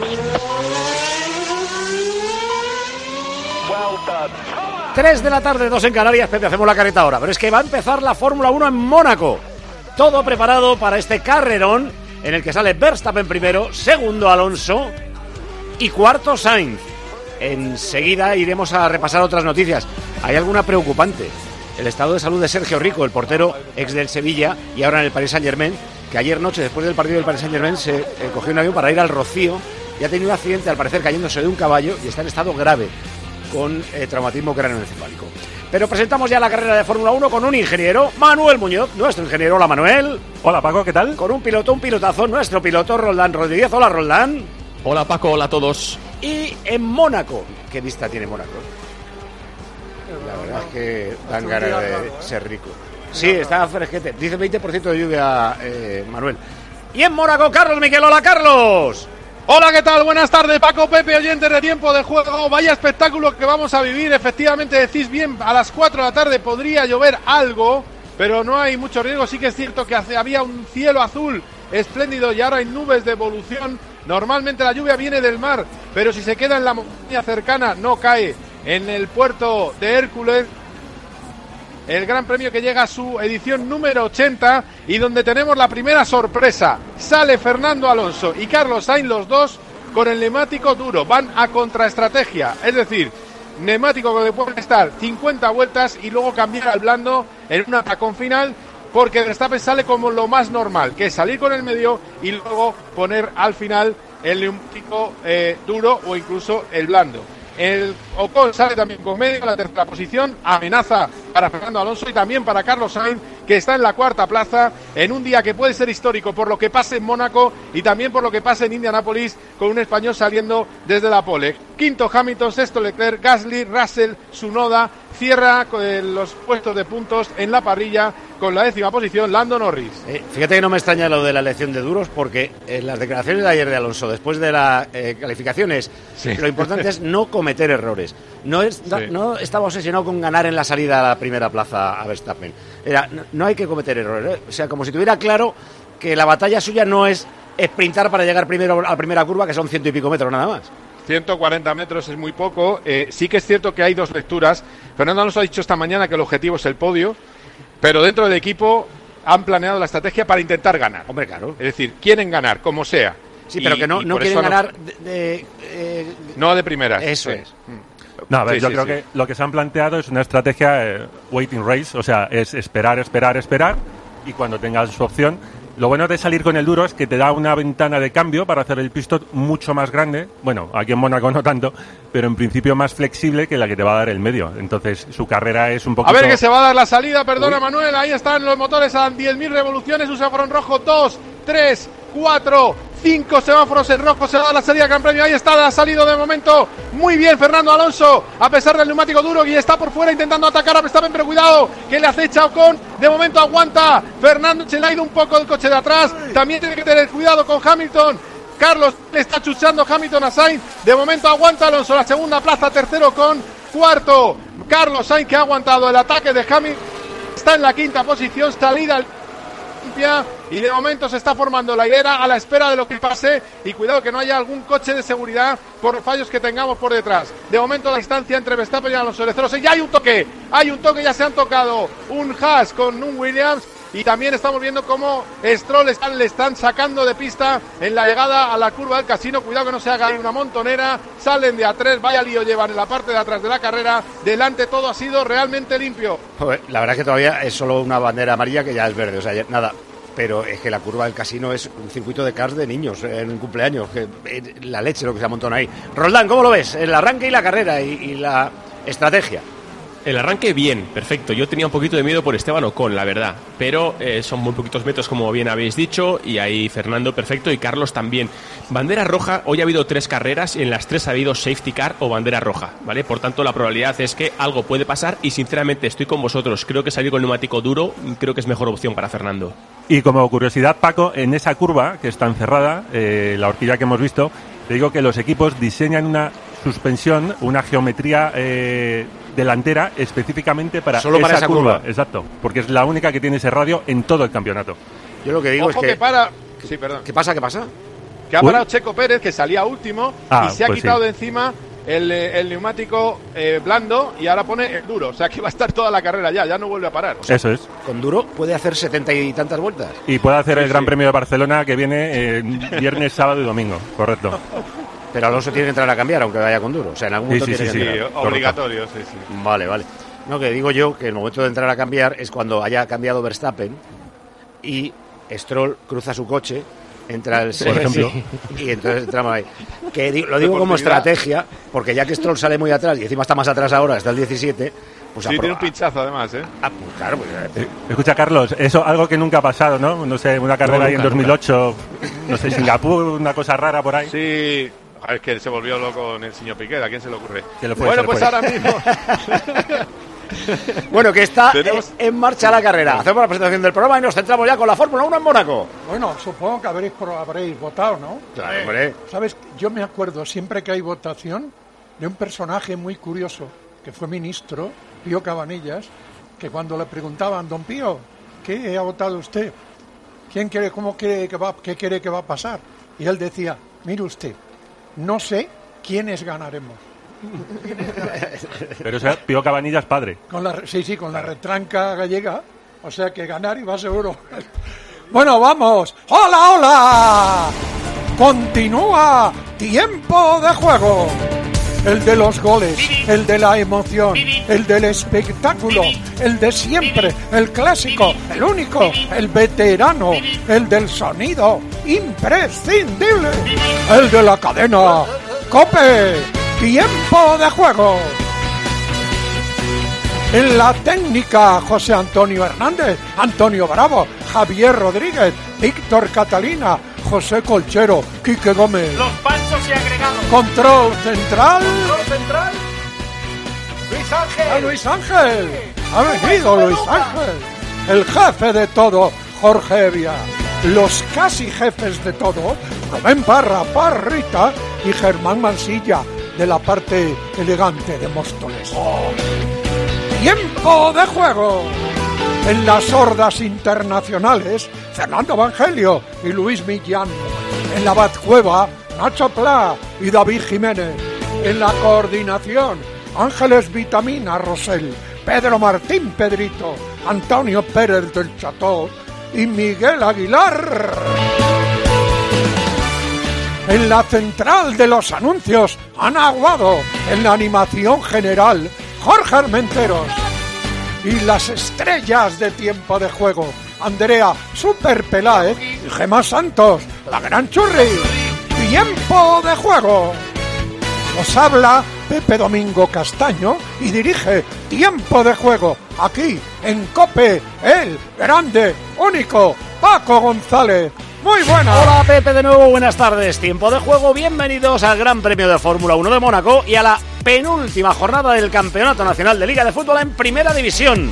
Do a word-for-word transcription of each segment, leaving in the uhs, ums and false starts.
tres de la tarde, dos en Canarias. Pepe, hacemos la carreta ahora. Pero es que va a empezar la Fórmula uno en Mónaco. Todo preparado para este carrerón en el que sale Verstappen primero, segundo Alonso y cuarto Sainz. Enseguida iremos a repasar otras noticias. Hay alguna preocupante. El estado de salud de Sergio Rico, el portero ex del Sevilla y ahora en el Paris Saint-Germain, que ayer noche, después del partido del Paris Saint-Germain, se eh, cogió un avión para ir al Rocío y ha tenido un accidente, al parecer cayéndose de un caballo, y está en estado grave, con eh, traumatismo craneoencefálico. Pero presentamos ya la carrera de Fórmula uno con un ingeniero, Manuel Muñoz, nuestro ingeniero. Hola, Manuel. Hola, Paco, ¿qué tal? Con un piloto, un pilotazo, nuestro piloto, Roldán Rodríguez. Hola, Roldán. Hola, Paco, hola a todos. Y en Mónaco, ¿qué vista tiene Mónaco? La verdad es que dan ganas de ser rico. Sí, está fresquete. Dice veinte por ciento de lluvia, eh, Manuel. Y en Mónaco, Carlos Miquel. Hola, Carlos. Hola, ¿qué tal? Buenas tardes, Paco, Pepe, oyentes de Tiempo de Juego. Vaya espectáculo que vamos a vivir. Efectivamente, decís bien, a las cuatro de la tarde podría llover algo, pero no hay mucho riesgo. Sí que es cierto que hace, había un cielo azul espléndido y ahora hay nubes de evolución. Normalmente la lluvia viene del mar, pero si se queda en la montaña cercana no cae. En el puerto de Hércules, el Gran Premio que llega a su edición número ochenta y donde tenemos la primera sorpresa. Sale Fernando Alonso y Carlos Sainz, los dos con el neumático duro. Van a contraestrategia, es decir, neumático que le pueden estar cincuenta vueltas y luego cambiar al blando en un atacón final, porque Verstappen sale como lo más normal, que es salir con el medio y luego poner al final el neumático eh, duro o incluso el blando. El Ocon sale también con medio en la tercera posición, amenaza para Fernando Alonso y también para Carlos Sainz, que está en la cuarta plaza, en un día que puede ser histórico por lo que pase en Mónaco y también por lo que pase en Indianápolis, con un español saliendo desde la pole. Quinto Hamilton, sexto Leclerc, Gasly, Russell, Tsunoda, cierra con los puestos de puntos en la parrilla con la décima posición Lando Norris. Eh, fíjate que no me extraña lo de la elección de duros, porque en las declaraciones de ayer de Alonso, después de las eh, calificaciones, sí. Lo importante es no cometer errores. No, es, sí. no, no estaba obsesionado con ganar en la salida a la primera plaza a Verstappen. Era, no, no hay que cometer errores, ¿eh? O sea, como si tuviera claro que la batalla suya no es sprintar para llegar primero a la primera curva, que son ciento y pico metros nada más. ciento cuarenta metros es muy poco. Eh, sí que es cierto que hay dos lecturas. Fernando Alonso ha dicho esta mañana que el objetivo es el podio, pero dentro del equipo han planeado la estrategia para intentar ganar. Hombre, claro. Es decir, quieren ganar, como sea. Sí, pero y, que no, no quieren ganar no, de, de, eh, no de primeras. Eso sí. es. No, a ver, sí, yo sí, creo sí. que lo que se han planteado es una estrategia eh, waiting race, o sea, es esperar, esperar, esperar, y cuando tengas su opción. Lo bueno de salir con el duro es que te da una ventana de cambio para hacer el pit stop mucho más grande. Bueno, aquí en Mónaco no tanto, pero en principio más flexible que la que te va a dar el medio. Entonces su carrera es un poquito... A ver que se va a dar la salida, perdona Uy. Manuel, ahí están los motores a diez mil revoluciones, un semáforo en rojo, dos, tres, cuatro, cinco semáforos en rojo, se va a dar la salida del Gran Premio, ahí está, ha salido de momento muy bien Fernando Alonso, a pesar del neumático duro, y está por fuera intentando atacar a Verstappen, pero cuidado, que le acecha Ocon, de momento aguanta, Fernando se le ha ido un poco el coche de atrás, también tiene que tener cuidado con Hamilton, Carlos le está chuchando Hamilton a Sainz, de momento aguanta Alonso, la segunda plaza, tercero con cuarto, Carlos Sainz que ha aguantado el ataque de Hamilton, está en la quinta posición, salida limpia, y de momento se está formando la hilera a la espera de lo que pase, y cuidado que no haya algún coche de seguridad por los fallos que tengamos por detrás. De momento la distancia entre Verstappen y Alonso de cero seis, ya hay un toque, hay un toque, ya se han tocado un Haas con un Williams, y también estamos viendo cómo Stroll están, le están sacando de pista en la llegada a la curva del casino. Cuidado que no se haga una montonera, salen de a tres, vaya lío llevan en la parte de atrás de la carrera, delante todo ha sido realmente limpio. La verdad es que todavía es solo una bandera amarilla que ya es verde, o sea, nada. Pero es que la curva del casino es un circuito de cars de niños en un cumpleaños, que la leche lo que se amontona ahí. Roldán, ¿cómo lo ves? El arranque y la carrera y, y la estrategia. El arranque bien, perfecto. Yo tenía un poquito de miedo por Esteban Ocon, la verdad, pero eh, son muy poquitos metros, como bien habéis dicho, y ahí Fernando perfecto y Carlos también. Bandera roja, hoy ha habido tres carreras y en las tres ha habido safety car o bandera roja, ¿vale? Por tanto, la probabilidad es que algo puede pasar y sinceramente estoy con vosotros. Creo que salir con el neumático duro creo que es mejor opción para Fernando. Y como curiosidad, Paco, en esa curva que está encerrada, eh, la horquilla que hemos visto, te digo que los equipos diseñan una suspensión, una geometría eh, delantera específicamente para, Solo esa, para esa curva. curva. Exacto, porque es la única que tiene ese radio en todo el campeonato. Yo lo que digo Ojo es que... que para... Sí, perdón. ¿Qué pasa? ¿Qué pasa? Que ha Uy. parado Checo Pérez, que salía último, Ah, y se ha pues quitado sí. de encima el, el neumático eh, blando y ahora pone el duro. O sea que va a estar toda la carrera ya, ya no vuelve a parar. O sea, Eso es. Con duro puede hacer setenta y tantas vueltas. Y puede hacer Sí, el Gran sí. Premio de Barcelona que viene eh, viernes, sábado y domingo. Correcto. Pero Alonso tiene que entrar a cambiar, aunque vaya con duro. O sea, en algún Sí, momento sí, tiene sí, que sí. sí, entrar. obligatorio, sí, sí. Vale, vale. No, que digo yo que el momento de entrar a cambiar es cuando haya cambiado Verstappen y Stroll cruza su coche, entra el Por Sérgio ejemplo. y entonces entramos ahí. Que di- lo digo como Oportunidad. estrategia, porque ya que Stroll sale muy atrás y encima está más atrás ahora, está el diecisiete, pues Sí, apro- tiene un pinchazo además, ¿eh? ah, pues claro, pues, eh, Eh, Escucha, Carlos, eso algo que nunca ha pasado, ¿no? No sé, una carrera No, ahí en nunca, dos mil ocho, no sé, Singapur, una cosa rara por ahí. Sí. Es que se volvió loco en el señor Piquet, ¿a quién se le ocurre? Se le fue, bueno, se le pues fue. ahora mismo. Bueno, que está Tenemos- eh, en marcha la carrera. Hacemos la presentación del programa y nos centramos ya con la Fórmula uno en Mónaco. Bueno, supongo que habréis, pro- habréis votado, ¿no? Claro, hombre. ¿Sabes? Yo me acuerdo siempre que hay votación de un personaje muy curioso que fue ministro, Pío Cabanillas, que cuando le preguntaban, don Pío, ¿qué ha votado usted? ¿Quién quiere, cómo quiere que va, qué quiere que va a pasar? Y él decía, mire usted, no sé quiénes ganaremos. Pero o sea, Pío Cabanillas padre. Con la, re- sí, sí, con la retranca gallega, o sea que ganar iba seguro. Bueno, vamos. ¡Hola, hola! Continúa tiempo de juego. El de los goles, el de la emoción, el del espectáculo, el de siempre, el clásico, el único, el veterano, el del sonido imprescindible, el de la cadena. ¡Cope! ¡Tiempo de juego! En la técnica, José Antonio Hernández, Antonio Bravo, Javier Rodríguez, Víctor Catalina, José Colchero, Quique Gómez. Los panchos y agregados. Control central, Control central. Luis Ángel. a Luis Ángel. Ha venido Luis Ángel. El jefe de todo, Jorge Evia. Los casi jefes de todo, Rubén Parra, Parrita y Germán Mansilla, de la parte elegante de Móstoles. ¡Tiempo de juego! En las hordas internacionales, Fernando Evangelio y Luis Millán. En la Batcueva, Nacho Pla y David Jiménez. En la coordinación, Ángeles Vitamina Rosell, Pedro Martín Pedrito, Antonio Pérez del Cható y Miguel Aguilar. En la central de los anuncios, Ana Aguado. En la animación general, Jorge Armenteros. Y las estrellas de tiempo de juego, Andrea Super Peláez y Gemma Santos, la gran churri. Tiempo de juego. Os habla Pepe Domingo Castaño y dirige Tiempo de Juego, aquí en COPE, el grande, único, Paco González. Muy buenas. Hola Pepe de nuevo, buenas tardes. Tiempo de juego, bienvenidos al Gran Premio de Fórmula uno de Mónaco y a la penúltima jornada del Campeonato Nacional de Liga de Fútbol en Primera División.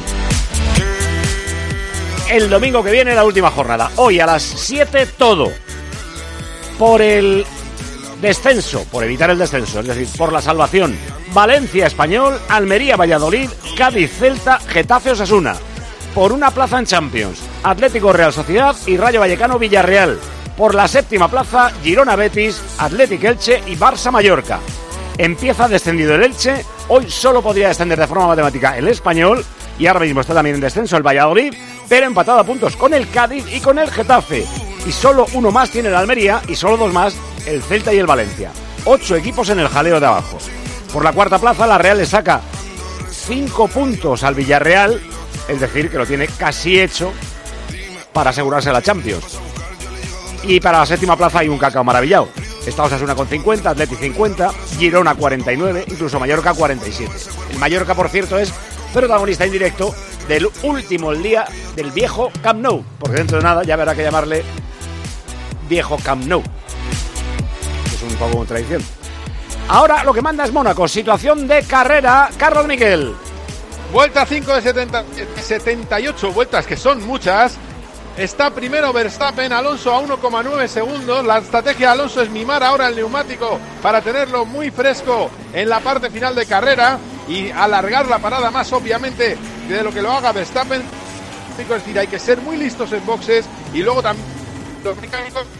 El domingo que viene la última jornada. Hoy a las siete todo. Por el descenso, por evitar el descenso, es decir, por la salvación. Valencia Español, Almería Valladolid, Cádiz Celta, Getafe Osasuna. Por una plaza en Champions, Atlético Real Sociedad y Rayo Vallecano Villarreal. Por la séptima plaza, Girona Betis, Atlético Elche y Barça Mallorca. Empieza descendido el Elche, hoy solo podría descender de forma matemática el Español y ahora mismo está también en descenso el Valladolid, pero empatado a puntos con el Cádiz y con el Getafe. Y solo uno más tiene el Almería y solo dos más el Celta y el Valencia. Ocho equipos en el jaleo de abajo. Por la cuarta plaza, la Real le saca cinco puntos al Villarreal, es decir, que lo tiene casi hecho para asegurarse la Champions. Y para la séptima plaza hay un cacao maravillado. Está Osasuna con cincuenta, Atleti cincuenta, Girona cuarenta y nueve, incluso Mallorca cuarenta y siete. El Mallorca, por cierto, es protagonista indirecto del último día del viejo Camp Nou, porque dentro de nada ya habrá que llamarle viejo Camp Nou. Es un poco una tradición. Ahora lo que manda es Mónaco, situación de carrera, Carlos Miquel. Vuelta cinco de setenta, setenta y ocho vueltas, que son muchas. Está primero Verstappen, Alonso a uno coma nueve segundos. La estrategia de Alonso es mimar ahora el neumático para tenerlo muy fresco en la parte final de carrera y alargar la parada más, obviamente, de lo que lo haga Verstappen. Es decir, hay que ser muy listos en boxes y luego también los mecánicos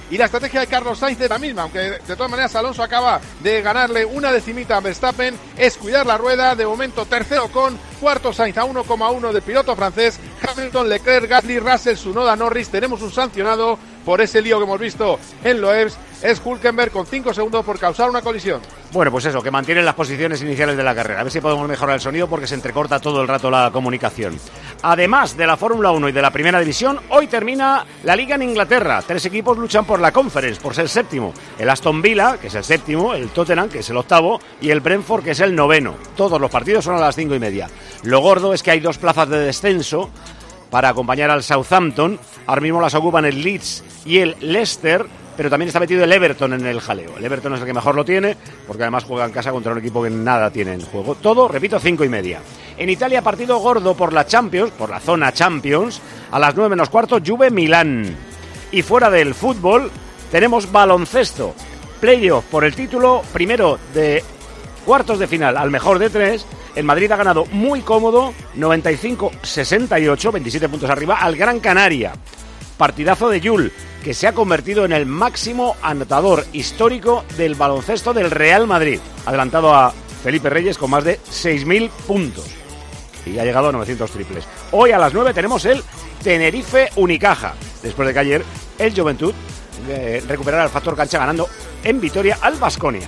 y la estrategia de Carlos Sainz es la misma, aunque de todas maneras Alonso acaba de ganarle una decimita a Verstappen, es cuidar la rueda. De momento tercero con cuarto Sainz a uno coma uno del piloto francés, Hamilton, Leclerc, Gasly, Russell, Tsunoda, Norris. Tenemos un sancionado por ese lío que hemos visto en Loebs, es Hülkenberg con cinco segundos por causar una colisión. Bueno, pues eso, que mantienen las posiciones iniciales de la carrera. A ver si podemos mejorar el sonido porque se entrecorta todo el rato la comunicación. Además de la Fórmula uno y de la Primera División, hoy termina la Liga en Inglaterra. Tres equipos luchan por la Conference, por ser séptimo. El Aston Villa, que es el séptimo, el Tottenham, que es el octavo, y el Brentford, que es el noveno. Todos los partidos son a las cinco y media. Lo gordo es que hay dos plazas de descenso para acompañar al Southampton. Ahora mismo las ocupan el Leeds y el Leicester, pero también está metido el Everton en el jaleo. El Everton es el que mejor lo tiene, porque además juega en casa contra un equipo que nada tiene en juego. Todo, repito, cinco y media. En Italia, partido gordo por la Champions, por la zona Champions, a las nueve menos cuarto, Juve-Milán. Y fuera del fútbol, tenemos baloncesto. Playoff por el título, primero de cuartos de final al mejor de tres. El Madrid ha ganado muy cómodo, noventa y cinco sesenta y ocho, veintisiete puntos arriba, al Gran Canaria. Partidazo de Yul, que se ha convertido en el máximo anotador histórico del baloncesto del Real Madrid, adelantado a Felipe Reyes con más de seis mil puntos. Y ha llegado a novecientos triples. Hoy a las nueve tenemos el Tenerife-Unicaja, después de que ayer el Juventud eh, recuperara el factor cancha ganando en Vitoria al Baskonia.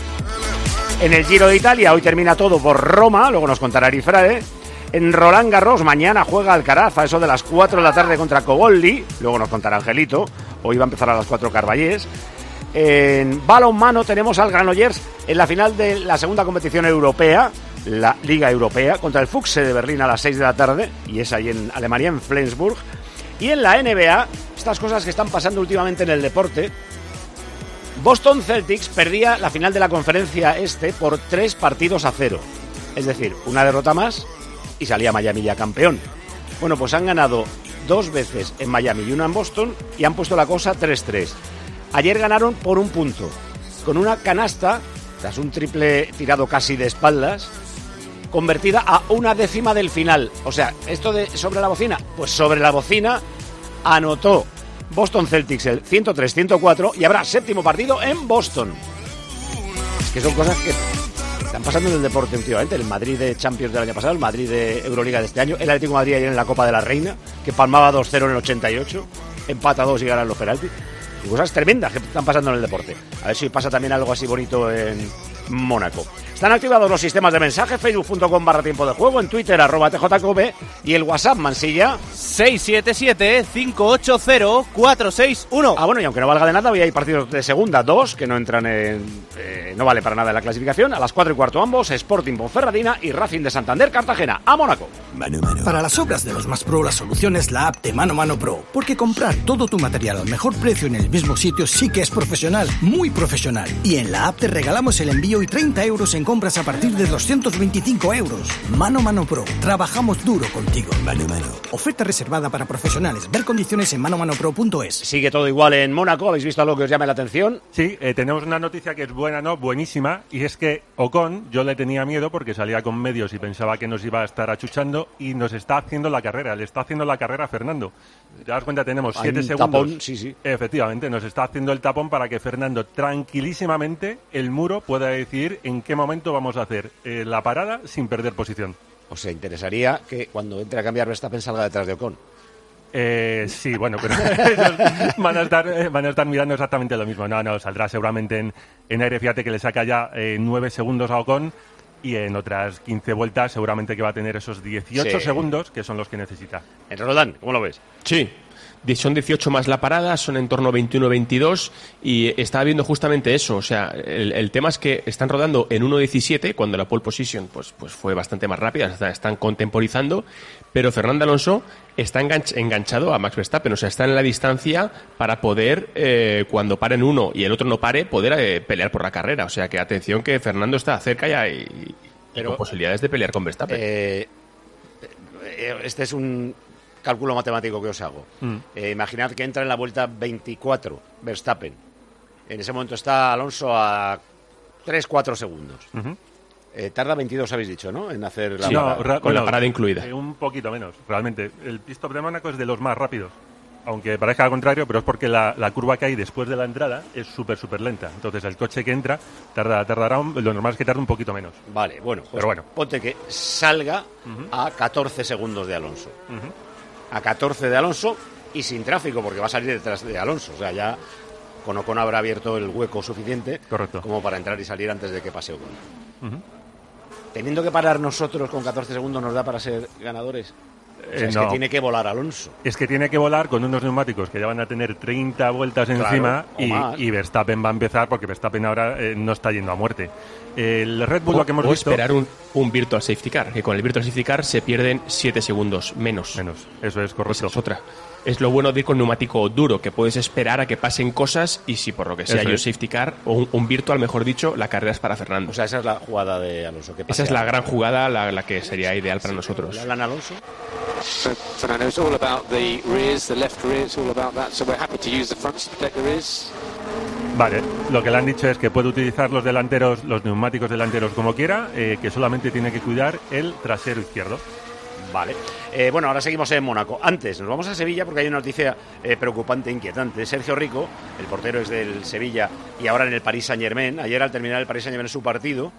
En el Giro de Italia hoy termina todo por Roma, luego nos contará Arifrade. En Roland Garros mañana juega Alcaraz a eso de las cuatro de la tarde contra Cobolli, luego nos contará Angelito. Hoy va a empezar a las cuatro Carballés. En balonmano tenemos al Granollers en la final de la segunda competición europea, la Liga Europea, contra el Fuchse de Berlín a las seis de la tarde, y es ahí en Alemania, en Flensburg. Y en la N B A, estas cosas que están pasando últimamente en el deporte. Boston Celtics perdía la final de la conferencia este por tres partidos a cero. Es decir, una derrota más y salía Miami ya campeón. Bueno, pues han ganado dos veces en Miami y una en Boston y han puesto la cosa tres tres. Ayer ganaron por un punto, con una canasta, tras un triple tirado casi de espaldas, convertida a una décima del final. O sea, esto de sobre la bocina, pues sobre la bocina anotó Boston Celtics el ciento tres ciento cuatro y habrá séptimo partido en Boston. Es que son cosas que están pasando en el deporte últimamente. El Madrid de Champions del año pasado, el Madrid de Euroliga de este año, el Atlético de Madrid ayer en la Copa de la Reina, que palmaba dos cero en el ochenta y ocho, empata dos y ganan los penaltis. Y cosas tremendas que están pasando en el deporte. A ver si pasa también algo así bonito en Mónaco. Están activados los sistemas de mensaje, facebook.com barra tiempo de juego, en Twitter, arroba tjcobe, y el WhatsApp, Mansilla. seis siete siete, cinco ocho cero, cuatro seis uno. Ah, bueno, y aunque no valga de nada, hoy hay partidos de segunda, dos, que no entran en... Eh, no vale para nada en la clasificación. A las cuatro y cuarto ambos, Sporting Ponferradina y Racing de Santander, Cartagena, a Mónaco. Mano Mano. Para las obras de los más pro, la solución es la app de Mano Mano Pro. Porque comprar todo tu material al mejor precio en el mismo sitio sí que es profesional, muy profesional. Y en la app te regalamos el envío y treinta euros en compras a partir de doscientos veinticinco euros. Mano Mano Pro. Trabajamos duro contigo. Mano Mano. Oferta reservada para profesionales. Ver condiciones en mano mano pro punto es. Sigue todo igual en Mónaco. ¿Habéis visto algo que os llame la atención? Sí, eh, tenemos una noticia que es buena, ¿no? Buenísima. Y es que Ocon, yo le tenía miedo porque salía con medios y pensaba que nos iba a estar achuchando y nos está haciendo la carrera. Le está haciendo la carrera a Fernando. Te das cuenta, tenemos siete segundos. Tapón, sí, sí. Efectivamente, nos está haciendo el tapón para que Fernando tranquilísimamente, el muro, pueda decidir en qué momento vamos a hacer eh, la parada sin perder posición. O sea, interesaría que cuando entre a cambiar Verstappen salga detrás de Ocon. Eh, sí, bueno, pero van a estar van a estar mirando exactamente lo mismo. No, no, saldrá seguramente en, en aire. Fíjate que le saca ya eh, nueve segundos a Ocon y en otras quince vueltas seguramente que va a tener esos dieciocho sí. segundos que son los que necesita. En Roldán, ¿cómo lo ves? Sí. Son dieciocho más la parada, son en torno a veintiuno veintidós y estaba viendo justamente eso, o sea, el, el tema es que están rodando en uno diecisiete cuando la pole position pues, pues fue bastante más rápida, están contemporizando, pero Fernando Alonso está enganch, enganchado a Max Verstappen, o sea, está en la distancia para poder, eh, cuando paren uno y el otro no pare, poder eh, pelear por la carrera, o sea, que atención que Fernando está cerca ya y, pero, y con posibilidades de pelear con Verstappen. Eh, este es un... cálculo matemático que os hago. Mm. Eh, imaginad que entra en la vuelta veinticuatro Verstappen. En ese momento está Alonso a tres cuatro segundos. Uh-huh. Eh, tarda veintidós, habéis dicho, ¿no? En hacer la sí, parada. No, ra- con bueno, la parada incluida. Eh, un poquito menos, realmente. El pit stop de Mónaco es de los más rápidos. aunque parezca al contrario, pero es porque la, la curva que hay después de la entrada es súper, súper lenta. Entonces el coche que entra tarda, tardará, un, lo normal es que tarde un poquito menos. Vale, bueno, pues pero bueno. Ponte que salga uh-huh. a catorce segundos de Alonso. Uh-huh. A catorce de Alonso y sin tráfico, porque va a salir detrás de Alonso. O sea, ya con Ocon habrá abierto el hueco suficiente. Correcto. Como para entrar y salir antes de que pase Ocon. Uh-huh. Teniendo que parar nosotros con catorce segundos, ¿nos da para ser ganadores? O sea, eh, es no. que tiene que volar Alonso. Es que tiene que volar con unos neumáticos que ya van a tener treinta vueltas encima, claro, y, y Verstappen va a empezar, porque Verstappen ahora eh, no está yendo a muerte. El Red Bull, o, lo que hemos o visto... esperar un, un Virtual Safety Car, que con el Virtual Safety Car se pierden siete segundos menos. Menos, eso es correcto. Esa es otra. Es lo bueno de ir con neumático duro, que puedes esperar a que pasen cosas y si por lo que sea hay un safety car o un, un virtual, mejor dicho, la carrera es para Fernando. O sea, esa es la jugada de Alonso. Que esa es la gran jugada, la, la que sería ideal para nosotros. ¿Le hablan a Alonso? Fernando, it's all about the rears, the left rear, it's all about that. So we're happy to use the fronts to protect the rears. Vale, lo que le han dicho es que puede utilizar los delanteros, los neumáticos delanteros como quiera, eh, que solamente tiene que cuidar el trasero izquierdo. Vale. Eh, bueno, ahora seguimos en Mónaco. Antes, nos vamos a Sevilla porque hay una noticia eh, preocupante, inquietante. Sergio Rico, el portero es del Sevilla y ahora en el Paris Saint-Germain. Ayer, al terminar el Paris Saint-Germain su partido,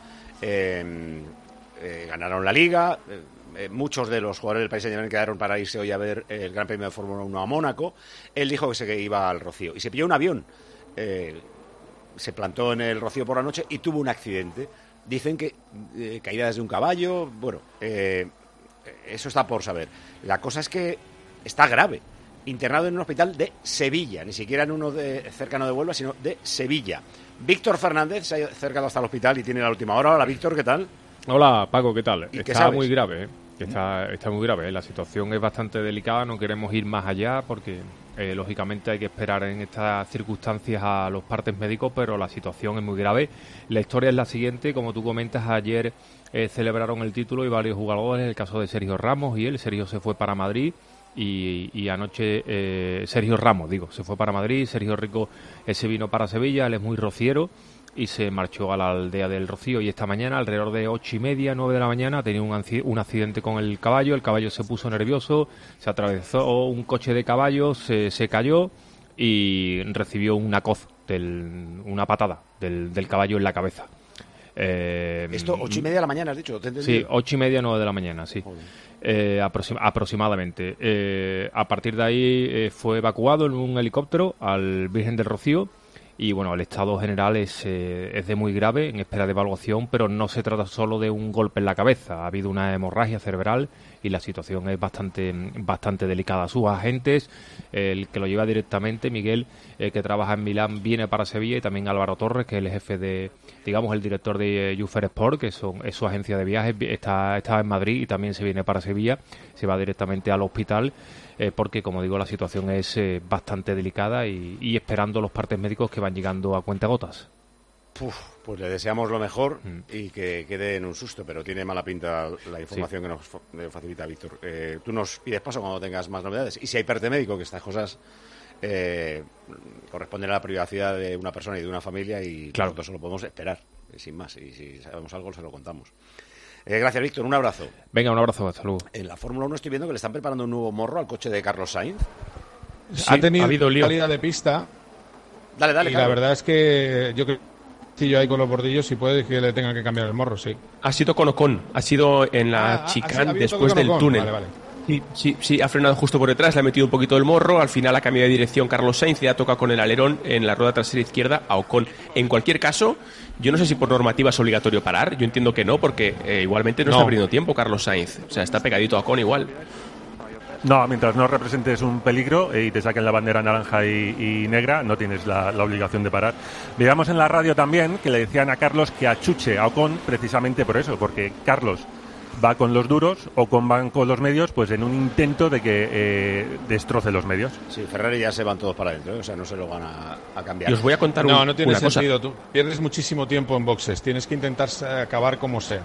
eh, eh, ganaron la Liga. Eh, eh, muchos de los jugadores del Paris Saint-Germain quedaron para irse hoy a ver el Gran Premio de Fórmula uno a Mónaco. Él dijo que se iba al Rocío y se pilló un avión. Eh, se plantó en el Rocío por la noche y tuvo un accidente. Dicen que eh, caída desde un caballo. Bueno, eh, eso está por saber. La cosa es que está grave. Internado en un hospital de Sevilla, ni siquiera en uno de, cercano de Huelva, sino de Sevilla. Víctor Fernández se ha acercado hasta el hospital y tiene la última hora. Hola, Víctor, ¿qué tal? Hola, Paco, ¿qué tal? ¿Y qué está sabes? muy grave, ¿eh? Está, está muy grave, ¿eh? La situación es bastante delicada, no queremos ir más allá porque, eh, lógicamente, hay que esperar en estas circunstancias a los partes médicos, pero la situación es muy grave. La historia es la siguiente, como tú comentas, ayer eh, celebraron el título y varios jugadores, el caso de Sergio Ramos y él. Sergio se fue para Madrid y, y anoche, eh, Sergio Ramos, digo, se fue para Madrid, Sergio Rico eh, se vino para Sevilla, él es muy rociero y se marchó a la aldea del Rocío, y esta mañana, alrededor de ocho y media, nueve de la mañana, tenía un, un accidente con el caballo. El caballo se puso nervioso, se atravesó un coche de caballos, se, se cayó y recibió una coz, del, una patada del, del caballo en la cabeza. Eh, Esto, ocho y media de la mañana, has dicho. ¿Te sí, ocho y media, nueve de la mañana, sí. Eh, aproxim aproximadamente. Eh, a partir de ahí eh, fue evacuado en un helicóptero al Virgen del Rocío. Y bueno, el estado general es, eh, es de muy grave, en espera de evaluación, pero no se trata solo de un golpe en la cabeza. Ha habido una hemorragia cerebral y la situación es bastante bastante delicada. Sus agentes, eh, el que lo lleva directamente, Miguel, eh, que trabaja en Milán, viene para Sevilla, y también Álvaro Torres, que es el jefe de, digamos, el director de eh, Jufer Sport, que son, es su agencia de viajes, está, está en Madrid y también se viene para Sevilla, se va directamente al hospital. Eh, porque, como digo, la situación es eh, bastante delicada y, y esperando los partes médicos que van llegando a cuentagotas. Uf, pues le deseamos lo mejor mm. y que quede en un susto, pero tiene mala pinta la información sí. que nos facilita Víctor. Eh, tú nos pides paso cuando tengas más novedades. Y si hay parte médico, que estas cosas eh, corresponden a la privacidad de una persona y de una familia, y claro, nosotros solo podemos esperar, sin más. Y si sabemos algo, se lo contamos. Eh, gracias, Víctor. Un abrazo. Venga, un abrazo. Hasta luego. En la Fórmula uno estoy viendo que le están preparando un nuevo morro al coche de Carlos Sainz. Sí, ha tenido ha salida de pista. Dale, dale, y Carlos. La verdad es que yo creo que yo ahí con los bordillos, y puede que le tengan que cambiar el morro, sí. Ha sido con Ocon. Ha sido en la ah, chicane después del Ocon. túnel. Vale, vale. Sí, sí, sí, ha frenado justo por detrás, le ha metido un poquito el morro, al final ha cambiado de dirección Carlos Sainz y ha tocado con el alerón en la rueda trasera izquierda a Ocon. En cualquier caso, yo no sé si por normativa es obligatorio parar, yo entiendo que no, porque eh, igualmente no, no está perdiendo tiempo Carlos Sainz, o sea, está pegadito a Ocon igual. No, mientras no representes un peligro y te saquen la bandera naranja y, y negra, no tienes la, la obligación de parar. Veíamos en la radio también que le decían a Carlos que achuche a Ocon precisamente por eso, porque Carlos va con los duros, Ocon van con los medios, pues en un intento de que eh, destroce los medios. Sí, Ferrari ya se van todos para adentro, ¿eh? O sea, no se lo van a, a cambiar. Y os voy a contar no, un, no tiene una sentido. cosa. Tú pierdes muchísimo tiempo en boxes, tienes que intentar acabar como sea.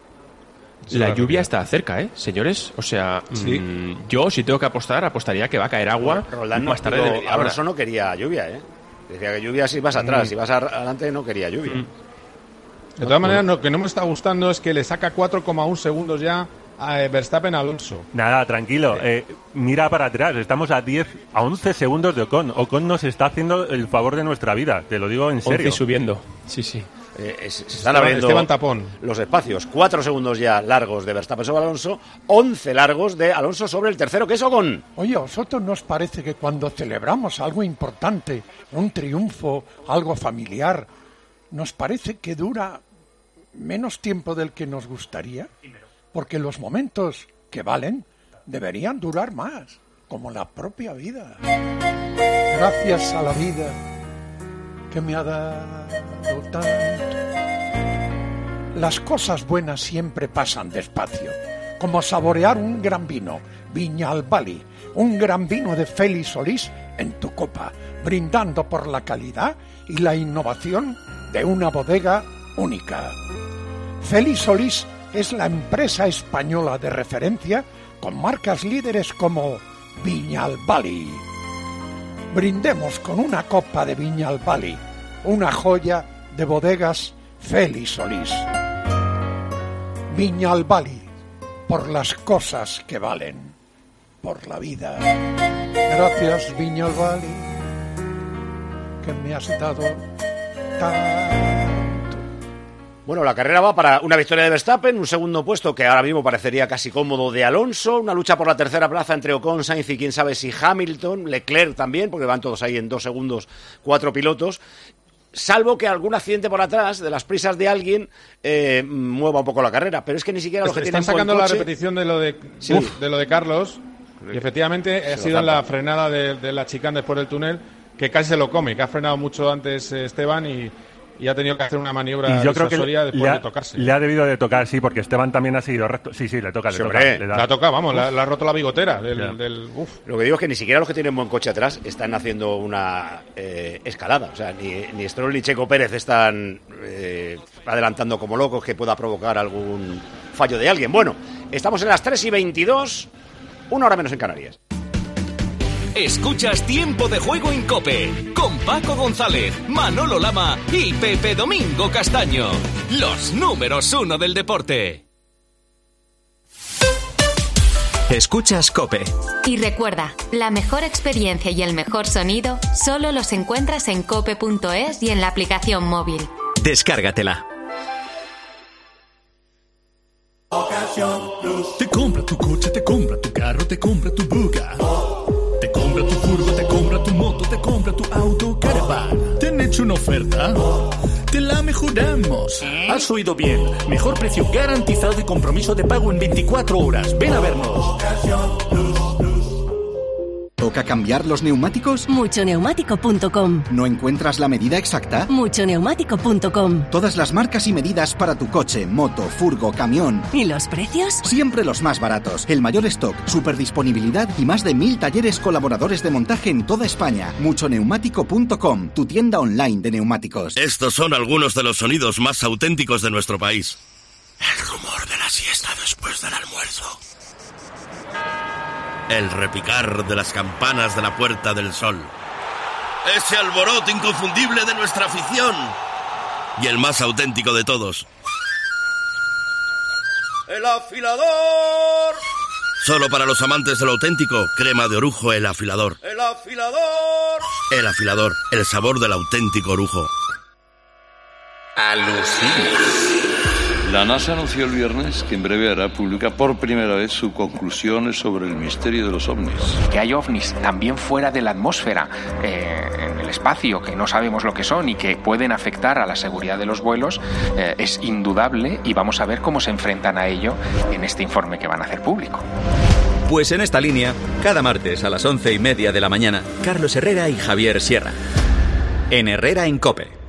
Sí, la lluvia está cerca, ¿eh, señores? O sea, ¿sí? mmm, yo si tengo que apostar, apostaría que va a caer agua Roland, más tarde. No, de Alonso no quería lluvia, ¿eh? Decía que lluvia si vas atrás, mm. si vas adelante no quería lluvia. Mm. De todas maneras, lo que no me está gustando es que le saca cuatro coma uno segundos ya eh, Verstappen-Alonso. Nada, tranquilo. Eh, mira para atrás. Estamos a diez, a once segundos de Ocon. Ocon nos está haciendo el favor de nuestra vida. Te lo digo en serio. once y subiendo. Sí, sí. Eh, se están abriendo Esteban Tapón. los espacios. Cuatro segundos ya largos de Verstappen sobre Alonso, once largos de Alonso sobre el tercero, que es Ocon. Oye, ¿a vosotros nos parece que cuando celebramos algo importante, un triunfo, algo familiar, nos parece que dura menos tiempo del que nos gustaría? Porque los momentos que valen deberían durar más, como la propia vida. Gracias a la vida que me ha dado tanto. Las cosas buenas siempre pasan despacio, como saborear un gran vino, Viña Albali, un gran vino de Félix Solís en tu copa, brindando por la calidad y la innovación de una bodega única. Félix Solís es la empresa española de referencia con marcas líderes como Viña Albali. Brindemos con una copa de Viña Albali, una joya de bodegas Félix Solís. Viña Albali, por las cosas que valen, por la vida. Gracias, Viña Albali, que me has dado tanto. Bueno, la carrera va para una victoria de Verstappen, un segundo puesto que ahora mismo parecería casi cómodo de Alonso, una lucha por la tercera plaza entre Ocon, Sainz y quién sabe si Hamilton, Leclerc también, porque van todos ahí en dos segundos, cuatro pilotos. Salvo que algún accidente por atrás de las prisas de alguien eh, mueva un poco la carrera, pero es que ni siquiera los que Están tienen sacando buen la coche... repetición de lo de, Sí. uf, de lo de Carlos, y efectivamente Se ha lo sido en la zampa. frenada de, de la chicane después del túnel, que casi se lo come, que ha frenado mucho antes eh, Esteban y, y ha tenido que hacer una maniobra Y yo creo que disuasoria le, después le ha, de tocarse. le ha debido de tocar, sí, porque Esteban también ha seguido recto. Sí, sí, le toca, le Sí, toca. hombre, le da. La ha tocado, vamos, le ha- le ha roto la bigotera del, Ya. del uf. Lo que digo es que ni siquiera los que tienen buen coche atrás están haciendo una eh, escalada. O sea, ni, ni Stroll ni Checo Pérez están eh, adelantando como locos que pueda provocar algún fallo de alguien. Bueno, estamos en las tres y veintidós, una hora menos en Canarias. Escuchas Tiempo de Juego en COPE con Paco González, Manolo Lama y Pepe Domingo Castaño. Los números uno del deporte. Escuchas COPE. Y recuerda, la mejor experiencia y el mejor sonido solo los encuentras en cope punto es y en la aplicación móvil. Descárgatela. Te compra tu coche, te compra tu carro, te compra tu buga. Te compra tu furgo, te compra tu moto, te compra tu auto, caravan. ¿Te han hecho una oferta? Te la mejoramos. Has oído bien. Mejor precio garantizado y compromiso de pago en veinticuatro horas. Ven a vernos. ¿Toca cambiar los neumáticos? mucho neumático punto com. ¿No encuentras la medida exacta? mucho neumático punto com. Todas las marcas y medidas para tu coche, moto, furgo, camión. ¿Y los precios? Siempre los más baratos. El mayor stock, super disponibilidad y más de mil talleres colaboradores de montaje en toda España. mucho neumático punto com, tu tienda online de neumáticos. Estos son algunos de los sonidos más auténticos de nuestro país. El rumor de la siesta después del almuerzo. El repicar de las campanas de la Puerta del Sol. Ese alboroto inconfundible de nuestra afición. Y el más auténtico de todos. ¡El afilador! Solo para los amantes de lo auténtico, crema de orujo El Afilador. ¡El afilador! El Afilador, el sabor del auténtico orujo. Alucina. La NASA anunció el viernes que en breve hará pública por primera vez sus conclusiones sobre el misterio de los ovnis. Que hay ovnis también fuera de la atmósfera, eh, en el espacio, que no sabemos lo que son y que pueden afectar a la seguridad de los vuelos, eh, es indudable y vamos a ver cómo se enfrentan a ello en este informe que van a hacer público. Pues en esta línea, cada martes a las once y media de la mañana, Carlos Herrera y Javier Sierra. En Herrera en COPE.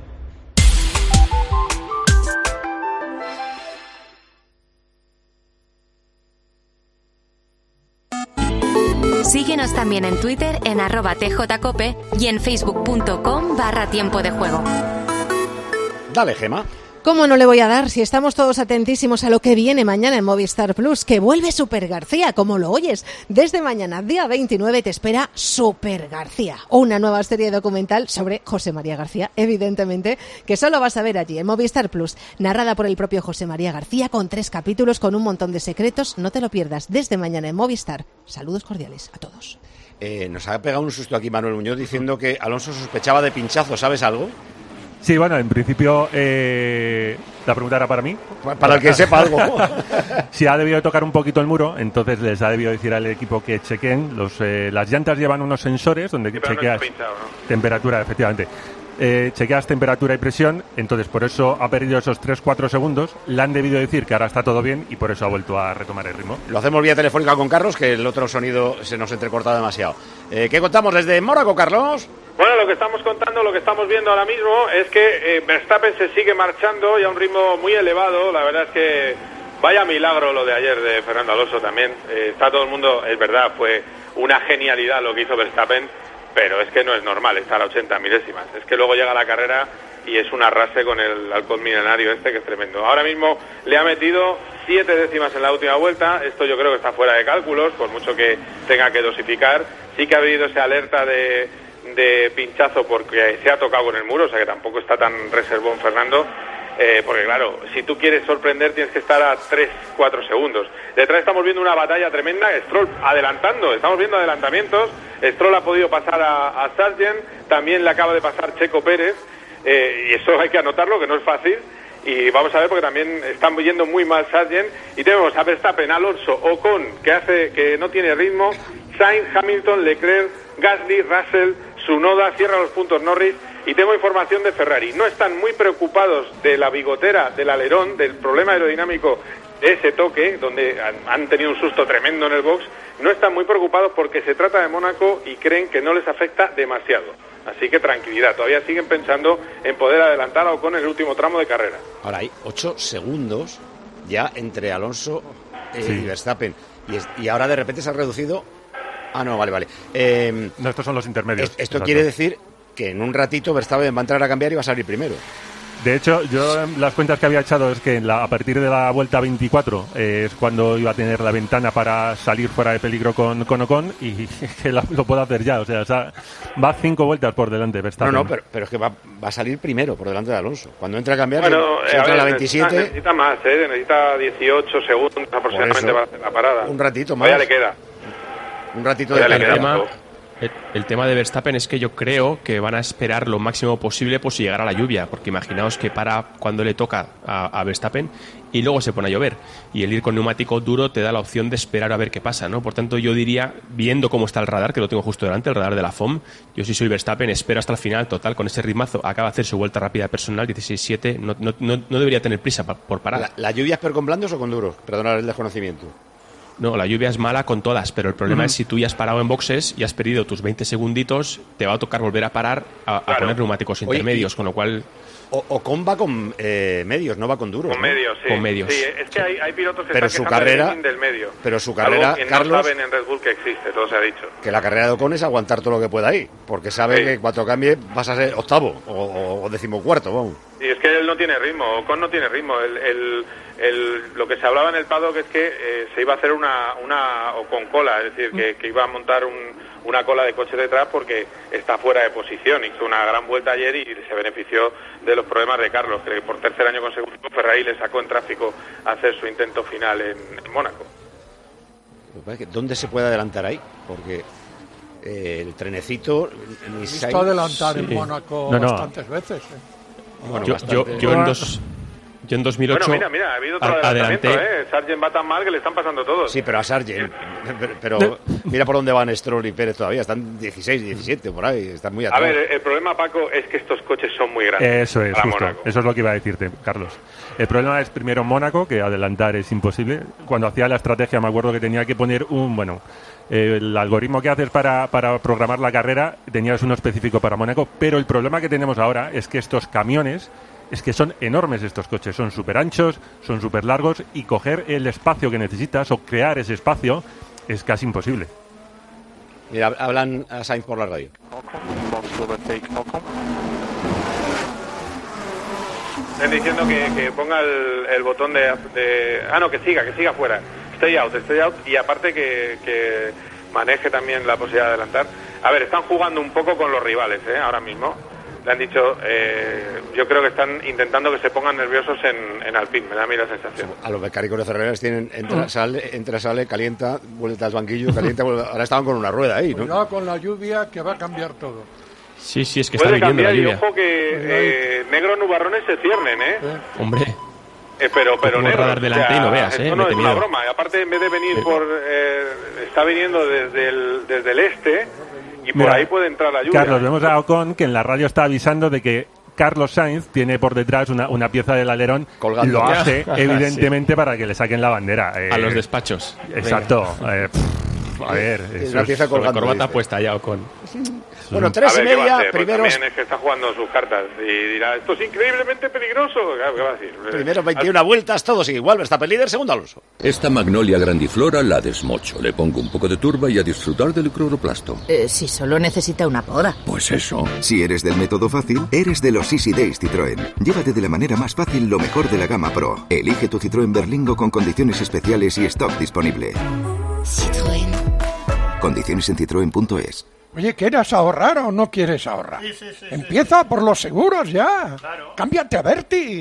Síguenos también en Twitter en arroba tjcope y en facebook punto com barra tiempo de juego. Dale, Gema. ¿Cómo no le voy a dar si estamos todos atentísimos a lo que viene mañana en Movistar Plus? Que vuelve Super García, como lo oyes. Desde mañana, día veintinueve, te espera Super García. Una nueva serie documental sobre José María García, evidentemente, que solo vas a ver allí en Movistar Plus. Narrada por el propio José María García, con tres capítulos, con un montón de secretos. No te lo pierdas desde mañana en Movistar. Saludos cordiales a todos. Eh, nos ha pegado un susto aquí Manuel Muñoz diciendo que Alonso sospechaba de pinchazo. ¿Sabes algo? Sí, bueno, en principio eh, la pregunta era para mí. Para el que sepa algo. Si ha debido tocar un poquito el muro, entonces les ha debido decir al equipo que chequen. Los, eh, las llantas llevan unos sensores donde sí, chequeas no pinchado, ¿no? Temperatura, efectivamente. Eh, chequeas temperatura y presión, entonces por eso ha perdido esos tres cuatro segundos. Le han debido decir que ahora está todo bien y por eso ha vuelto a retomar el ritmo. Lo hacemos vía telefónica con Carlos, que el otro sonido se nos entrecorta demasiado. Eh, ¿Qué contamos desde Mónaco, Carlos? Bueno, lo que estamos contando, lo que estamos viendo ahora mismo es que eh, Verstappen se sigue marchando y a un ritmo muy elevado. La verdad es que vaya milagro lo de ayer de Fernando Alonso también. Eh, está todo el mundo, es verdad, fue una genialidad lo que hizo Verstappen, pero es que no es normal estar a ochenta milésimas. Es que luego llega la carrera y es un arrase con el alcohol milenario este, que es tremendo. Ahora mismo le ha metido siete décimas en la última vuelta. Esto yo creo que está fuera de cálculos, por mucho que tenga que dosificar. Sí que ha habido esa alerta de, de pinchazo porque se ha tocado con el muro, o sea que tampoco está tan reservón Fernando. Eh, porque claro, si tú quieres sorprender tienes que estar a tres cuatro segundos. Detrás estamos viendo una batalla tremenda, Stroll adelantando, estamos viendo adelantamientos. Stroll ha podido pasar a, a Sargent, también le acaba de pasar Checo Pérez, eh, y eso hay que anotarlo, que no es fácil. Y vamos a ver, porque también están yendo muy mal Sargent, y tenemos a Verstappen, Alonso, Ocon, que hace que no tiene ritmo, Sainz, Hamilton, Leclerc, Gasly, Russell, Tsunoda, cierra los puntos Norris. Y tengo información de Ferrari. No están muy preocupados de la bigotera, del alerón, del problema aerodinámico de ese toque, donde han, han tenido un susto tremendo en el box. No están muy preocupados porque se trata de Mónaco y creen que no les afecta demasiado. Así que tranquilidad, todavía siguen pensando en poder adelantar a Ocon en el último tramo de carrera. Ahora hay ocho segundos ya entre Alonso eh, sí. y Verstappen. Y, es, y ahora de repente se ha reducido... Ah, no, vale, vale. Eh, no, estos son los intermedios. Esto Exacto. quiere decir... que en un ratito Verstappen va a entrar a cambiar y va a salir primero. De hecho, yo las cuentas que había echado es que en la, a partir de la vuelta veinticuatro eh, es cuando iba a tener la ventana para salir fuera de peligro con, con Ocon, y que lo, lo puedo hacer ya. O sea, o sea, va cinco vueltas por delante Verstappen. No, no, pero, pero es que va, va a salir primero por delante de Alonso. Cuando entra a cambiar, bueno, se, se eh, entra a la veintisiete... Necesita, necesita más, ¿eh? Necesita dieciocho segundos aproximadamente para hacer la parada. Un ratito más. Ya le queda. Un ratito de le queda. Tema... El, el tema de Verstappen es que yo creo que van a esperar lo máximo posible por si llegara la lluvia, porque imaginaos que para cuando le toca a, a Verstappen y luego se pone a llover, y el ir con neumático duro te da la opción de esperar a ver qué pasa, ¿no? Por tanto, yo diría, viendo cómo está el radar, que lo tengo justo delante, el radar de la F O M, yo si soy Verstappen espero hasta el final, total, con ese ritmazo, acaba de hacer su vuelta rápida personal, dieciséis siete, no, no, no, no debería tener prisa pa, por parar. ¿La, ¿La lluvia es per con blandos o con duros? Perdonad el desconocimiento. No, la lluvia es mala con todas, pero el problema uh-huh. es si tú ya has parado en boxes y has perdido tus veinte segunditos, te va a tocar volver a parar a, claro. a poner neumáticos intermedios, Oye, y, con lo cual... O, Ocon va con eh, medios, no va con duros. Con ¿no? medios, sí. Con medios. Sí, es que sí. hay, hay pilotos que pero están su carrera, del medio. Pero su carrera, Algo que Carlos... no saben en Red Bull que existe, todo se ha dicho. Que la carrera de Ocon es aguantar todo lo que pueda ahí, porque sabe sí. que cuando cambie vas a ser octavo o, o, o decimocuarto, vamos. Y es que él no tiene ritmo, Ocon no tiene ritmo. El, el, el, lo que se hablaba en el paddock es que eh, se iba a hacer una, una Ocon cola, es decir, que, que iba a montar un, una cola de coche detrás porque está fuera de posición. Hizo una gran vuelta ayer y se benefició de los problemas de Carlos, que por tercer año consecutivo Ferrari le sacó en tráfico a hacer su intento final en, en Mónaco. ¿Dónde se puede adelantar ahí? Porque eh, el trenecito... He visto adelantar sí. en Mónaco no, no. bastantes veces. ¿eh? Bueno, yo, yo, yo, en dos, yo en dos mil ocho... Bueno, mira, mira, ha habido otro adelantamiento, ¿eh? Sargent va tan mal que le están pasando todos. Sí, pero a Sargent... Pero, pero mira por dónde van Stroll y Pérez todavía. Están dieciséis, diecisiete, por ahí. Están muy atrás. A ver, el problema, Paco, es que estos coches son muy grandes. Eso es, justo. Mónaco. Eso es lo que iba a decirte, Carlos. El problema es primero Mónaco, que adelantar es imposible. Cuando hacía la estrategia me acuerdo que tenía que poner un... bueno... el algoritmo que haces para, para programar la carrera tenías uno específico para Mónaco, pero el problema que tenemos ahora es que estos camiones, es que son enormes estos coches, son súper anchos, son súper largos, y coger el espacio que necesitas o crear ese espacio es casi imposible. Mira, hablan a Sainz por la radio. Están diciendo que, que ponga el, el botón de, de... Ah, no, que siga, que siga fuera. Stay out, stay out. Y aparte que, que maneje también la posibilidad de adelantar. A ver, están jugando un poco con los rivales, ¿eh? Ahora mismo. Le han dicho, eh, yo creo que están intentando que se pongan nerviosos en, en Alpine, me da a mí la sensación. A los becáricos de Ferreras tienen, entra, sale, entra, sale, calienta, vuelta al banquillo, calienta, vuelve. Ahora estaban con una rueda ahí, ¿no? Cuidado con la lluvia que va a cambiar todo. Sí, sí, es que Puede está viniendo la cambiar lluvia. y ojo que eh, negros nubarrones se ciernen, ¿eh? ¿Eh? Hombre, Eh, pero pero Como negros, radar delante y no veas, esto ¿eh? no Mete es una miedo. broma. Y aparte, en vez de venir por... Eh, está viniendo desde el, desde el este y por Mira, ahí puede entrar la lluvia. Carlos, vemos a Ocon que en la radio está avisando de que Carlos Sainz tiene por detrás una, una pieza del alerón. Colgando. Lo hace, Ya. evidentemente, para que le saquen la bandera. Eh, a los despachos. Exacto. Eh, pff, a ver, Es eso una es- pieza Con la colgando. corbata dice. puesta ya, Ocon. Bueno, A tres y ver, ¿qué va a media, hacer? Pues primeros, también es que está jugando sus cartas y dirá, esto es increíblemente peligroso. Claro, ¿qué va a decir? primeros veintiuna vueltas, todos sigue igual. Verstappen líder, segundo Alonso. Esta magnolia grandiflora la desmocho. Le pongo un poco de turba y a disfrutar del cloroplasto. Eh, si solo necesita una poda. Pues eso. Si eres del método fácil, eres de los Easy Days Citroën. Llévate de la manera más fácil lo mejor de la gama Pro. Elige tu Citroën Berlingo con condiciones especiales y stock disponible. Citroën. Condiciones en citroen punto es. Oye, ¿quieres ahorrar o no quieres ahorrar? Sí, sí, sí, Empieza por los seguros ya. Claro. Cámbiate a Berti.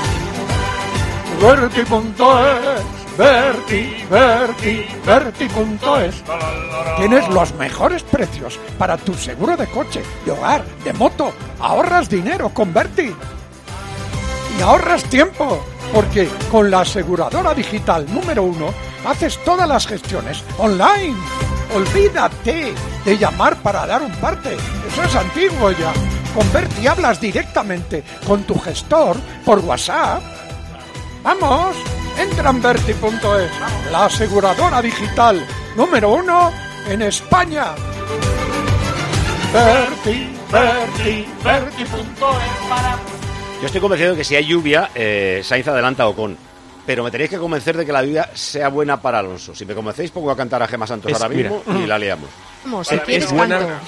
Berti punto es, Berti, Berti, Berti punto es. Tienes los mejores precios para tu seguro de coche, de hogar, de moto. Ahorras dinero con Berti. Y ahorras tiempo, porque con la aseguradora digital número uno haces todas las gestiones online. Olvídate de llamar para dar un parte. Eso es antiguo ya. Con Berti hablas directamente con tu gestor por WhatsApp. ¡Vamos! Entra en Berti punto es, la aseguradora digital número uno en España. Berti, Berti, Berti punto es para... Yo estoy convencido de que si hay lluvia, eh, Sainz adelanta a Ocon. Pero me tenéis que convencer de que la lluvia sea buena para Alonso. Si me convencéis, pongo a cantar a Gemma Santos Es- ahora mismo mira. y la liamos. Vamos, si Para mí quieres es buena. canto.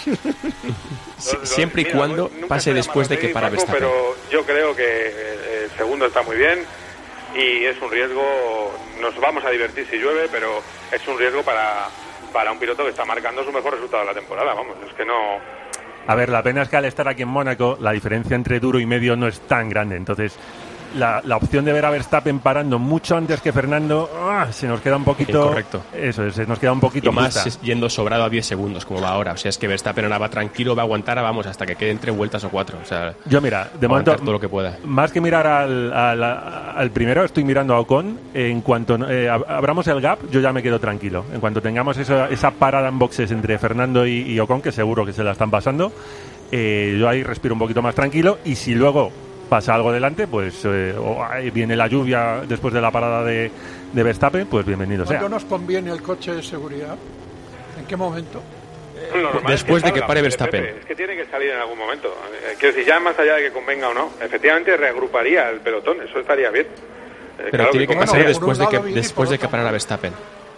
Si- Lo- lo- siempre y mira, cuando nunca pase estoy después de amado, que sí, para Paco, Verstappen. Pero yo creo que eh, el segundo está muy bien y es un riesgo. Nos vamos a divertir si llueve, pero es un riesgo para, para un piloto que está marcando su mejor resultado de la temporada. Vamos, es que no. A ver, la pena es que al estar aquí en Mónaco, la diferencia entre duro y medio no es tan grande. Entonces, la, la opción de ver a Verstappen parando mucho antes que Fernando, ¡ah!, se nos queda un poquito... Incorrecto. Eso, se nos queda un poquito Y más justa. es yendo sobrado a diez segundos, como va ahora. O sea, es que Verstappen ahora va tranquilo, va a aguantar, vamos, hasta que queden tres vueltas o cuatro. O sea, Yo, mira, de aguantar momento, todo lo que pueda. más que mirar al, al, al primero, estoy mirando a Ocon. En cuanto eh, ab- abramos el gap, yo ya me quedo tranquilo. En cuanto tengamos eso, esa parada en boxes entre Fernando y, y Ocon, que seguro que se la están pasando, eh, yo ahí respiro un poquito más tranquilo. Y si luego pasa algo delante, pues eh, o ahí viene la lluvia después de la parada de, de Verstappen, pues bienvenido sea. ¿Cuándo nos conviene el coche de seguridad? ¿En qué momento? Lo normal Después es de que salga, pare Pepe, Verstappen. Es que tiene que salir en algún momento. Eh, quiero decir, ya más allá de que convenga o no, efectivamente reagruparía el pelotón, eso estaría bien. Eh, Pero claro tiene que como pasar no, después de que, lado y por después de que otro. parara Verstappen.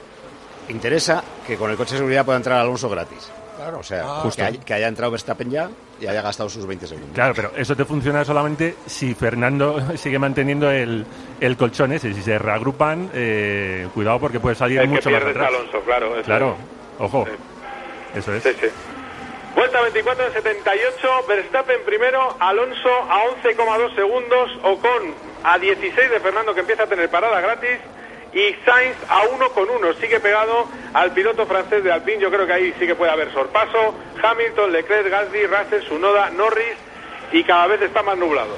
Interesa que con el coche de seguridad pueda entrar Alonso gratis. Claro. O sea, Ah, que, hay- que haya entrado Verstappen ya y haya gastado sus veinte segundos. Claro, pero eso te funciona solamente si Fernando sigue manteniendo el, el colchón ese. Si se reagrupan, eh, cuidado porque puede salir el que mucho más pierde es atrás. Alonso, claro. eso Claro, es. ojo. Sí. Eso es. Sí, sí. Vuelta veinticuatro de setenta y ocho, Verstappen primero, Alonso a once coma dos segundos, Ocon a dieciséis de Fernando, que empieza a tener parada gratis, y Sainz a uno con uno, sigue pegado al piloto francés de Alpine. Yo creo que ahí sí que puede haber sorpaso. Hamilton, Leclerc, Gasly, Russell, Tsunoda, Norris, y cada vez está más nublado.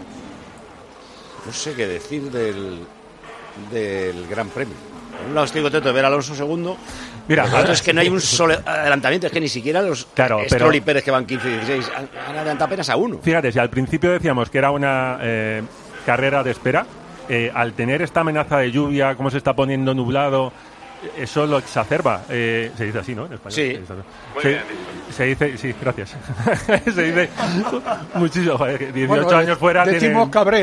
No sé qué decir del, del Gran Premio. Por un lado estoy contento de ver a Alonso segundo. Mira, Por otro es que no hay un solo adelantamiento, es que ni siquiera los Claro, Stroll pero- y Pérez, que van quince y dieciséis, han, han adelantado apenas a uno. Fíjate, si al principio decíamos que era una eh, carrera de espera, eh, al tener esta amenaza de lluvia, cómo se está poniendo nublado, eh, eso lo exacerba. Eh, se dice así, ¿no? En español. Sí. Se dice, Muy se, bien se dice, sí, gracias. Se dice muchísimo, joder, que dieciocho Bueno, años fuera. Decimos tienen- cabrea.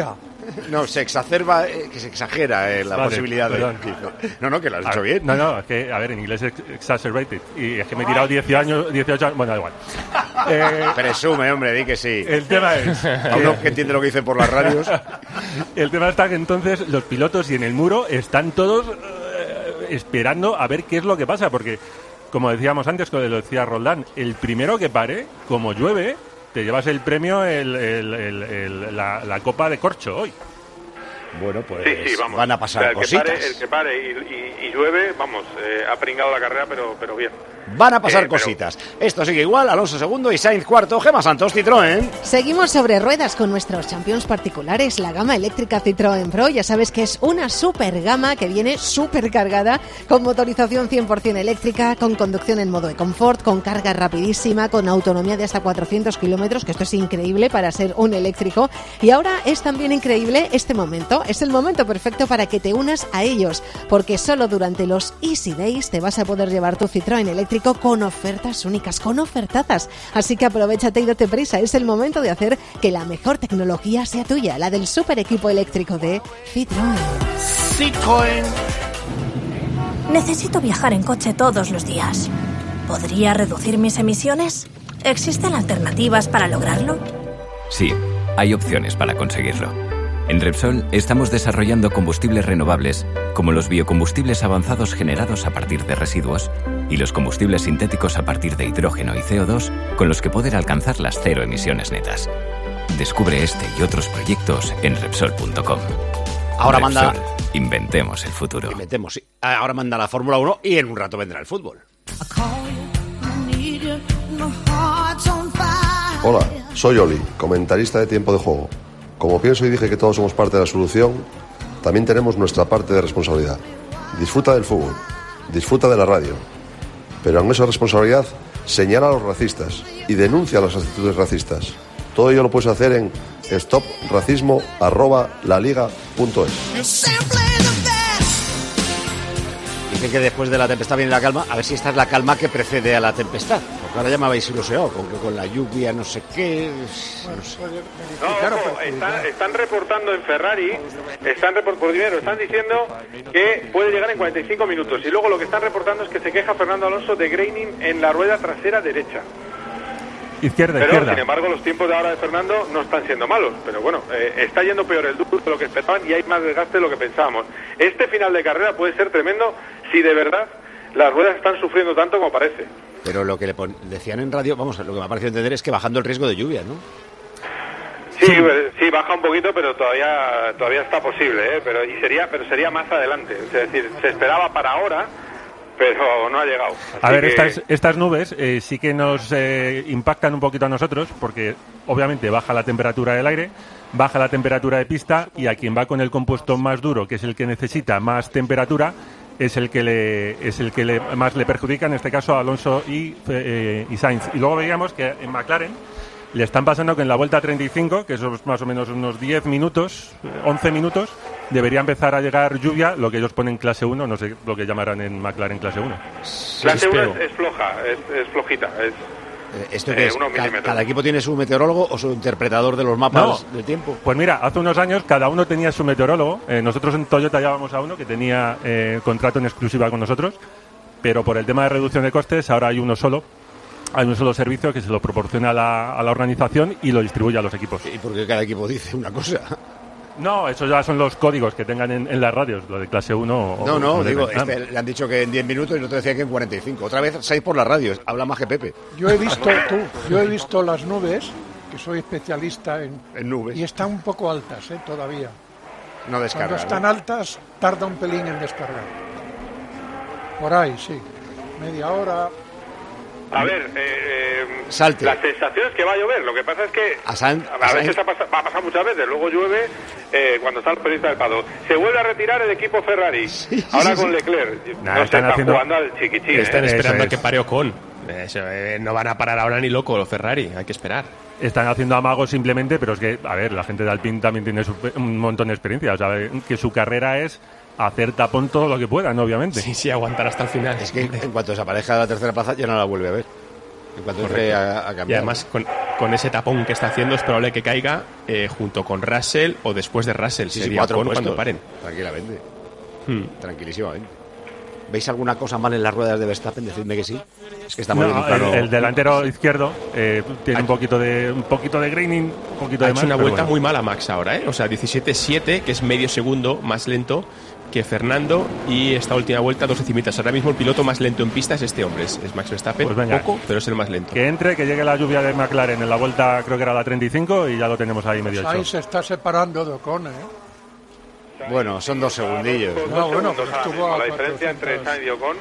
No, se exacerba, eh, que se exagera eh, la Vale, posibilidad perdón. de... No, no, que lo has A hecho ver, bien. No, no, es que, a ver, en inglés es exacerbated. Y es que me he tirado dieciocho años, dieciocho años, bueno, da igual. Eh, Presume, hombre, di que sí. El tema es... A uno que entiende lo que dicen por las radios. El tema está que entonces los pilotos y en el muro están todos eh, esperando a ver qué es lo que pasa, porque, como decíamos antes, como lo decía Roldán, el primero que pare, como llueve, te llevas el premio, el, el, el, el, la, la copa de corcho hoy. Bueno, pues Sí, sí, vamos. van a pasar O sea, el cositas. Que pare, el que pare y, y, y llueve, vamos, eh, ha pringado la carrera, pero, pero bien. Van a pasar Eh, pero- cositas. Esto sigue igual, Alonso segundo y Sainz cuarto. Gemma Santos, Citroën. Seguimos sobre ruedas con nuestros champions particulares, la gama eléctrica Citroën Pro. Ya sabes que es una super gama que viene súper cargada, con motorización cien por ciento eléctrica, con conducción en modo de confort, con carga rapidísima, con autonomía de hasta cuatrocientos kilómetros, que esto es increíble para ser un eléctrico. Y ahora es también increíble este momento. Es el momento perfecto para que te unas a ellos, porque solo durante los Easy Days te vas a poder llevar tu Citroën eléctrico con ofertas únicas, con ofertazas. Así que aprovechate y date prisa. Es el momento de hacer que la mejor tecnología sea tuya, la del super equipo eléctrico de Citroën. Citroën. Necesito viajar en coche todos los días. ¿Podría reducir mis emisiones? ¿Existen alternativas para lograrlo? Sí, hay opciones para conseguirlo. En Repsol estamos desarrollando combustibles renovables, como los biocombustibles avanzados generados a partir de residuos y los combustibles sintéticos a partir de hidrógeno y C O dos, con los que poder alcanzar las cero emisiones netas. Descubre este y otros proyectos en Repsol punto com. Ahora Repsol, manda- inventemos el futuro. Inventemos, sí. Ahora manda la Fórmula uno y en un rato vendrá el fútbol. Hola, soy Oli, comentarista de Tiempo de Juego. Como pienso y dije que todos somos parte de la solución, también tenemos nuestra parte de responsabilidad. Disfruta del fútbol, disfruta de la radio, pero en esa responsabilidad señala a los racistas y denuncia las actitudes racistas. Todo ello lo puedes hacer en stop racismo arroba la liga punto es. Dicen que después de la tempestad viene la calma. A ver si esta es la calma que precede a la tempestad. Porque ahora ya me habéis ilusionado con que con la lluvia no sé qué. No sé. No, ojo, están, están reportando en Ferrari, están report- por primero están diciendo que puede llegar en cuarenta y cinco minutos y luego lo que están reportando es que se queja Fernando Alonso de graining en la rueda trasera derecha. Izquierda, Pero, izquierda. sin embargo, los tiempos de ahora de Fernando no están siendo malos. Pero bueno, eh, está yendo peor el duro de lo que esperaban y hay más desgaste de lo que pensábamos. Este final de carrera puede ser tremendo si de verdad las ruedas están sufriendo tanto como parece. Pero lo que le pon- decían en radio, vamos, lo que me ha parecido entender es que bajando el riesgo de lluvia, ¿no? Sí, pues, sí, baja un poquito, pero todavía todavía está posible, ¿eh? Pero y sería pero sería más adelante. Es decir, se esperaba para ahora, pero no ha llegado. A Así ver, que- estas, estas nubes eh, sí que nos eh, impactan un poquito a nosotros, porque obviamente baja la temperatura del aire, baja la temperatura de pista, y a quien va con el compuesto más duro, que es el que necesita más temperatura, es el que le es el que le, más le perjudica, en este caso a Alonso y, eh, y Sainz. Y luego veíamos que en McLaren le están pasando que en la vuelta treinta y cinco, que son más o menos unos diez minutos, once minutos, debería empezar a llegar lluvia, lo que ellos ponen clase uno, no sé lo que llamarán en McLaren clase uno. Clase uno es, es floja, es, es flojita. Es, Eh, ¿Esto eh, que es? unos Ca- milímetros. ¿Cada equipo tiene su meteorólogo o su interpretador de los mapas No. del tiempo? Pues mira, hace unos años cada uno tenía su meteorólogo. Eh, nosotros en Toyota llevábamos a uno que tenía eh, contrato en exclusiva con nosotros, pero por el tema de reducción de costes ahora hay uno solo. Hay un solo servicio que se lo proporciona a la, a la organización y lo distribuye a los equipos. ¿Y por qué cada equipo dice una cosa? No, esos ya son los códigos que tengan en, en las radios, lo de clase uno. o- No, no, o de digo, Vietnam. este, le han dicho que en diez minutos y no te decía que en cuarenta y cinco. Otra vez seis por las radios, habla más que Pepe. Yo he visto tú, yo he visto las nubes, que soy especialista en, En nubes. y están un poco altas, ¿eh? Todavía. No descarga. Cuando están ¿no? altas, tarda un pelín en descargar. Por ahí, sí. Media hora. A ver, eh, eh, Salte. la sensación es que va a llover. Lo que pasa es que A San- a a veces Sainz- ha pas- va a pasar muchas veces. Luego llueve eh, cuando están los periodistas del paddock. Se vuelve a retirar el equipo Ferrari. Ahora sí, con sí. Leclerc. Nah, no se están está haciendo- jugando al chiquitín. Están ¿eh? esperando a que pare Ocon. Eso, eh, no van a parar ahora ni loco los Ferrari, hay que esperar. Están haciendo amagos simplemente, pero es que, a ver, la gente de Alpine también tiene su- un montón de experiencia. O sea, que su carrera es hacer tapón todo lo que puedan, obviamente. Sí, sí, aguantar hasta el final. Es que en cuanto desaparezca de la tercera plaza ya no la vuelve a ver. En cuanto entre a, a cambiar. Y además, con, con ese tapón que está haciendo, es probable que caiga eh, junto con Russell o después de Russell. Sí, sería sí, cuatro Ocon puestos. cuando paren. Tranquilamente. Hmm. Tranquilísimamente. ¿Veis alguna cosa mal en las ruedas de Verstappen? Decidme que sí. Es que estamos No, en un plano... el, el delantero izquierdo eh, tiene un poquito de un poquito de graining, un poquito Ha de hecho más, una pero vuelta bueno. muy mala Max ahora, ¿eh? O sea, diecisiete siete, que es medio segundo más lento que Fernando, y esta última vuelta dos decimitas. Ahora mismo el piloto más lento en pista es este hombre, es, es Max Verstappen. Pues venga. Poco, pero es el más lento. Que entre, que llegue la lluvia de McLaren en la vuelta, creo que era la treinta y cinco, y ya lo tenemos ahí medio Sainz hecho. se está separando de Ocon, ¿eh? Bueno, son dos segundillos. Dos No, bueno, segundos pero ahora estuvo mismo, a la diferencia entre cuatrocientos. Sainz y Ocon.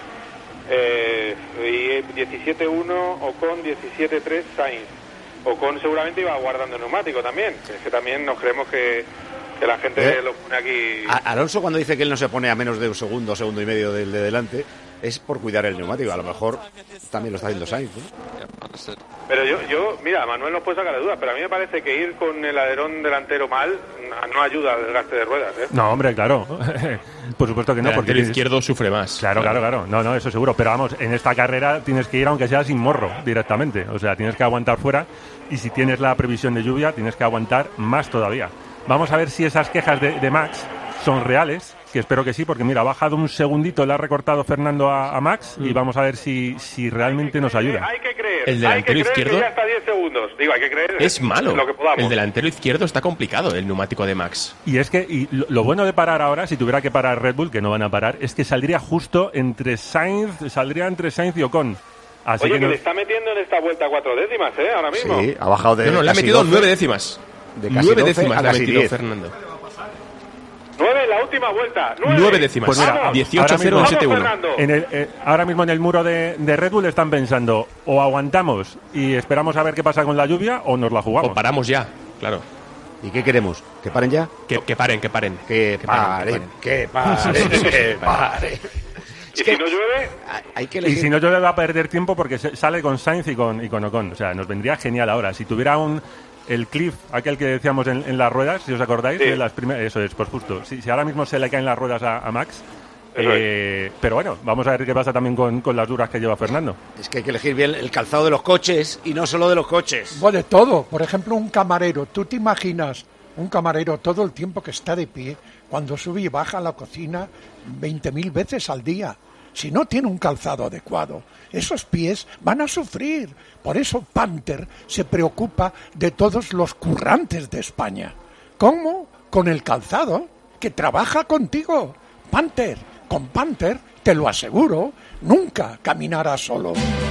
Eh, y diecisiete uno, Ocon diecisiete tres, Sainz. Ocon seguramente iba guardando el neumático también. Es que también nos creemos que, que la gente ¿Eh? lo pone aquí. A- Alonso, cuando dice que él no se pone a menos de un segundo, segundo y medio del de delante, es por cuidar el neumático. A lo mejor también lo está haciendo Sainz, ¿no? Pero yo, yo, mira, Manuel nos puede sacar de dudas, pero a mí me parece que ir con el alerón delantero mal no ayuda al desgaste de ruedas, ¿eh? No, hombre, claro. Por supuesto que no, El porque delantero tienes- izquierdo sufre más. Claro, claro, claro. No, no, eso seguro. Pero vamos, en esta carrera tienes que ir aunque sea sin morro directamente. O sea, tienes que aguantar fuera. Y si tienes la previsión de lluvia, tienes que aguantar más todavía. Vamos a ver si esas quejas de, de Max son reales, que espero que sí, porque mira, ha bajado un segundito, le ha recortado Fernando a, a Max, y vamos a ver si, si realmente nos ayuda. Hay que creer, El hay delantero que creer izquierdo que ya está diez segundos. Digo, hay que creer Es malo. lo que podamos. El delantero izquierdo está complicado, el neumático de Max. Y es que y lo, lo bueno de parar ahora, si tuviera que parar Red Bull, que no van a parar, es que saldría justo entre Sainz, saldría entre Sainz y Ocon. Así Oye, que que no- le está metiendo en esta vuelta cuatro décimas, ¿eh? Ahora mismo. Sí, ha bajado de No, no, le ha casi metido doce, nueve décimas. de casi Nueve doce décimas a le ha casi metido diez. Fernando. Nueve en la última vuelta. Nueve, Nueve décimas. Pues mira, Vamos. dieciocho cero en Vamos, siete uno. Fernando. En el, eh, ahora mismo en el muro de, de Red Bull están pensando, o aguantamos y esperamos a ver qué pasa con la lluvia, o nos la jugamos. O paramos ya, claro. ¿Y qué queremos? ¿Que paren ya? Que, que paren, que paren. Que paren, que paren, que paren. Y si no llueve, Hay que Y elegir. si no, yo le va a perder tiempo porque se- sale con Sainz y con, y con Ocon. O sea, nos vendría genial ahora. Si tuviera un el cliff, aquel que decíamos en, en las ruedas, si os acordáis, Sí. de las primeras, eso es, pues justo. Si, si ahora mismo se le caen las ruedas a, a Max, Eso eh, pero bueno, vamos a ver qué pasa también con, con las duras que lleva Fernando. Es que hay que elegir bien el calzado de los coches y no solo de los coches. Bueno, de todo. Por ejemplo, un camarero. ¿Tú te imaginas un camarero todo el tiempo que está de pie cuando sube y baja a la cocina veinte mil veces al día? Si no tiene un calzado adecuado, esos pies van a sufrir. Por eso Panther se preocupa de todos los currantes de España. ¿Cómo? Con el calzado que trabaja contigo. Panther, con Panther, te lo aseguro, nunca caminarás solo.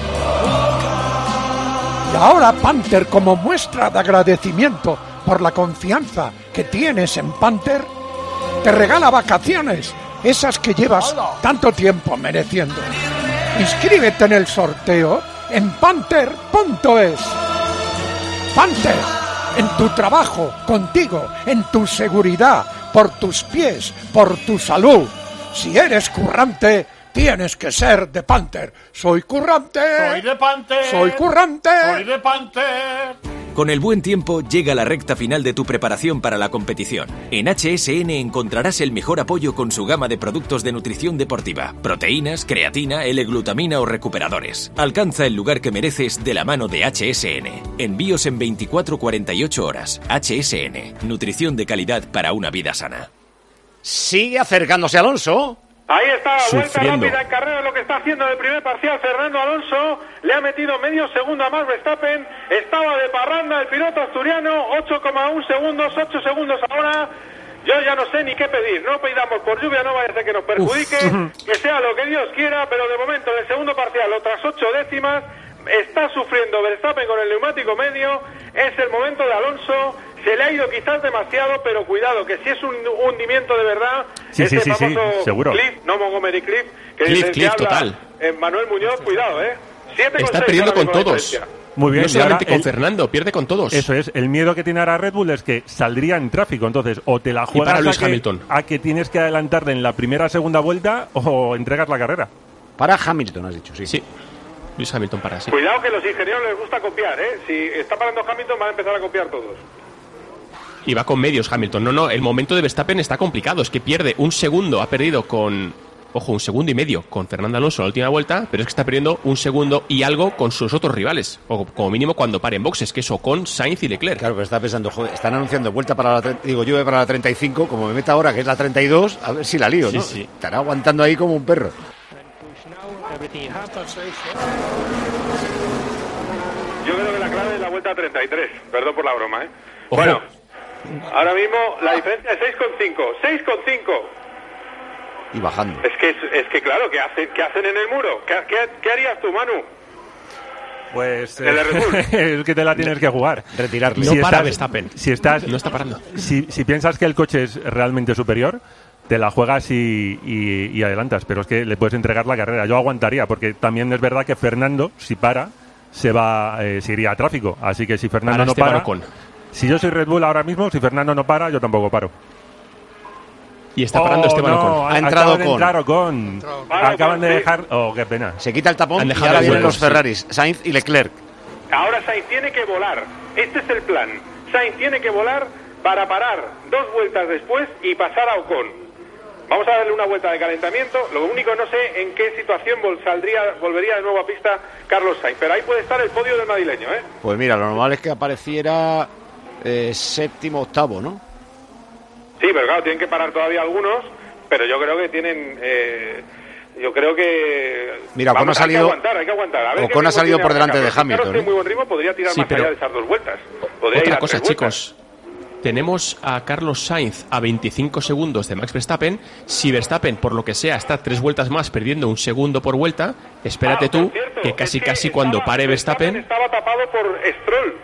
Y ahora Panther, como muestra de agradecimiento por la confianza que tienes en Panther, te regala vacaciones, esas que llevas tanto tiempo mereciendo. Inscríbete en el sorteo en panther punto es. Panther, en tu trabajo, contigo, en tu seguridad, por tus pies, por tu salud. Si eres currante, tienes que ser de Panther. Soy currante. Soy de Panther. Soy currante. Soy de Panther. Con el buen tiempo llega la recta final de tu preparación para la competición. En H S N encontrarás el mejor apoyo con su gama de productos de nutrición deportiva, proteínas, creatina, L-glutamina o recuperadores. Alcanza el lugar que mereces de la mano de H S N. Envíos en veinticuatro a cuarenta y ocho horas. H S N. Nutrición de calidad para una vida sana. Sigue acercándose Alonso. ahí está la vuelta Sufriendo. rápida en carrera, lo que está haciendo en el primer parcial Fernando Alonso. Le ha metido medio segundo a Max Verstappen. Estaba de parranda el piloto asturiano. ocho coma uno segundos, ocho segundos ahora. Yo ya no sé ni qué pedir. No pidamos por lluvia, no vaya a ser que nos perjudique. Que sea lo que Dios quiera, pero de momento en el segundo parcial, otras ocho décimas, está sufriendo Verstappen con el neumático medio. Es el momento de Alonso. Se le ha ido quizás demasiado, pero cuidado, que si es un hundimiento de verdad, Sí, ese sí, sí, sí, famoso seguro. Cliff, no Montgomery Cliff, que Cliff, del que Cliff, habla, total. eh, Manuel Muñoz, cuidado, ¿eh? Siete con Está seis perdiendo ahora con mismo la todos. diferencia. Muy bien, No y solamente ahora con el- Fernando, pierde con todos. Eso es, el miedo que tiene ahora Red Bull es que saldría en tráfico, entonces o te la juegas para a Lewis que, Hamilton. a que tienes que adelantarle en la primera o segunda vuelta o entregas la carrera. Para Hamilton, has dicho, sí. Sí. Luis Hamilton para sí. Cuidado que los ingenieros les gusta copiar, ¿eh? Si está parando Hamilton, van a empezar a copiar todos. Y va con medios Hamilton. No, no, el momento de Verstappen está complicado. Es que pierde un segundo, ha perdido con, ojo, un segundo y medio con Fernando Alonso en la última vuelta, pero es que está perdiendo un segundo y algo con sus otros rivales, o como mínimo cuando pare en boxes, que es Ocon, Sainz y Leclerc. Claro, pero está pensando, joder, están anunciando vuelta para la, digo yo, para la treinta y cinco, como me meta ahora, que es la treinta y dos, a ver si la lío, ¿no? Sí, sí. Estará aguantando ahí como un perro. Yo creo que la clave es la vuelta treinta y tres, perdón por la broma, ¿eh? Ojo. Bueno, ahora mismo la diferencia es seis coma cinco, seis coma cinco. Y bajando. Es que, es, es que claro, ¿qué hacen, qué hacen en el muro? ¿Qué, qué, qué harías tú, Manu? Pues El de Red Bull. eh, es que te la tienes que jugar. Retirarle. No Si para estás- Verstappen. Si estás, No está parando. Si, si piensas que el coche es realmente superior, te la juegas y, y- y adelantas, pero es que le puedes entregar la carrera. Yo aguantaría, porque también es verdad que Fernando, si para, se va, eh, se iría a tráfico. Así que si Fernando Para no Esteban para, Ocon. si yo soy Red Bull ahora mismo, si Fernando no para, yo tampoco paro. Y está parando Oh, Esteban no, Ocon. Ha acaba entrado de Ocon. entrar Ocon. Vale, Acaban de sí. dejar... Oh, qué pena. Se quita el tapón Han y dejado ahora el vienen hueco, los sí. Ferraris, Sainz y Leclerc. Ahora Sainz tiene que volar. Este es el plan. Sainz tiene que volar para parar dos vueltas después y pasar a Ocon. Vamos a darle una vuelta de calentamiento. Lo único no sé en qué situación vol- saldría, volvería de nuevo a pista Carlos Sainz. Pero ahí puede estar el podio del madrileño, ¿eh? Pues mira, lo normal es que apareciera eh, séptimo, octavo, ¿no? Sí, pero claro, tienen que parar todavía algunos. Pero yo creo que tienen... eh, yo creo que... Mira, Ocon Vamos, ha salido- Hay que aguantar, hay que aguantar. A ver Ocon qué ha salido ritmo por tiene delante de ahora Carlos. Si Hamilton, Carlos tiene ¿eh? muy buen ritmo, podría tirar Sí, más pero- allá de esas dos vueltas. Podría ir Otra a cosa, tres vueltas. chicos. Tenemos a Carlos Sainz a veinticinco segundos de Max Verstappen. Si Verstappen, por lo que sea, está tres vueltas más perdiendo un segundo por vuelta, espérate Ah, por tú cierto, que casi es que casi cuando estaba- pare Verstappen... estaba tapado por Stroll.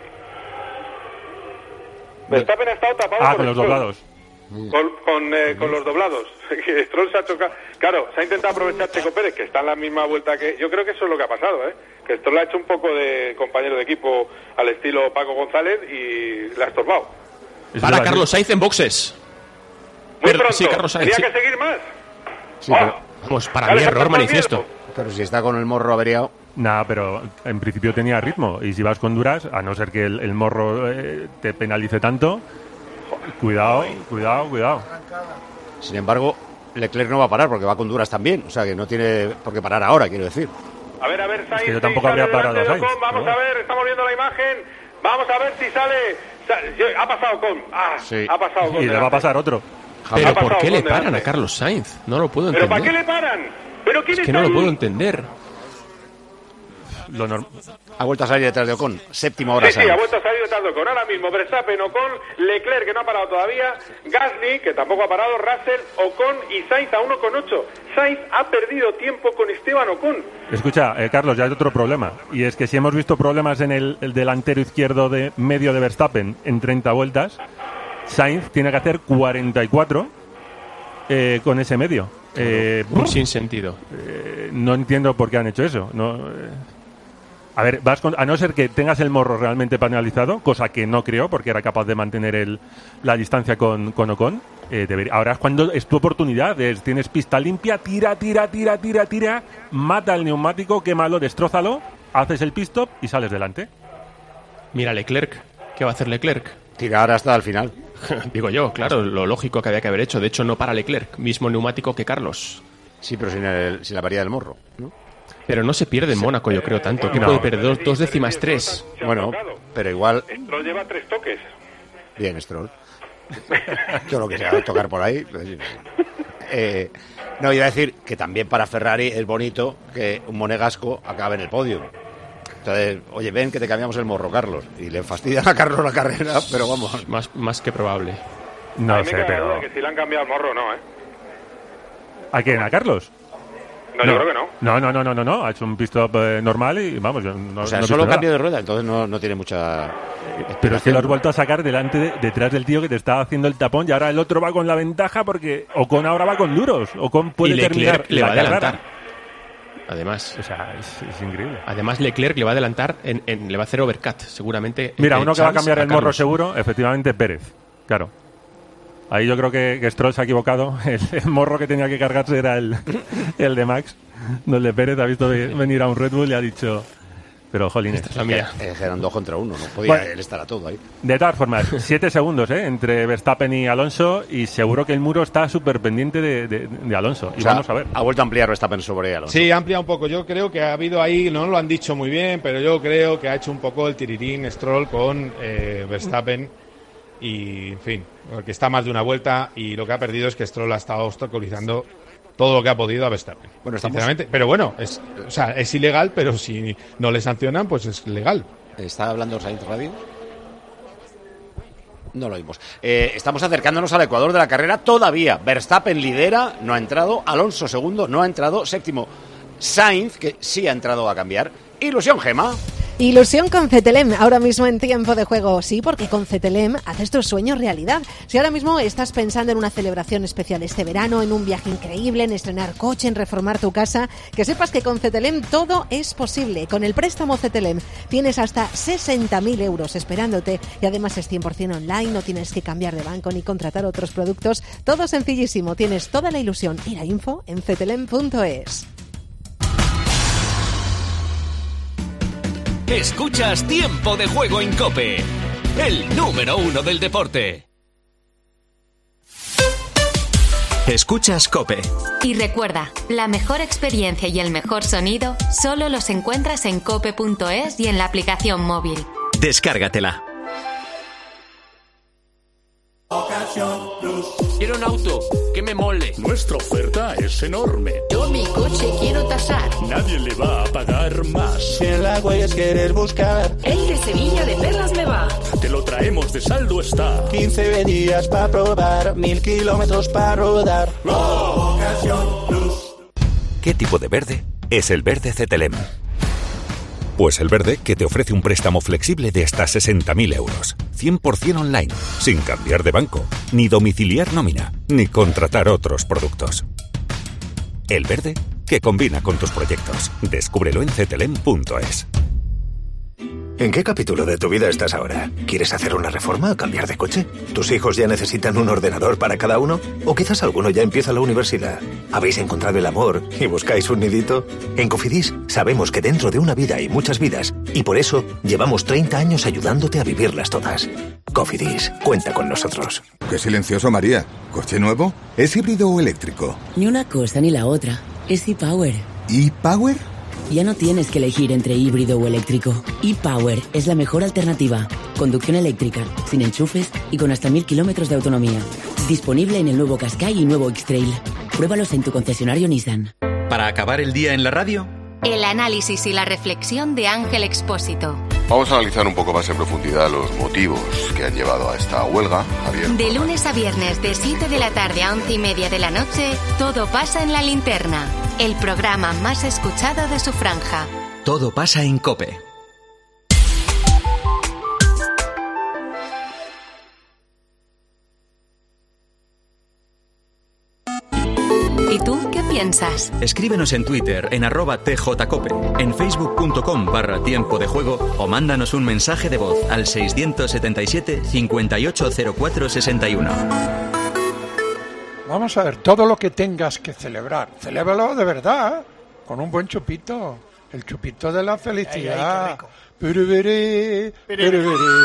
Verstappen ha estado tapado Ah, por con los Stroll. doblados. Con, con, eh, con los doblados. Que Stroll se ha chocado. Claro, se ha intentado aprovechar Checo Pérez, que está en la misma vuelta que... Yo creo que eso es lo que ha pasado, ¿eh? Que Stroll ha hecho un poco de compañero de equipo al estilo Paco González y le ha estorbado. Eso Para iba a Carlos decir. Sainz en boxes. Muy Pero- pronto. sí, Carlos Sainz, Tenía sí. que seguir más. Sí, Oh, pero, Vamos, para Dale, mí error Verstappen, manifiesto. miedo. pero si está con el morro averiado. Nada, pero en principio tenía ritmo. Y si vas con duras, a no ser que el, el morro eh, te penalice tanto, cuidado, cuidado, cuidado. Sin embargo, Leclerc no va a parar porque va con duras también. O sea que no tiene por qué parar ahora, quiero decir. A ver, a ver, Sainz. que yo tampoco si sale habría parado delante de a Sainz, Ocon. Vamos pero a ver, estamos viendo la imagen. Vamos a ver si sale. sa- Ha pasado con. Ah, Sí. ha pasado con. Y le va a pasar otro. Pero Ha ¿por pasado qué le con paran delante. a Carlos Sainz? No lo puedo ¿Pero para qué entender. le paran? ¿Pero quién Es que está no lo ahí? puedo entender. Lo norm- Ha vuelto a salir detrás de Ocon. Séptima hora Sí, sí, Sainz. ha vuelto a salir detrás de Ocon. Ahora mismo Verstappen, Ocon, Leclerc, que no ha parado todavía, Gasly, que tampoco ha parado, Russell, Ocon y Sainz a uno coma ocho. Sainz ha perdido tiempo con Esteban Ocon. Escucha, eh, Carlos, ya hay otro problema. Y es que si hemos visto problemas en el, el delantero izquierdo de medio de Verstappen en treinta vueltas, Sainz tiene que hacer cuarenta y cuatro eh, con ese medio. Eh, Un sinsentido. eh, no entiendo por qué han hecho eso. No, eh. A ver, vas con- a no ser que tengas el morro realmente penalizado, cosa que no creo, porque era capaz de mantener el, la distancia con, con Ocon. Eh, debería- ahora es cuando es tu oportunidad. Es- tienes pista limpia, tira, tira, tira, tira, tira, mata el neumático, quémalo, destrózalo, haces el pit stop y sales delante. Mira Leclerc. ¿Qué va a hacer Leclerc? Tirar hasta el final. Digo yo, claro, lo lógico que había que haber hecho. De hecho, no para Leclerc. Mismo neumático que Carlos. Sí, pero sin, el- sin la varilla del morro, ¿no? Pero no se pierde en Mónaco, yo creo tanto. ¿Qué No. puede perder? Dos, dos décimas, tres. Se ha Bueno, tocado. pero igual... Stroll lleva tres toques. Bien, Stroll. Yo lo que sea, tocar por ahí. Pues, sí. Eh, no, iba a decir que también para Ferrari es bonito que un monegasco acabe en el podio. Entonces, oye, ven que te cambiamos el morro, Carlos. Y le fastidian a Carlos la carrera, pero vamos. Más, más que probable. No A mí me sé, queda pero... duda que si le han cambiado el morro, no, ¿eh? ¿A quién? ¿A Carlos? No, yo creo que no. No, no, no, no, no, no. Ha hecho un pit stop eh, normal y vamos, yo no, O sea, no he solo visto nada. cambio de rueda, entonces no, no tiene mucha... Pero es que lo has vuelto a sacar delante de- detrás del tío que te está haciendo el tapón y ahora el otro va con la ventaja porque Ocon ahora va con duros. Ocon puede y terminar Leclerc le la va a carrera. adelantar. Además. O sea, es, es increíble. Además, Leclerc le va a adelantar, en, en- le va a hacer overcut, seguramente. Mira, eh, uno que va a Charles cambiar el morro Carlos. seguro, efectivamente, Pérez. Claro. Ahí yo creo que, que Stroll se ha equivocado. El, el morro que tenía que cargarse era el, el de Max. No el de Pérez. Ha visto ve- venir a un Red Bull y ha dicho... pero jolín, esta es la mía. Eh, eran dos contra uno, no podía Bueno, él estar a todo ahí. De todas formas, siete segundos ¿eh? entre Verstappen y Alonso, y seguro que el muro está súper pendiente de, de, de Alonso. Y O sea, vamos a ver. Ha vuelto a ampliar Verstappen sobre Alonso. Sí, amplia un poco. Yo creo que ha habido ahí, no lo han dicho muy bien, pero yo creo que ha hecho un poco el tirirín Stroll con eh, Verstappen y, en fin, que está más de una vuelta y lo que ha perdido es que Stroll ha estado obstaculizando todo lo que ha podido a Verstappen. Bueno, estamos... Sinceramente, pero bueno, es, o sea, es ilegal, pero si no le sancionan, pues es legal. ¿Está hablando Sainz Radio? No lo oímos. Eh, estamos acercándonos al ecuador de la carrera todavía. Verstappen lidera, no ha entrado. Alonso segundo, no ha entrado. Séptimo, Sainz, que sí ha entrado a cambiar. Ilusión, Gema. Ilusión con Cetelem, ahora mismo en tiempo de juego. Sí, porque con Cetelem haces tus sueños realidad. Si ahora mismo estás pensando en una celebración especial este verano, en un viaje increíble, en estrenar coche, en reformar tu casa, que sepas que con Cetelem todo es posible. Con el préstamo Cetelem tienes hasta sesenta mil euros esperándote y además es cien por ciento online, no tienes que cambiar de banco ni contratar otros productos. Todo sencillísimo, tienes toda la ilusión y la info en cetelem punto es. Escuchas Tiempo de Juego en COPE, el número uno del deporte. Escuchas COPE. Y recuerda, la mejor experiencia y el mejor sonido solo los encuentras en cope punto es y en la aplicación móvil. Descárgatela. Ocasión Plus. Quiero un auto que me mole. Nuestra oferta es enorme. Yo mi coche quiero tasar. Nadie le va a pagar más. Si en la huellas quieres buscar, el de Sevilla de Perlas me va. Te lo traemos de saldo está. quince días para probar, mil kilómetros para rodar. Ocasión Plus. ¿Qué tipo de verde es el verde Cetelem? Pues el verde que te ofrece un préstamo flexible de hasta sesenta mil euros, cien por ciento online, sin cambiar de banco, ni domiciliar nómina, ni contratar otros productos. El verde que combina con tus proyectos. Descúbrelo en cetelem punto es. ¿En qué capítulo de tu vida estás ahora? ¿Quieres hacer una reforma o cambiar de coche? ¿Tus hijos ya necesitan un ordenador para cada uno? ¿O quizás alguno ya empieza la universidad? ¿Habéis encontrado el amor y buscáis un nidito? En Cofidis sabemos que dentro de una vida hay muchas vidas y por eso llevamos treinta años ayudándote a vivirlas todas. Cofidis, cuenta con nosotros. Qué silencioso, María. ¿Coche nuevo? ¿Es híbrido o eléctrico? Ni una cosa ni la otra. Es ePower. ¿ePower? Ya no tienes que elegir entre híbrido o eléctrico. ePower es la mejor alternativa. Conducción eléctrica, sin enchufes y con hasta mil kilómetros de autonomía. Disponible en el nuevo Qashqai y nuevo X-Trail. Pruébalos en tu concesionario Nissan. Para acabar el día en la radio, El análisis y la reflexión de Ángel Expósito. Vamos a analizar un poco más en profundidad los motivos que han llevado a esta huelga, Javier. De lunes a viernes, de siete de la tarde a once y media de la noche, todo pasa en La Linterna, el programa más escuchado de su franja. todo pasa en COPE. ¿Y tú qué piensas? Escríbenos en Twitter en arroba tjcope, en facebook.com barra tiempo de juego o mándanos un mensaje de voz al seiscientos setenta y siete, cincuenta y ocho cero cuatro sesenta y uno. Vamos a ver, todo lo que tengas que celebrar, celébralo de verdad, con un buen chupito, el chupito de la felicidad. Ay, ay, qué rico. Perveré, perveré.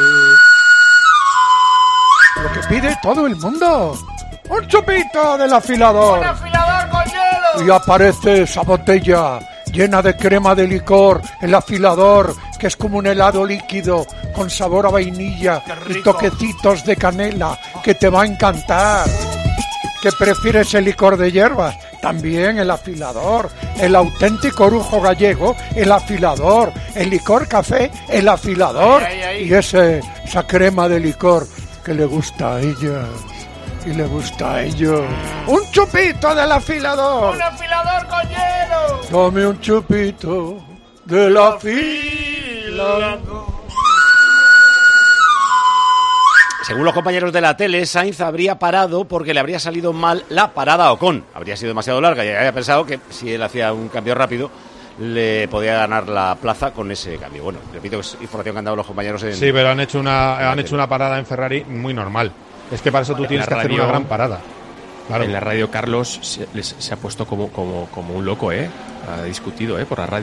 Lo que pide todo el mundo. ¡Un chupito del afilador! ¡Un afilador con hielo! Y aparece esa botella llena de crema de licor, el afilador, que es como un helado líquido con sabor a vainilla y toquecitos de canela, que te va a encantar. ¿Qué prefieres, el licor de hierbas? También el afilador, el auténtico orujo gallego, el afilador, el licor café, el afilador, ay, ay, ay. y ese, esa crema de licor que le gusta a ella. Y le gusta a ellos. ¡Un chupito del afilador! ¡Un afilador con hielo! Dame un chupito del afilador. Según los compañeros de la tele, Sainz habría parado porque le habría salido mal la parada a Ocon. Habría sido demasiado larga y había pensado que si él hacía un cambio rápido le podía ganar la plaza con ese cambio. Bueno, repito, es información que han dado los compañeros en... Sí, pero han hecho una, han hecho una parada en Ferrari muy normal. Es que para eso tú En tienes la que hacer radio- una gran parada. Claro. En la radio Carlos se, les- se ha puesto como, como, como un loco, ¿eh? Ha discutido, ¿eh? Por la radio.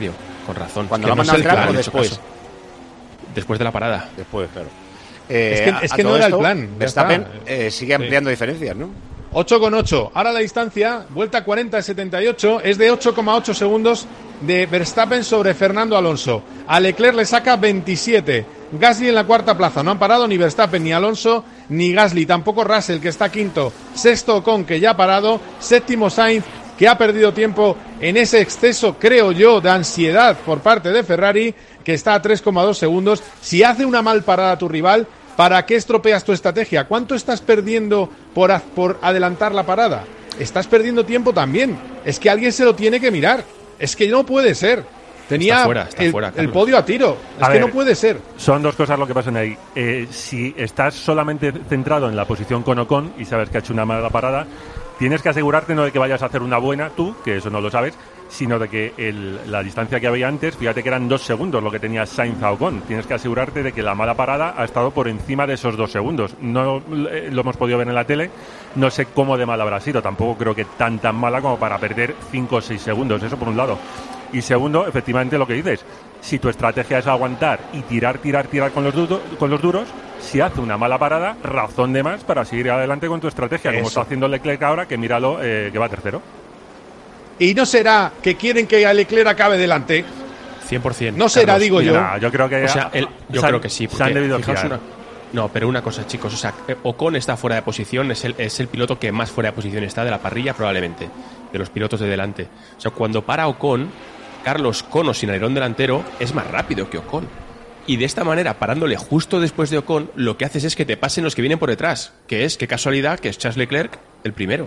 Con razón. Cuando Es la que no mandan sé el al plan, track o en hecho después. caso. Después de la parada. Después, claro. Eh, es que, a- es a que no todo era esto, el plan. ya Verstappen está. eh, sigue ampliando diferencias, ¿no? ocho con ocho. Ahora la distancia, vuelta cuarenta de setenta y ocho, es de ocho coma ocho segundos de Verstappen sobre Fernando Alonso. A Leclerc le saca veintisiete. Gasly en la cuarta plaza. No han parado ni Verstappen, ni Alonso, ni Gasly. Tampoco Russell, que está quinto. Sexto Ocon, que ya ha parado. Séptimo Sainz, que ha perdido tiempo en ese exceso, creo yo, de ansiedad por parte de Ferrari, que está a tres coma dos segundos. Si hace una mal parada tu rival, ¿para qué estropeas tu estrategia? ¿Cuánto estás perdiendo por, a- por adelantar la parada? Estás perdiendo tiempo también. Es que alguien se lo tiene que mirar. Es que no puede ser. Tenía Está fuera, está el, fuera, el Carlos. podio a tiro. Es A que ver, no puede ser. Son dos cosas lo que pasan ahí. Eh, si estás solamente centrado en la posición con Ocon y sabes que ha hecho una mala parada, tienes que asegurarte no de que vayas a hacer una buena tú, que eso no lo sabes, sino de que el- la distancia que había antes, fíjate que eran dos segundos lo que tenía Sainz a Ocon. Tienes que asegurarte de que la mala parada ha estado por encima de esos dos segundos. No eh, lo hemos podido ver en la tele, no sé cómo de mala habrá sido. Tampoco creo que tan tan mala como para perder cinco o seis segundos, eso por un lado. Y segundo, efectivamente lo que dices, si tu estrategia es aguantar y tirar, tirar, tirar con los, du- con los duros, si hace una mala parada, razón de más para seguir adelante con tu estrategia, como Eso. está haciendo Leclerc ahora, que míralo, eh, que va tercero. ¿Y no será que quieren que a Leclerc acabe delante? cien por ciento. No será, digo yo. Nah, yo creo que O sea, el- yo se han- creo que sí. se han porque, debido fijaos fiar. una- no, pero una cosa, chicos. O sea, eh, Ocon está fuera de posición. Es el, es el piloto que más fuera de posición está de la parrilla, probablemente. De los pilotos de delante. O sea, cuando para Ocon, Carlos Cono sin alerón delantero es más rápido que Ocon. Y de esta manera, parándole justo después de Ocon, lo que haces es que te pasen los que vienen por detrás. Que es, qué casualidad, que es Charles Leclerc el primero.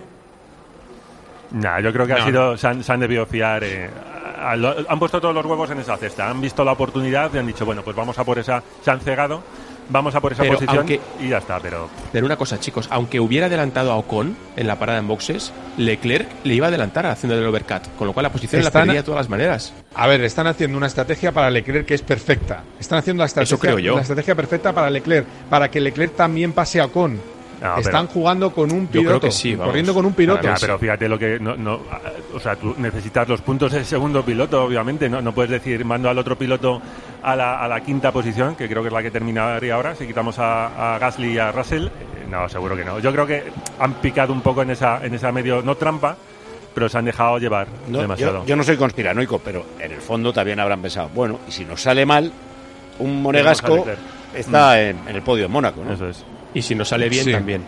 Nah, yo creo que ha No. sido, se han, se han debido fiar. eh, a- a lo- han puesto todos los huevos en esa cesta. Han visto la oportunidad y han dicho, bueno, pues vamos a por esa. Se han cegado, vamos a por esa Pero posición aunque- y ya está. Pero Pero una cosa, chicos, aunque hubiera adelantado a Ocon en la parada en boxes, Leclerc le iba a adelantar haciendo el overcut, con lo cual la posición la Están- perdía de todas las maneras. A ver, están haciendo una estrategia para Leclerc que es perfecta. Están haciendo la estrategia, Eso creo yo. la estrategia perfecta para Leclerc, para que Leclerc también pase a Ocon. No, Están pero- jugando con un Yo piloto, creo que sí, vamos. corriendo con un piloto. Ya, pero fíjate lo que no, no, a- o sea, tú necesitas los puntos del segundo piloto, obviamente, no, no puedes decir mando al otro piloto a la, a la quinta posición, que creo que es la que terminaría ahora, si quitamos a, a Gasly y a Russell, eh, no, seguro que no. Yo creo que han picado un poco en esa, en esa medio, no trampa, pero se han dejado llevar No, demasiado. yo, yo no soy conspiranoico, pero en el fondo también habrán pensado, bueno, y si nos sale mal, un monegasco Leclerc. está Mm. en, en el podio en Mónaco, ¿no? Eso es. Y si nos sale bien, Sí. también.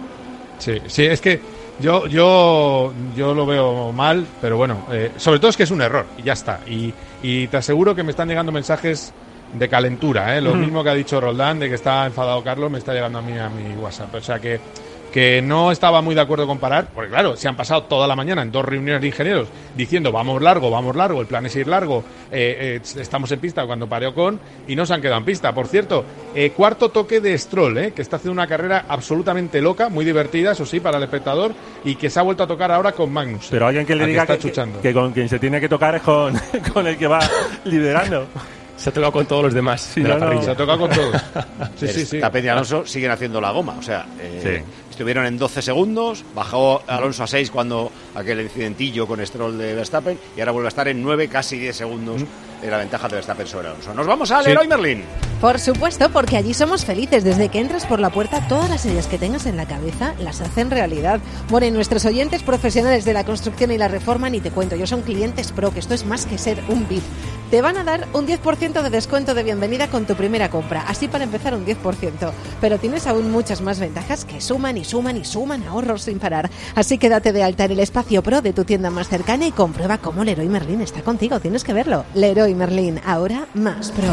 Sí, sí, es que yo, yo, yo lo veo mal, pero bueno, eh, sobre todo es que es un error y ya está. Y, y te aseguro que me están llegando mensajes de calentura, ¿eh? Lo Ujú. mismo que ha dicho Roldán, de que está enfadado Carlos, me está llegando a mí a mi WhatsApp. O sea que, que no estaba muy de acuerdo con parar, porque claro, se han pasado toda la mañana en dos reuniones de ingenieros diciendo vamos largo, vamos largo, el plan es ir largo, eh, eh, estamos en pista cuando pare Ocon y no se han quedado en pista. Por cierto, eh, cuarto toque de Stroll, eh, que está haciendo una carrera absolutamente loca, muy divertida, eso sí, para el espectador, y que se ha vuelto a tocar ahora con Magnus. Pero alguien que le al diga está que, chuchando. que con quien se tiene que tocar es con, con el que va liderando. Se ha tocado con todos los demás Sí, de la no, no. parrilla. Se ha tocado con todos. Sí, sí, sí. Verstappen y Alonso siguen haciendo la goma. O sea, eh, Sí. estuvieron en doce segundos, bajó Alonso a seis cuando aquel incidentillo con Stroll de Verstappen y ahora vuelve a estar en nueve, casi diez segundos en la ventaja de Verstappen sobre Alonso. Nos vamos a Sí. Leroy Merlin. Por supuesto, porque allí somos felices. Desde que entras por la puerta, todas las ideas que tengas en la cabeza las hacen realidad. Bueno, y nuestros oyentes profesionales de la construcción y la reforma, ni te cuento, ellos son clientes pro, que esto es más que ser un V I P. Te van a dar un diez por ciento de descuento de bienvenida con tu primera compra. Así para empezar un diez por ciento. Pero tienes aún muchas más ventajas que suman y suman y suman ahorros sin parar. Así que date de alta en el espacio pro de tu tienda más cercana y comprueba cómo Leroy Merlin está contigo. Tienes que verlo. Leroy Merlin, ahora más pro.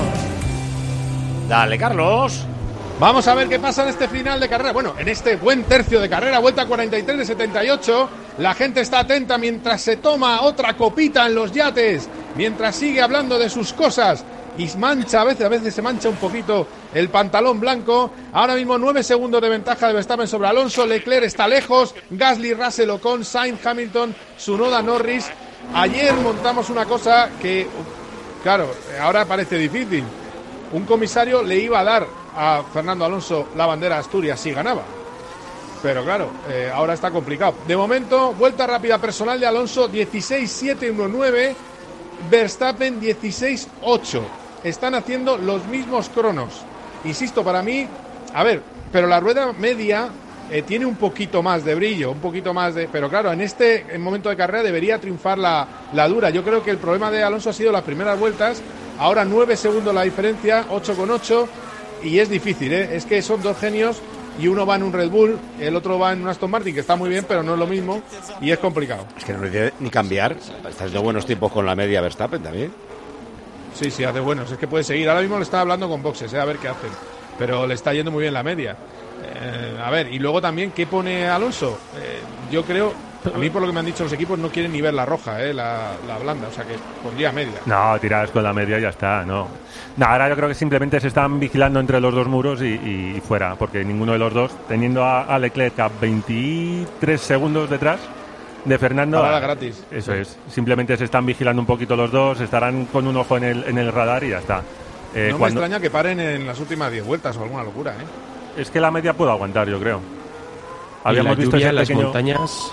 Dale, Carlos. Vamos a ver qué pasa en este final de carrera. Bueno, en este buen tercio de carrera, vuelta cuarenta y tres de setenta y ocho. La gente está atenta mientras se toma otra copita en los yates, mientras sigue hablando de sus cosas y mancha, a veces, a veces se mancha un poquito el pantalón blanco. Ahora mismo nueve segundos de ventaja de Verstappen sobre Alonso. Leclerc está lejos. Gasly, Russell, Ocon, Sainz, Hamilton, Tsunoda, Norris. Ayer montamos una cosa que, claro, ahora parece difícil. Un comisario le iba a dar a Fernando Alonso la bandera de Asturias si ganaba. Pero claro, eh, ahora está complicado. De momento, vuelta rápida personal de Alonso, dieciséis siete diecinueve. Verstappen dieciséis ocho. Están haciendo los mismos cronos. Insisto, para mí, a ver, pero la rueda media eh, tiene un poquito más de brillo, un poquito más de... Pero claro, en este en momento de carrera debería triunfar la, la dura. Yo creo que el problema de Alonso ha sido las primeras vueltas. Ahora nueve segundos la diferencia, ocho con ocho. Y es difícil, ¿eh? Es que son dos genios y uno va en un Red Bull, el otro va en un Aston Martin, que está muy bien, pero no es lo mismo y es complicado. Es que no tiene ni cambiar. Estás de buenos tiempos con la media Verstappen también. Sí, sí, hace buenos. Es que puede seguir. Ahora mismo le está hablando con boxes, ¿eh? A ver qué hacen. Pero le está yendo muy bien la media. Eh, a ver, y luego también, ¿qué pone Alonso? Eh, yo creo, a mí por lo que me han dicho los equipos, no quieren ni ver la roja, eh, la, la blanda, o sea que pondría media. No, tirarás con la media y ya está, no. No, ahora yo creo que simplemente se están vigilando entre los dos muros y, y fuera, porque ninguno de los dos, teniendo a, a Leclerc a veintitrés segundos detrás de Fernando. Parada gratis. Eso es, simplemente se están vigilando un poquito los dos, estarán con un ojo en el, en el radar y ya está. Eh, no cuando... me extraña que paren en las últimas diez vueltas o alguna locura, ¿eh? Es que la media puede aguantar, yo creo. Habíamos ¿Y la visto lluvia ese en las pequeño... montañas?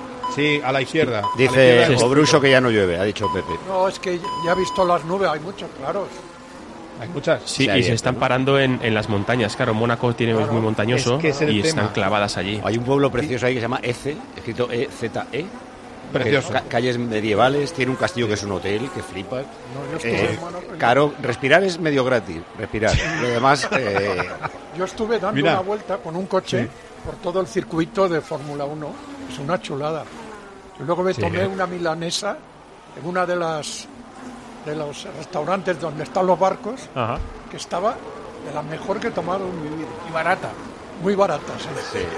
Sí, a la izquierda. Dice izquierda Obrucho que ya no llueve, ha dicho Pepe. No, es que ya he visto las nubes, hay muchos claros. ¿Hay muchas? Sí, sí y se están ¿no? parando en, en las montañas. Claro, Mónaco tiene claro, es muy montañoso es que es y tema. Están clavadas allí. Hay un pueblo precioso ahí que se llama Ece, escrito E Z E. Precioso. Ca calles medievales, tiene un castillo que es un hotel, que flipas. No, eh, caro, respirar es medio gratis, respirar. Lo demás... Eh... Yo estuve dando Mira. una vuelta con un coche sí. por todo el circuito de Fórmula uno. Es una chulada. Y luego me sí. tomé una milanesa en una de las de los restaurantes donde están los barcos, Ajá. que estaba de la mejor que he tomado en mi vida. Y barata. Muy barata, sí.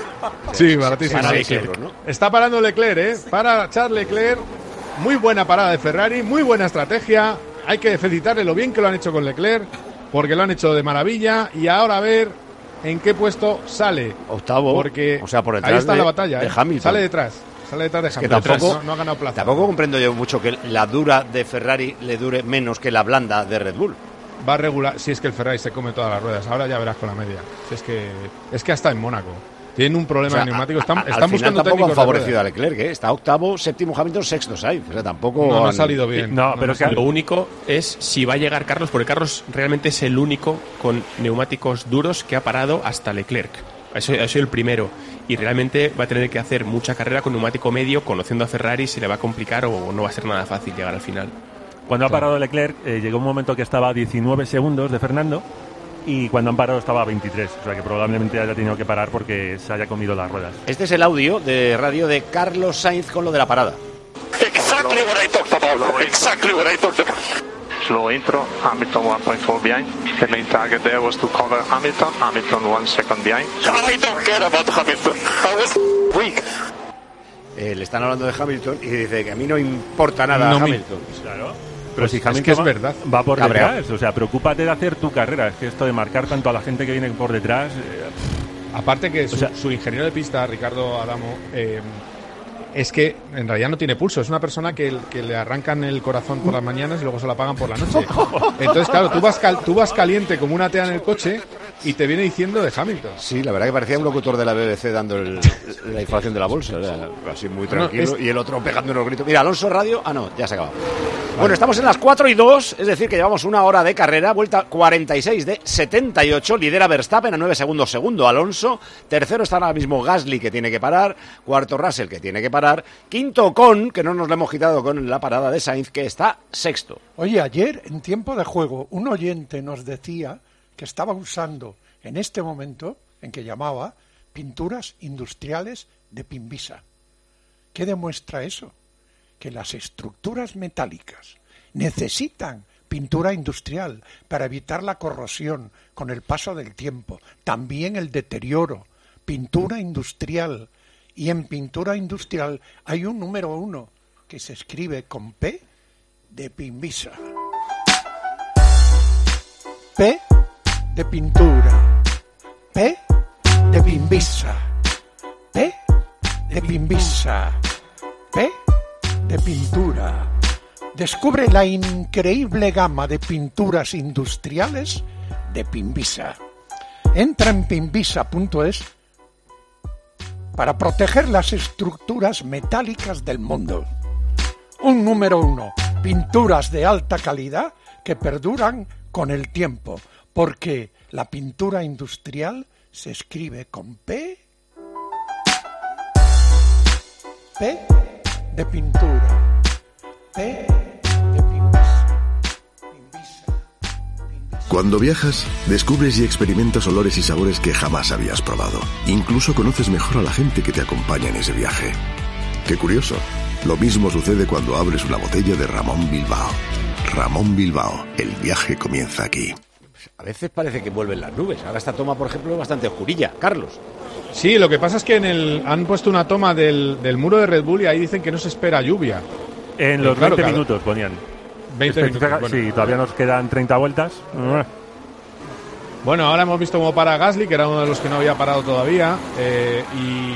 Sí, sí baratísima. Para Leclerc, ¿no? Está parando Leclerc, ¿eh? Para Charles Leclerc. Muy buena parada de Ferrari, muy buena estrategia. Hay que felicitarle lo bien que lo han hecho con Leclerc, porque lo han hecho de maravilla. Y ahora a ver en qué puesto sale. Octavo. Porque o sea, por detrás ahí está de, la batalla. de ¿eh? Hamilton. Sale detrás. Sale detrás de Hamilton. Que tampoco, no, no ha ganado plaza. Tampoco comprendo yo mucho que la dura de Ferrari le dure menos que la blanda de Red Bull. Va a regular, si es que el Ferrari se come todas las ruedas. Ahora ya verás con la media. Si es que es que hasta en Mónaco tienen un problema, o sea, de neumáticos. Están, a, a, están al buscando tampoco han favorecido de a Leclerc, ¿eh? Está octavo, séptimo Hamilton, sexto Sainz. O sea, tampoco no, no han... ha salido bien. No, no pero no es que lo único es si va a llegar Carlos, porque Carlos realmente es el único con neumáticos duros que ha parado hasta Leclerc. Eso ha sido el primero. Y realmente va a tener que hacer mucha carrera con neumático medio, conociendo a Ferrari, si le va a complicar o no va a ser nada fácil llegar al final. Cuando ha parado Leclerc, eh, llegó un momento que estaba a diecinueve segundos de Fernando y cuando han parado estaba a veintitrés. O sea que probablemente haya tenido que parar porque se haya comido las ruedas. Este es el audio de radio de Carlos Sainz con lo de la parada. Exactly what I talked about. Exactly what I talked about. Slow intro, Hamilton one point four behind. The main target there was to cover Hamilton. Hamilton one second behind. I don't care about Hamilton. I was weak. Eh, le están hablando de Hamilton y dice que a mí no importa nada no a Hamilton. Me... Claro. Pero pues si Hamilton es que es verdad. va por Cabreado. detrás, o sea, preocúpate de hacer tu carrera. Es que esto de marcar tanto a la gente que viene por detrás. Eh, Aparte que su, o sea, su ingeniero de pista, Ricardo Adamo, eh, es que en realidad no tiene pulso. Es una persona que, que le arrancan el corazón por las mañanas y luego se la apagan por la noche. Entonces, claro, tú vas, cal, tú vas caliente como una tea en el coche y te viene diciendo de Hamilton. Sí, la verdad que parecía un locutor de la B B C dando el, la información de la bolsa, ¿verdad? Así muy tranquilo, no, es... y el otro pegando unos gritos. Mira, Alonso Radio, ah no, ya se acaba. Vale. Bueno, estamos en las cuatro y dos, es decir que llevamos una hora de carrera, vuelta cuarenta y seis de setenta y ocho, lidera Verstappen a nueve segundos, segundo Alonso, tercero está ahora mismo Gasly que tiene que parar, cuarto Russell que tiene que parar, quinto Ocon, que no nos lo hemos quitado con la parada de Sainz, que está sexto. Oye, ayer en tiempo de juego un oyente nos decía que estaba usando en este momento, en que llamaba, pinturas industriales de Pinvisa. ¿Qué demuestra eso? Que las estructuras metálicas necesitan pintura industrial para evitar la corrosión con el paso del tiempo, también el deterioro. Pintura industrial. Y en pintura industrial hay un número uno que se escribe con P de Pinvisa. P de pintura. P de Pinvisa. P de Pinvisa. P de pintura. Descubre la increíble gama de pinturas industriales de Pinvisa. Entra en pinvisa punto es para proteger las estructuras metálicas del mundo. Un número uno, pinturas de alta calidad que perduran con el tiempo, porque la pintura industrial se escribe con P, P de pintura, P de Pimbisa. Cuando viajas, descubres y experimentas olores y sabores que jamás habías probado. Incluso conoces mejor a la gente que te acompaña en ese viaje. Qué curioso. Lo mismo sucede cuando abres una botella de Ramón Bilbao. Ramón Bilbao, el viaje comienza aquí. A veces parece que vuelven las nubes. Ahora esta toma, por ejemplo, es bastante oscurilla. Carlos. Sí, lo que pasa es que en el han puesto una toma del, del muro de Red Bull y ahí dicen que no se espera lluvia. En los claro, veinte claro. minutos ponían. veinte Especifica, minutos, bueno. Sí, todavía nos quedan treinta vueltas. Bueno, ahora hemos visto cómo para Gasly, que era uno de los que no había parado todavía. Eh,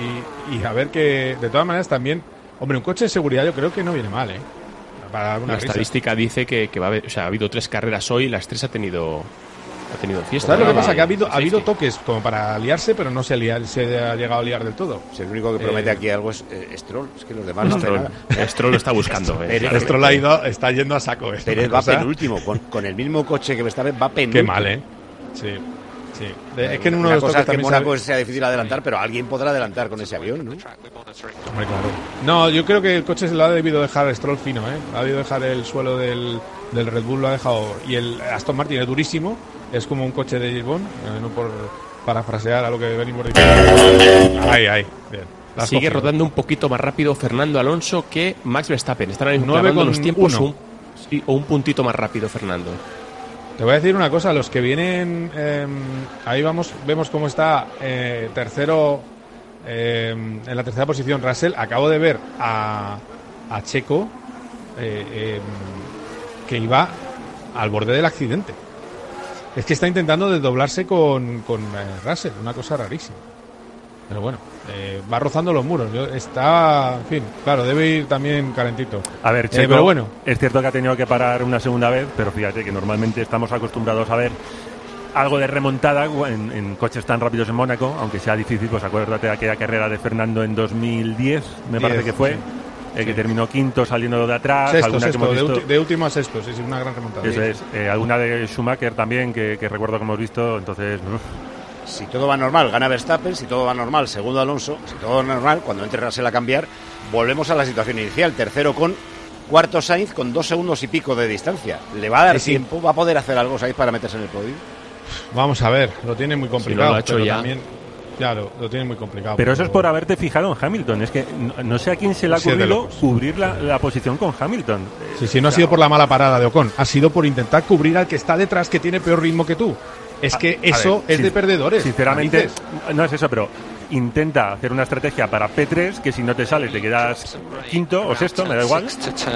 y, y a ver que, de todas maneras, también... Hombre, un coche de seguridad yo creo que no viene mal, ¿eh? Para alguna La risa. estadística dice que, que va a haber, o sea, ha habido tres carreras hoy y las tres ha tenido ha tenido fiesta. ¿Sabes lo que ¿no? pasa? Que ha habido, ha Sí, habido sí. toques como para liarse, pero no se, ha liar- se ha llegado a liar del todo. Si el único que promete Eh, aquí algo es eh, Stroll. Es que los demás no Stroll. hacen nada. Stroll lo está buscando. eh. Pérez, Stroll ha ido, está yendo a saco. Es Pérez una va cosa- penúltimo. Con, con el mismo coche que Verstappen va penúltimo. Qué mal, ¿eh? Sí, sí. De- es que en uno Una de los cosa toques es que también Mónaco sabe- sea difícil adelantar, pero alguien podrá adelantar con ese avión, ¿no? Hombre, claro. No, yo creo que el coche se lo ha debido dejar Stroll fino, ¿eh? Ha debido dejar el suelo del, del Red Bull, lo ha dejado. Y el Aston Martin es durísimo, es como un coche de James Bond, eh, no por parafrasear a lo que venimos diciendo. Ahí, ahí, bien. La has Sigue cogido. rodando un poquito más rápido Fernando Alonso que Max Verstappen. Están ahí nueve clavando con los tiempos uno. un, sí, o un puntito más rápido, Fernando. Te voy a decir una cosa, los que vienen, eh, ahí vamos, vemos cómo está eh, tercero, eh, en la tercera posición Russell. Acabo de ver a, a Checo eh, eh, que iba al borde del accidente. Es que está intentando desdoblarse con, con eh, Russell, una cosa rarísima. Pero bueno, eh, va rozando los muros. Yo, está, en fin, claro, debe ir también calentito. A ver, Eh, Checo, pero bueno, es cierto que ha tenido que parar una segunda vez, pero fíjate que normalmente estamos acostumbrados a ver algo de remontada en, en coches tan rápidos en Mónaco, aunque sea difícil. Pues acuérdate de aquella carrera de Fernando en dos mil diez, me parece que fue, sí. el que Sí. terminó quinto saliendo de atrás. sexto, alguna que sexto, hemos de, visto- ulti- de último a sexto, sí, sí, una gran remontada. Eso es, eh, alguna de Schumacher también, que, que recuerdo que hemos visto, entonces... uf. Si todo va normal, gana Verstappen. Si todo va normal, segundo Alonso. Si todo va normal, cuando entre Russell a cambiar, volvemos a la situación inicial. Tercero con cuarto Sainz con dos segundos y pico de distancia. ¿Le va a dar Sí, sí. tiempo? ¿Va a poder hacer algo Sainz para meterse en el podio? Vamos a ver, lo tiene muy complicado. lo ha hecho pero ya. También, claro, lo tiene muy complicado. Pero eso es por haberte fijado en Hamilton. Es que no, no sé a quién se le ha Sí, es de ocurrido locos. cubrir la, la posición con Hamilton. Sí, sí, no ha sido por la mala parada de Ocon, ha sido por intentar cubrir al que está detrás, que tiene peor ritmo que tú. Es que A- a eso ver, es sin- de perdedores. Sinceramente, narices. no es eso, pero intenta hacer una estrategia para P tres que si no te sale te quedas quinto o sexto, me da igual.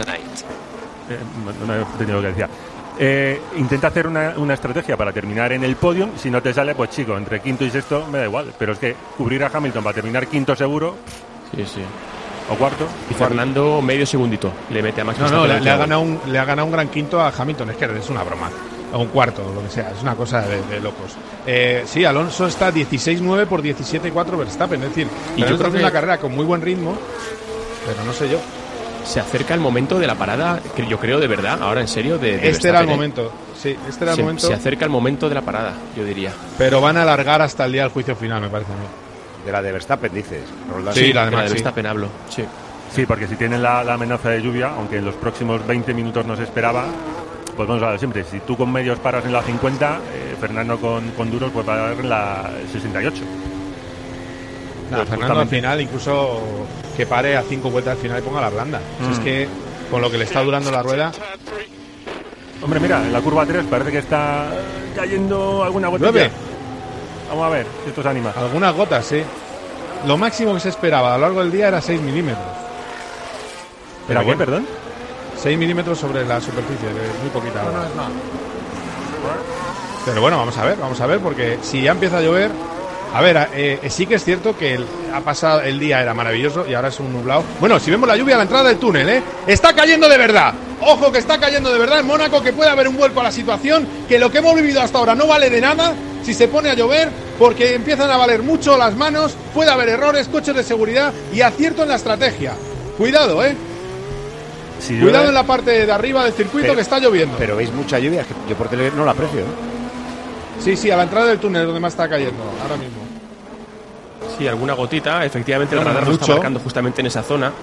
Eh, no, no he entendido lo que decía. Eh, intenta hacer una, una estrategia para terminar en el podio. Si no te sale, pues chico, entre quinto y sexto me da igual. Pero es que cubrir a Hamilton para terminar quinto seguro, Sí, sí. o cuarto. Y Fernando medio segundito le mete a Max No, no, Verstappen le, al le ha clavo. ganado un, le ha ganado un gran quinto a Hamilton. Es que es una broma. O un cuarto, o lo que sea. Es una cosa de, de locos. Eh, sí, Alonso está dieciséis nueve por diecisiete cuatro Verstappen. Es decir, Y y yo yo creo creo que que- una carrera con muy buen ritmo, pero no sé yo. Se acerca el momento de la parada, que yo creo de verdad, ahora en serio, de, de Este era el Verstappen, ¿eh? momento. Sí, este era el se, momento. se acerca el momento de la parada, yo diría. Pero van a alargar hasta el día del juicio final, me parece a mí. De la de Verstappen, dices. Roldán. Sí, la de de la Max, de sí. Verstappen hablo. Sí. Sí, porque si tienen la, la amenaza de lluvia, aunque en los próximos veinte minutos no se esperaba, pues vamos a ver siempre. Si tú con medios paras en la cincuenta, eh, Fernando con, con duros puede parar en la sesenta y ocho. Nada, Pues Fernando al justamente. final, incluso que pare a cinco vueltas al final y ponga la blanda. Si Mm. es que con lo que le está durando la rueda. Hombre, mira, en la curva tres parece que está cayendo alguna gotilla. Llueve. Vamos a ver si esto se anima. Algunas gotas, sí. Lo máximo que se esperaba a lo largo del día era seis milímetros. ¿Pero qué, perdón? seis milímetros sobre la superficie, que es muy poquita. agua. Pero bueno, vamos a ver, vamos a ver, porque si ya empieza a llover. A ver, eh, sí que es cierto que el, ha pasado el día, era maravilloso y ahora es un nublado. Bueno, si vemos la lluvia a la entrada del túnel, ¿eh? Está cayendo de verdad. Ojo que está cayendo de verdad en Mónaco, que puede haber un vuelco a la situación, que lo que hemos vivido hasta ahora no vale de nada si se pone a llover, porque empiezan a valer mucho las manos, puede haber errores, coches de seguridad y acierto en la estrategia. Cuidado, ¿eh? Si Cuidado llueve- en la parte de arriba del circuito Pero- que está lloviendo. Pero veis mucha lluvia, que yo por tele no la aprecio. ¿eh? Sí, sí, a la entrada del túnel donde más está cayendo ahora mismo. Sí, alguna gotita. Efectivamente, el No, radar lo está mucho. marcando justamente en esa zona.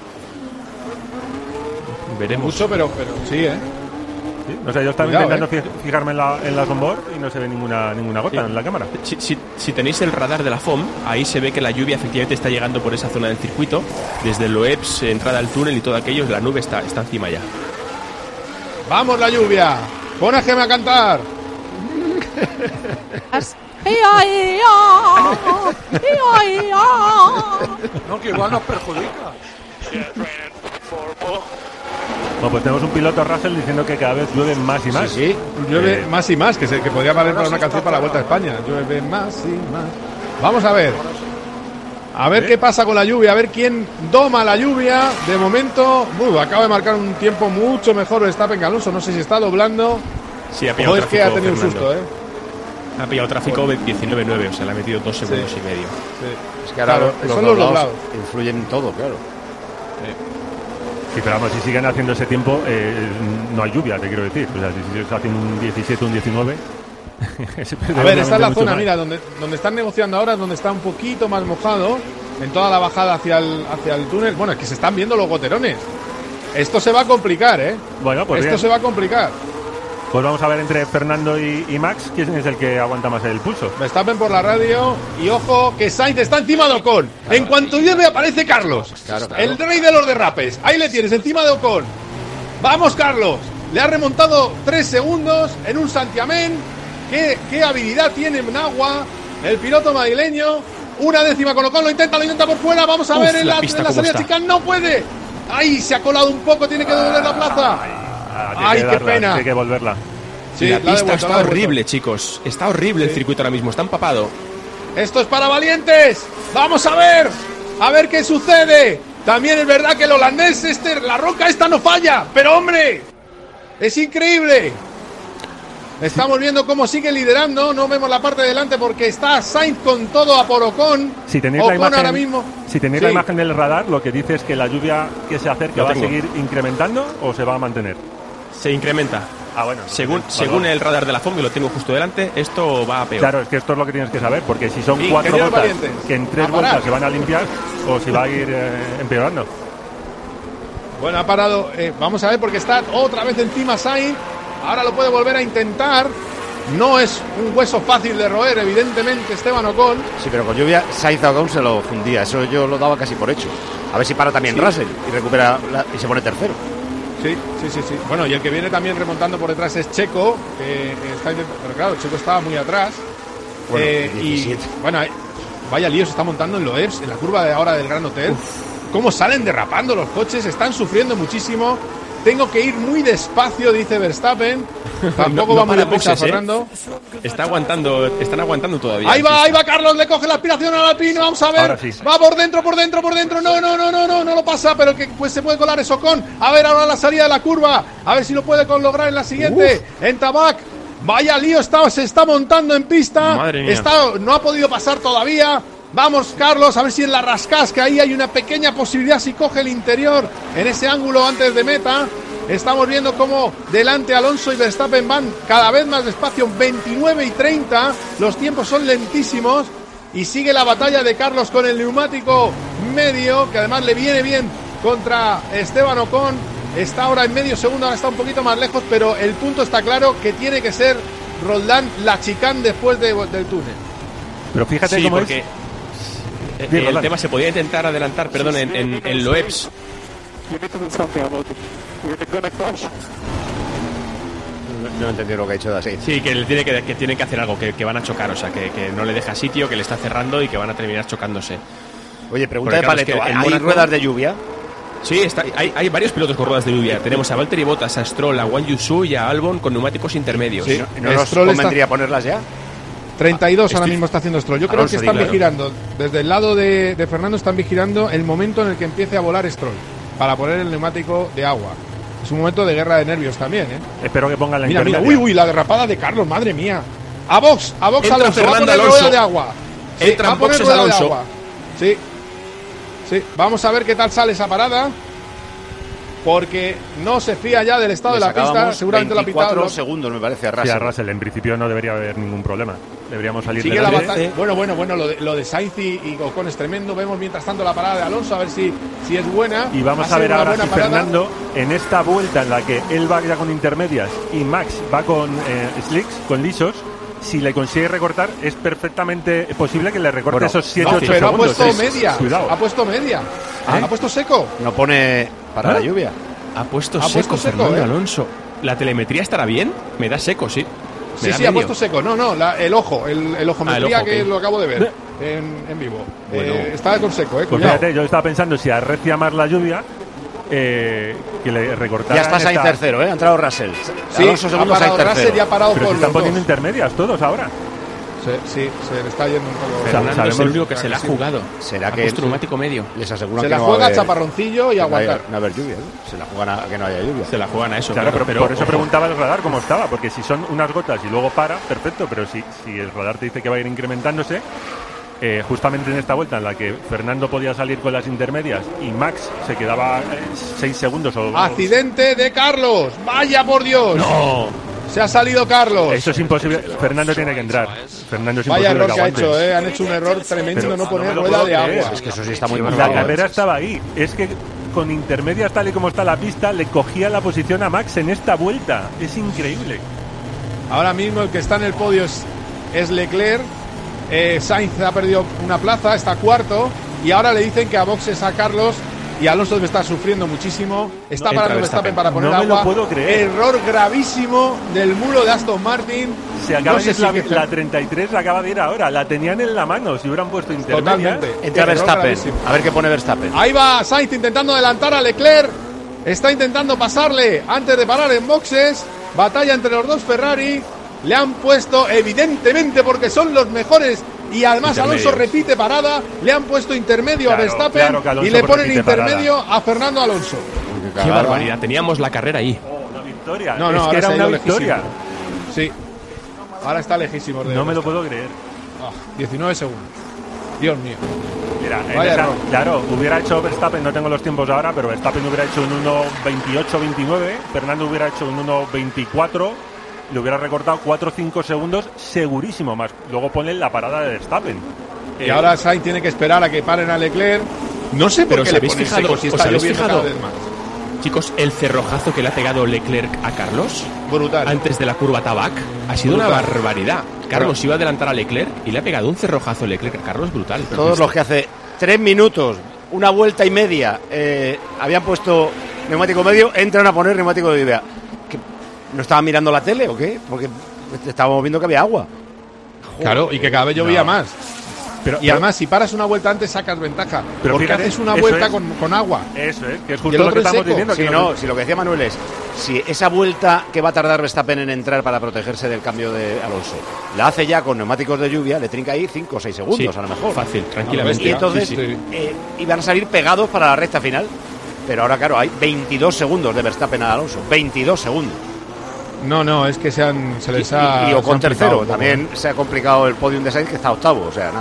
Veremos. Mucho, pero, pero sí, ¿eh? Sí, no sé, yo estaba Cuidado, intentando fi- fijarme en la, en la onboard y no se ve ninguna, ninguna gota Sí. en la cámara. Si, si- si tenéis el radar de la F O M, ahí se ve que la lluvia efectivamente está llegando por esa zona del circuito. Desde el Loebs, entrada al túnel y todo aquello, la nube está, está encima ya. ¡Vamos, la lluvia! ¡Pon a Gema a cantar! No, que igual nos perjudica. Bueno, pues tenemos un piloto Russell diciendo que cada vez llueve más y más. Sí, Llueve Eh, más y más, que, se, que podría valer para una canción para la Vuelta a España. Llueve más y más. Vamos a ver. A ver ¿Eh? qué pasa con la lluvia, a ver quién doma la lluvia. De momento, uh, acaba de marcar un tiempo mucho mejor Verstappen que Alonso. No sé si está doblando. Sí, ha pillado O es que tráfico, ha tenido un Fernando. susto, ¿eh? Ha pillado tráfico diecinueve nueve, o sea, le ha metido dos segundos y medio. Es que ahora Claro, los, son los doblados doblados. influyen en todo, claro. Sí, pero vamos, si siguen haciendo ese tiempo, eh, no hay lluvia, te quiero decir. O sea, si sigues haciendo un diecisiete, un diecinueve. A ver, esta es la zona, mira, donde, donde están negociando ahora, donde está un poquito más mojado, en toda la bajada hacia el, hacia el túnel. Bueno, es que se están viendo los goterones. Esto se va a complicar, ¿eh? Bueno, pues Esto bien. se va a complicar. Pues vamos a ver entre Fernando y, y Max quién es el que aguanta más el pulso. Verstappen por la radio y ojo que Sainz está encima de Ocon. En cuanto llueve aparece Carlos, Claro, claro. el rey de los derrapes. Ahí le tienes, encima de Ocon. Vamos, Carlos. Le ha remontado tres segundos en un santiamén. ¿Qué, qué habilidad tiene en agua el piloto madrileño? Una décima con Ocon, lo intenta, lo intenta por fuera. Vamos a Uf, ver en la la, pista en la cómo salida está. chica. No puede. Ahí se ha colado un poco, tiene que devolver la plaza. Ah, tiene Ay, que qué darla, pena. Tiene que volverla. Sí, la la ha pista devuelto, está la ha devuelto. horrible, chicos. Está horrible el Sí. circuito ahora mismo, está empapado. Esto es para valientes. Vamos a ver. A ver qué sucede. También es verdad que el holandés, este, la roca esta no falla. Pero hombre, es increíble. Estamos viendo cómo sigue liderando. No vemos la parte de delante porque está Sainz con todo a por Ocon. Si tenéis Ocon la imagen, ahora mismo. si tenéis Sí. la imagen del radar, lo que dice es que la lluvia que se acerca Lo va a tengo. seguir incrementando o se va a mantener. Se incrementa. Ah, bueno. Según, Vale, según vale. el radar de la F O M, que lo tengo justo delante, esto va a peor. Claro, es que esto es lo que tienes que saber, porque si son Y, cuatro queridos vueltas valientes, que en tres a parar. vueltas se van a limpiar, o si va a ir eh, empeorando. Bueno, ha parado. eh, vamos a ver porque está otra vez encima Sainz. Ahora lo puede volver a intentar. No es un hueso fácil de roer, evidentemente, Esteban Ocon. Sí, pero con lluvia, Sainz a Ocon se lo fundía. Eso yo lo daba casi por hecho. A ver si para también Sí. Russell y recupera la- y se pone tercero. Sí, sí, sí, sí. Bueno, y el que viene también remontando por detrás es Checo, que está intent- pero claro, Checo estaba muy atrás. Bueno, Eh, y diecisiete. bueno, eh, vaya lío se está montando en Loebs, en la curva de ahora del Gran Hotel. Cómo salen derrapando los coches, están sufriendo muchísimo. Tengo que ir muy despacio, dice Verstappen. Tampoco No- no va muy para deprisa, boxes, ¿eh? Fernando. Está aguantando, están aguantando todavía. Ahí va, ahí va Carlos, le coge la aspiración al Alpine, vamos a ver. Ahora sí. Va por dentro, por dentro, por dentro. No, no, no, no, no, no lo pasa, pero que pues se puede colar eso con. A ver ahora la salida de la curva. A ver si lo puede con lograr en la siguiente. En Tabac. Vaya lío, está, se está montando en pista. Madre mía. Está, no ha podido pasar todavía. Vamos, Carlos, a ver si en la rascasca ahí hay una pequeña posibilidad si coge el interior en ese ángulo antes de meta. Estamos viendo cómo delante Alonso y Verstappen van cada vez más despacio, veintinueve y treinta. Los tiempos son lentísimos y sigue la batalla de Carlos con el neumático medio, que además le viene bien contra Esteban Ocon. Está ahora en medio segundo, ahora está un poquito más lejos, pero el punto está claro que tiene que ser Roldán la chicane después de- del túnel. Pero fíjate Sí, cómo porque es. eh, Bien, el Roland. tema se podía intentar adelantar, perdón, en, en, en Loebs. You need to do something about it. You're gonna crash. No, no he entendido lo que ha dicho Daseid. Sí, que, le tiene que, que tienen que hacer algo, que, que van a chocar, o sea, que, que no le deja sitio, que le está cerrando y que van a terminar chocándose. Oye, pregunta Porque, de claro, es Paleto. que en ¿Hay Mónaco- ruedas de lluvia? Sí, está, hay, hay varios pilotos con ruedas de lluvia. Tenemos a Valtteri Bottas, a Stroll, a Wang Yusu y a Albon con neumáticos intermedios. Sí. ¿No nos Stroll está- convendría ponerlas ya? treinta y dos ahora Estoy- mismo está haciendo Stroll. Yo creo Alonso, que están di, claro. vigilando. Desde el lado de, de Fernando están vigilando el momento en el que empiece a volar Stroll para poner el neumático de agua. Es un momento de guerra de nervios también, ¿eh? Espero que pongan la Mira, mira, intermedia. uy, uy, la derrapada de Carlos, madre mía. A box, a box Entra Alonso, va a Fernando poner Alonso. rueda de agua. Sí, Entra va a en poner boxes rueda de Alonso. agua. Sí. Sí, vamos a ver qué tal sale esa parada. porque no se fía ya del estado Le de la pista. sacábamos Seguramente la veinticuatro pitado. segundos, me parece, a Sí, Russell. a Russell, en principio no debería haber ningún problema. Deberíamos salir Sigue de la la batalla. Bueno, bueno, bueno, lo de, lo de Sainz y, y Ocon es tremendo. Vemos mientras tanto la parada de Alonso, a ver si, si es buena. Y vamos Ha a ver sido una ahora buena si parada. Fernando, en esta vuelta en la que él va ya con intermedias y Max va con eh, slicks, con lisos, si le consigue recortar, es perfectamente posible que le recorte Bueno, esos siete No, ocho pero ha segundos. puesto Es- media. Cuidado. Ha puesto media. ¿Eh? Ha puesto seco. No pone para ¿Eh? la lluvia. Ha puesto Ha seco puesto seco, Fernando ¿eh? Alonso. ¿La telemetría estará bien? Me da seco, sí. Me Sí, da sí, ha medio. puesto seco. No, no, la- el ojo, el, el ojometría Ah, el ojo, que ok. lo acabo de ver en, en vivo. Bueno. Eh, está con seco, eh. Pues Cuidado. fíjate, yo estaba pensando si arrecia más la lluvia, eh, que le recortara. Ya está en Sainz esta- tercero, ¿eh? Ha entrado Russell. Sí, Alonso ha segundo, parado Sainz Russell tercero. y ha parado Pero con se están los dos. poniendo intermedias todos ahora. Sí, sí, se le está yendo un poco. Fernando es sabemos- el único que se la ha jugado. ¿Será Ha que puesto neumático medio. les aseguran Se que la no va a juega haber- chaparroncillo y que no haya- aguantar. No va a haber lluvia, ¿no? Se la juegan a que no haya lluvia. Se la juegan a eso. Claro, pero, pero por eso ojo. preguntaba el radar cómo estaba, porque si son unas gotas y luego para, perfecto, pero si, si el radar te dice que va a ir incrementándose, eh, justamente en esta vuelta en la que Fernando podía salir con las intermedias y Max se quedaba seis segundos o... Accidente de Carlos. Vaya por Dios. No. Se ha salido Carlos. Eso es imposible. Fernando tiene que entrar. Fernando es Vaya imposible error que que ha aguante. hecho, eh. Han hecho un error tremendo Pero no poner me lo rueda puedo de creer. agua. Es que eso sí está muy La mal. carrera estaba ahí. Es que con intermedias tal y como está la pista, le cogía la posición a Max en esta vuelta. Es increíble. Ahora mismo el que está en el podio es, es Leclerc. Eh, Sainz ha perdido una plaza, está cuarto. Y ahora le dicen que a boxes a Carlos. Y Alonso debe estar sufriendo muchísimo. Está No, parando entra Verstappen Verstappen. para poner No me lo agua. puedo creer. Error gravísimo del muro de Aston Martin. Se acaba No sé de si la, que- la treinta y tres la acaba de ir ahora. La tenían en la mano. Si hubieran puesto intermedias. Totalmente. Entra Error Verstappen. gravísimo. A ver qué pone Verstappen. Ahí va Sainz intentando adelantar a Leclerc. Está intentando pasarle antes de parar en boxes. Batalla entre los dos Ferrari. Le han puesto, evidentemente, porque son los mejores. Y además Alonso repite parada. Le han puesto intermedio Claro, a Verstappen. claro que Alonso Y le ponen repite intermedio a Fernando Alonso. Qué barbaridad. Teníamos la carrera ahí. Una victoria. No, no, es que ahora era se ha una ido victoria. lejísimo. Sí. Ahora está lejísimo. de No me lo Verstappen. puedo creer. Ah, diecinueve segundos. Dios mío. Mira, en Vaya esa- error. claro, hubiera hecho Verstappen, no tengo los tiempos ahora, pero Verstappen hubiera hecho un uno veintiocho veintinueve, Fernando hubiera hecho un uno veinticuatro, le hubiera recortado cuatro o cinco segundos segurísimo más. Luego ponen la parada de Verstappen. Y Eh, ahora Sainz tiene que esperar a que paren a Leclerc. No sé por Pero qué ¿os le habéis ponen fijado- seco si os está habéis lloviendo fijado? cada vez más. Chicos, el cerrojazo que le ha pegado Leclerc a Carlos Brutal. antes de la curva Tabac ha sido Brutal. una barbaridad. Carlos iba a adelantar a Leclerc y le ha pegado un cerrojazo a Leclerc a Carlos brutal. Todos los que hace tres minutos, una vuelta y media, eh, habían puesto neumático medio, entran a poner neumático de lluvia. ¿Qué? ¿No estaban mirando la tele o qué? Porque estábamos viendo que había agua. Claro, y que cada vez llovía No. más. pero, Y además, si paras una vuelta antes, sacas ventaja. Pero porque fíjate, haces una eso vuelta es. con, con agua. Eso es, que es Y justo el lo que otro en estamos seco. diciendo. Si que no, lo- si lo que decía Manuel es, si esa vuelta que va a tardar Verstappen en entrar para protegerse del cambio de Alonso, la hace ya con neumáticos de lluvia, le trinca ahí cinco o seis segundos Sí, a lo mejor. fácil, tranquilamente. Y entonces Sí, sí. eh, iban a salir pegados para la recta final. Pero ahora, claro, hay veintidós segundos de Verstappen a Alonso. veintidós segundos. No, no, es que se, han, se Y, les ha. y- y se Ocon han flipado tercero. un poco. También se ha complicado el podium de Sainz, que está octavo. O sea, nada.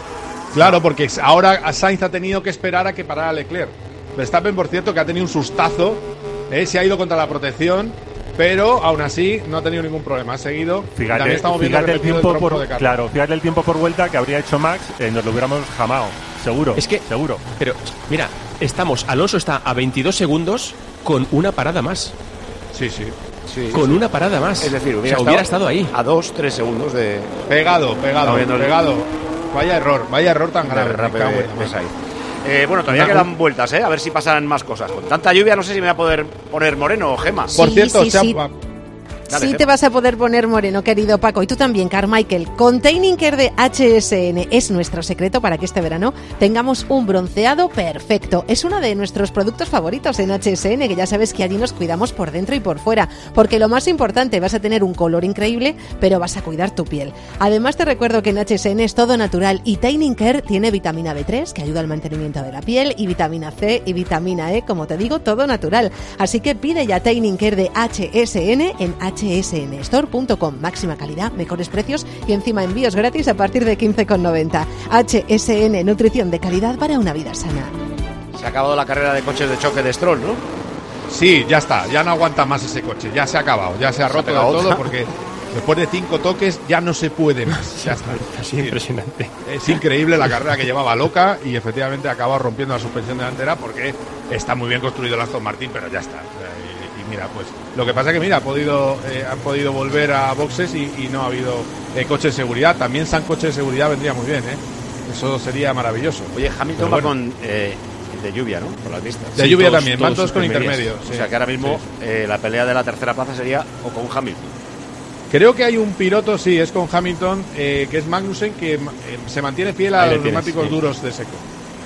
Claro, porque ahora a Sainz ha tenido que esperar a que parara Leclerc. Verstappen, por cierto, que ha tenido un sustazo. eh, se ha ido contra la protección. Pero aún así no ha tenido ningún problema. Ha seguido. Y también Fíjate, estamos viendo fíjate el repetido tiempo trompo por de Carlos. claro, fíjate el tiempo por vuelta que habría hecho Max, eh, nos lo hubiéramos jamado, seguro. Es que, seguro. Pero, mira, estamos, Alonso está a veintidós segundos con una parada más. Sí, sí. Sí, Con sí. una parada más. Es decir, O hubiera, sea, hubiera estado ahí. a dos, tres segundos de. Pegado, pegado, Estamos viendo el- pegado. Vaya error, vaya error tan de grave. me derrape cago de- en la de mar. Sainz. Eh, bueno, todavía Una- quedan vueltas, ¿eh? A ver si pasan más cosas. Con tanta lluvia, no sé si me voy a poder poner moreno o Gema. Por Sí, cierto, sí, se ha- sí. Dale, Sí Gema. te vas a poder poner moreno, querido Paco. Y tú también, Carmichael. Containing Care de H S N es nuestro secreto para que este verano tengamos un bronceado perfecto. Es uno de nuestros productos favoritos en H S N, que ya sabes que allí nos cuidamos por dentro y por fuera. Porque lo más importante, vas a tener un color increíble, pero vas a cuidar tu piel. Además, te recuerdo que en H S N es todo natural y Taining Care tiene vitamina B tres, que ayuda al mantenimiento de la piel, y vitamina C y vitamina E, como te digo, todo natural. Así que pide ya Taining Care de H S N en h s n store punto com. Máxima calidad, mejores precios y encima envíos gratis a partir de quince con noventa. H S N, nutrición de calidad para una vida sana. Se ha acabado la carrera de coches de choque de Stroll, ¿no? Sí, ya está, ya no aguanta más ese coche, ya se ha acabado, ya se ha roto de todo porque después de cinco toques ya no se puede más. Ya está. Así impresionante. Es increíble la carrera que llevaba loca y efectivamente ha acabado rompiendo la suspensión delantera porque está muy bien construido el Aston Martin, pero ya está. Y, y mira, pues lo que pasa es que mira, ha podido, eh, han podido volver a boxes y, y no ha habido eh, coche de seguridad. También San coche de seguridad vendría muy bien, ¿eh? Eso sería maravilloso. Oye, Hamilton va bueno. con eh, de lluvia, ¿no? Por las vistas. De sí, lluvia todos, también, todos van todos con intermedios. Sí. O sea que ahora mismo sí. eh, la pelea de la tercera plaza sería o con Hamilton. Creo que hay un piloto, sí, es con Hamilton, eh, que es Magnussen, que eh, se mantiene fiel a los neumáticos sí. duros de seco.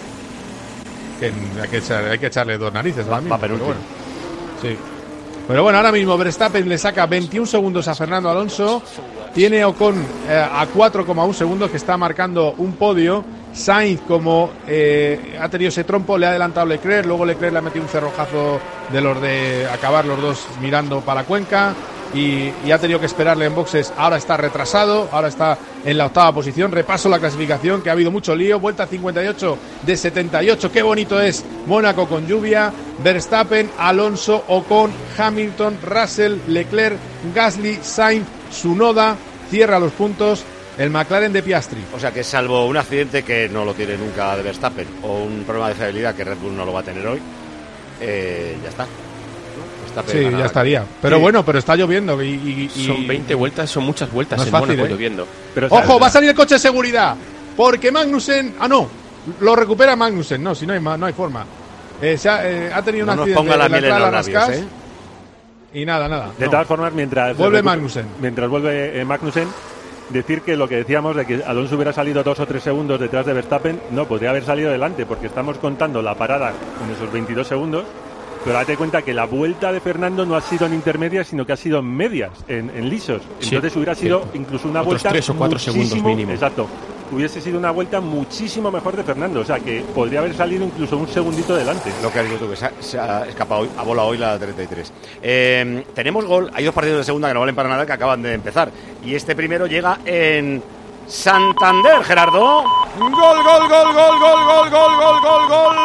Que hay que, echar, hay que echarle dos narices. Va, mismo, pero bueno. Sí. Pero bueno, ahora mismo Verstappen le saca veintiún segundos a Fernando Alonso. Tiene Ocon eh, a cuatro coma uno segundos, que está marcando un podio. Sainz, como eh, ha tenido ese trompo, le ha adelantado Leclerc. Luego Leclerc le ha metido un cerrojazo de los de acabar los dos mirando para Cuenca. Y, y ha tenido que esperarle en boxes. Ahora está retrasado, ahora está en la octava posición. Repaso la clasificación, que ha habido mucho lío. Vuelta cincuenta y ocho de setenta y ocho. Qué bonito es Mónaco con lluvia. Verstappen, Alonso, Ocon, Hamilton, Russell, Leclerc, Gasly, Sainz, Tsunoda. Cierra los puntos el McLaren de Piastri. O sea que salvo un accidente que no lo tiene nunca de Verstappen o un problema de fiabilidad que Red Bull no lo va a tener hoy, eh, ya está. Sí, ya estaría. Pero sí. bueno, pero está lloviendo. Y, y, y son veinte vueltas, son muchas vueltas no en fácil, Mónaco ¿eh? lloviendo. Pero, Ojo, ¿sabes? Va a salir el coche de seguridad. Porque Magnussen. Ah, no. Lo recupera Magnussen. No, si no hay, no hay forma. Eh, se ha, eh, ha tenido un no accidente. Nos ponga la miel en los labios, ¿eh? Y nada, nada. De no. todas formas, mientras. Vuelve Magnussen. Mientras vuelve eh, Magnussen. Decir que lo que decíamos de que Alonso hubiera salido dos o tres segundos detrás de Verstappen, no, podría haber salido delante, porque estamos contando la parada en esos veintidós segundos. Pero date cuenta que la vuelta de Fernando no ha sido en intermedias, sino que ha sido en medias, en, en lisos. Entonces sí, hubiera sido sí. incluso una Otros vuelta tres o cuatro segundos mínimo. Exacto. Hubiese sido una vuelta muchísimo mejor de Fernando. O sea, que podría haber salido incluso un segundito delante. Lo que has dicho tú, que se ha, se ha escapado hoy, ha volado hoy la treinta y tres. Eh, tenemos gol. Hay dos partidos de segunda que no valen para nada, que acaban de empezar. Y este primero llega en Santander, Gerardo. Gol, gol, gol, gol, gol, gol, gol, gol, gol, gol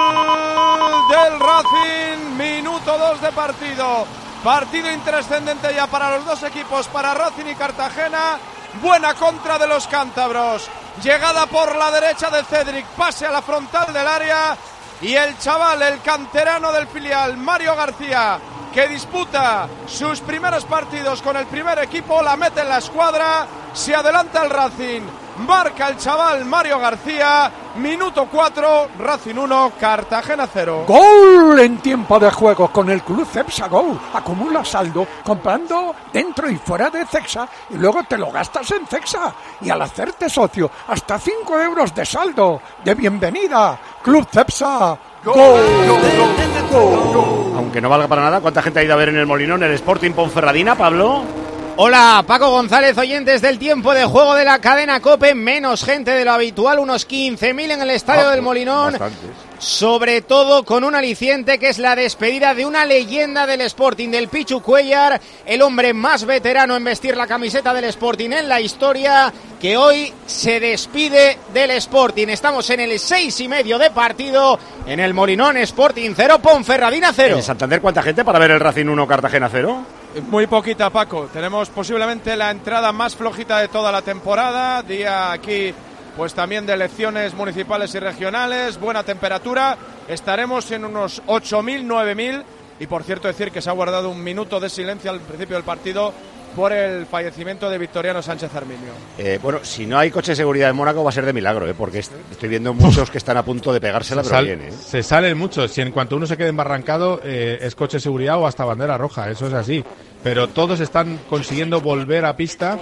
del Racing. Minuto dos de partido. Partido intrascendente ya para los dos equipos, para Racing y Cartagena. Buena contra de los cántabros. Llegada por la derecha de Cedric. Pase a la frontal del área. Y el chaval, el canterano del filial, Mario García, que disputa sus primeros partidos con el primer equipo, la mete en la escuadra. Se adelanta el Racing. Marca el chaval Mario García. Minuto cuatro, Racing uno, Cartagena cero. Gol en tiempo de juego con el Club Cepsa Go. Acumula saldo comprando dentro y fuera de Cepsa y luego te lo gastas en Cepsa. Y al hacerte socio, hasta cinco euros de saldo. De bienvenida, Club Cepsa Go. Go, go, go, go. Aunque no valga para nada, ¿cuánta gente ha ido a ver en el Molinón el Sporting Ponferradina, Pablo? Hola, Paco González, oyentes del tiempo de juego de la cadena COPE, menos gente de lo habitual, unos quince mil en el Estadio ah, del Molinón, bastantes. Sobre todo con un aliciente que es la despedida de una leyenda del Sporting, del Pichu Cuellar, el hombre más veterano en vestir la camiseta del Sporting en la historia, que hoy se despide del Sporting. Estamos en el seis y medio de partido, en el Molinón, Sporting cero, Ponferradina cero. ¿En Santander cuánta gente para ver el Racing uno, Cartagena cero? Muy poquita, Paco. Tenemos posiblemente la entrada más flojita de toda la temporada. Día aquí, pues también de elecciones municipales y regionales. Buena temperatura. Estaremos en unos ocho mil, nueve mil. Y por cierto decir que se ha guardado un minuto de silencio al principio del partido por el fallecimiento de Victoriano Sánchez Arminio. Eh, bueno, si no hay coche de seguridad en Mónaco va a ser de milagro, ¿eh? Porque estoy viendo muchos que están a punto de pegársela, pero sal, bien, ¿eh? Se salen muchos. Si en cuanto uno se quede embarrancado, eh, es coche de seguridad o hasta bandera roja, eso es así. Pero todos están consiguiendo volver a pista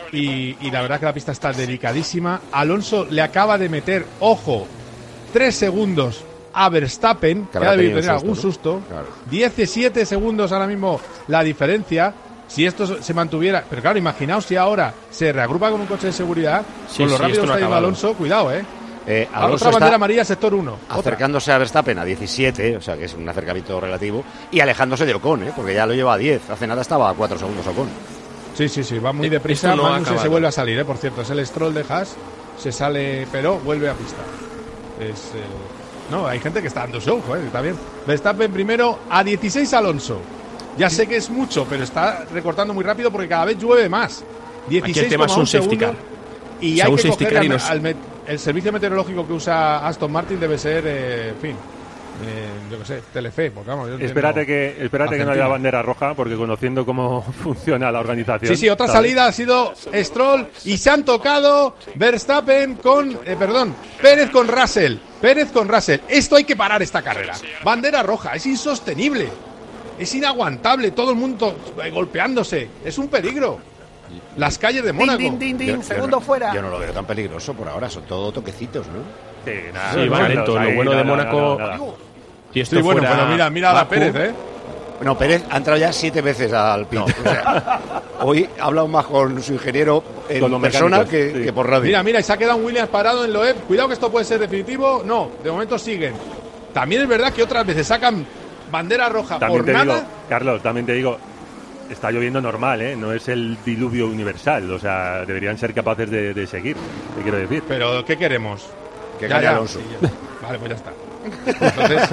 y, y la verdad que la pista está delicadísima. Alonso le acaba de meter, ojo, tres segundos a Verstappen, que ha debido tener algún susto. ¿No? Claro. diecisiete segundos ahora mismo la diferencia. Si esto se mantuviera, pero claro, imaginaos si ahora se reagrupa con un coche de seguridad, sí, con lo sí, rápido que está yendo Alonso, cuidado, eh. eh Alonso otra bandera amarilla, sector uno. Acercándose otra. a Verstappen a diecisiete, o sea que es un acercamiento relativo, y alejándose de Ocon, eh, porque ya lo lleva a diez. Hace nada estaba a cuatro segundos Ocon. Sí, sí, sí, va muy deprisa. No Magnussen se vuelve a salir, eh, por cierto, es el Stroll de Haas, se sale, pero vuelve a pista. Es. Eh, No, hay gente que está dando show, joder, está bien. Verstappen primero, a dieciséis Alonso. Ya sé que es mucho, pero está recortando muy rápido porque cada vez llueve más. dieciséis coma uno segundos. Y hay que coger al, al met, el servicio meteorológico que usa Aston Martin debe ser, eh, en fin, eh, yo qué sé, Telefe. Porque, vamos, yo espérate que, espérate que no haya bandera roja, porque conociendo cómo funciona la organización. Sí, sí, otra ¿sabes? salida ha sido Stroll y se han tocado Verstappen con, eh, perdón, Pérez con Russell. Pérez con Russell. Esto hay que parar esta carrera. Bandera roja, es insostenible. Es inaguantable, todo el mundo golpeándose. Es un peligro. Las calles de Mónaco. Din, din, din, din. Yo, Segundo yo no, fuera. Yo no lo veo tan peligroso por ahora, son todo toquecitos, ¿no? Sí, nada, sí, va lento. Lo bueno de Mónaco. Y estoy bueno, fuera... pero mira, mira a la Pérez, ¿eh? Bueno, Pérez ha entrado ya siete veces al pit. No. O sea, hoy ha hablado más con su ingeniero en con persona que, sí. que por radio. Mira, mira, y se ha quedado un Williams parado en Loeb. Cuidado que esto puede ser definitivo. No, de momento siguen. También es verdad que otras veces sacan bandera roja también por te nada. Digo, Carlos, también te digo, está lloviendo normal, ¿eh? No es el diluvio universal. O sea, deberían ser capaces de, de seguir, te quiero decir. Pero, ¿qué queremos? Que gane Alonso. Sí, vale, pues ya está. Entonces...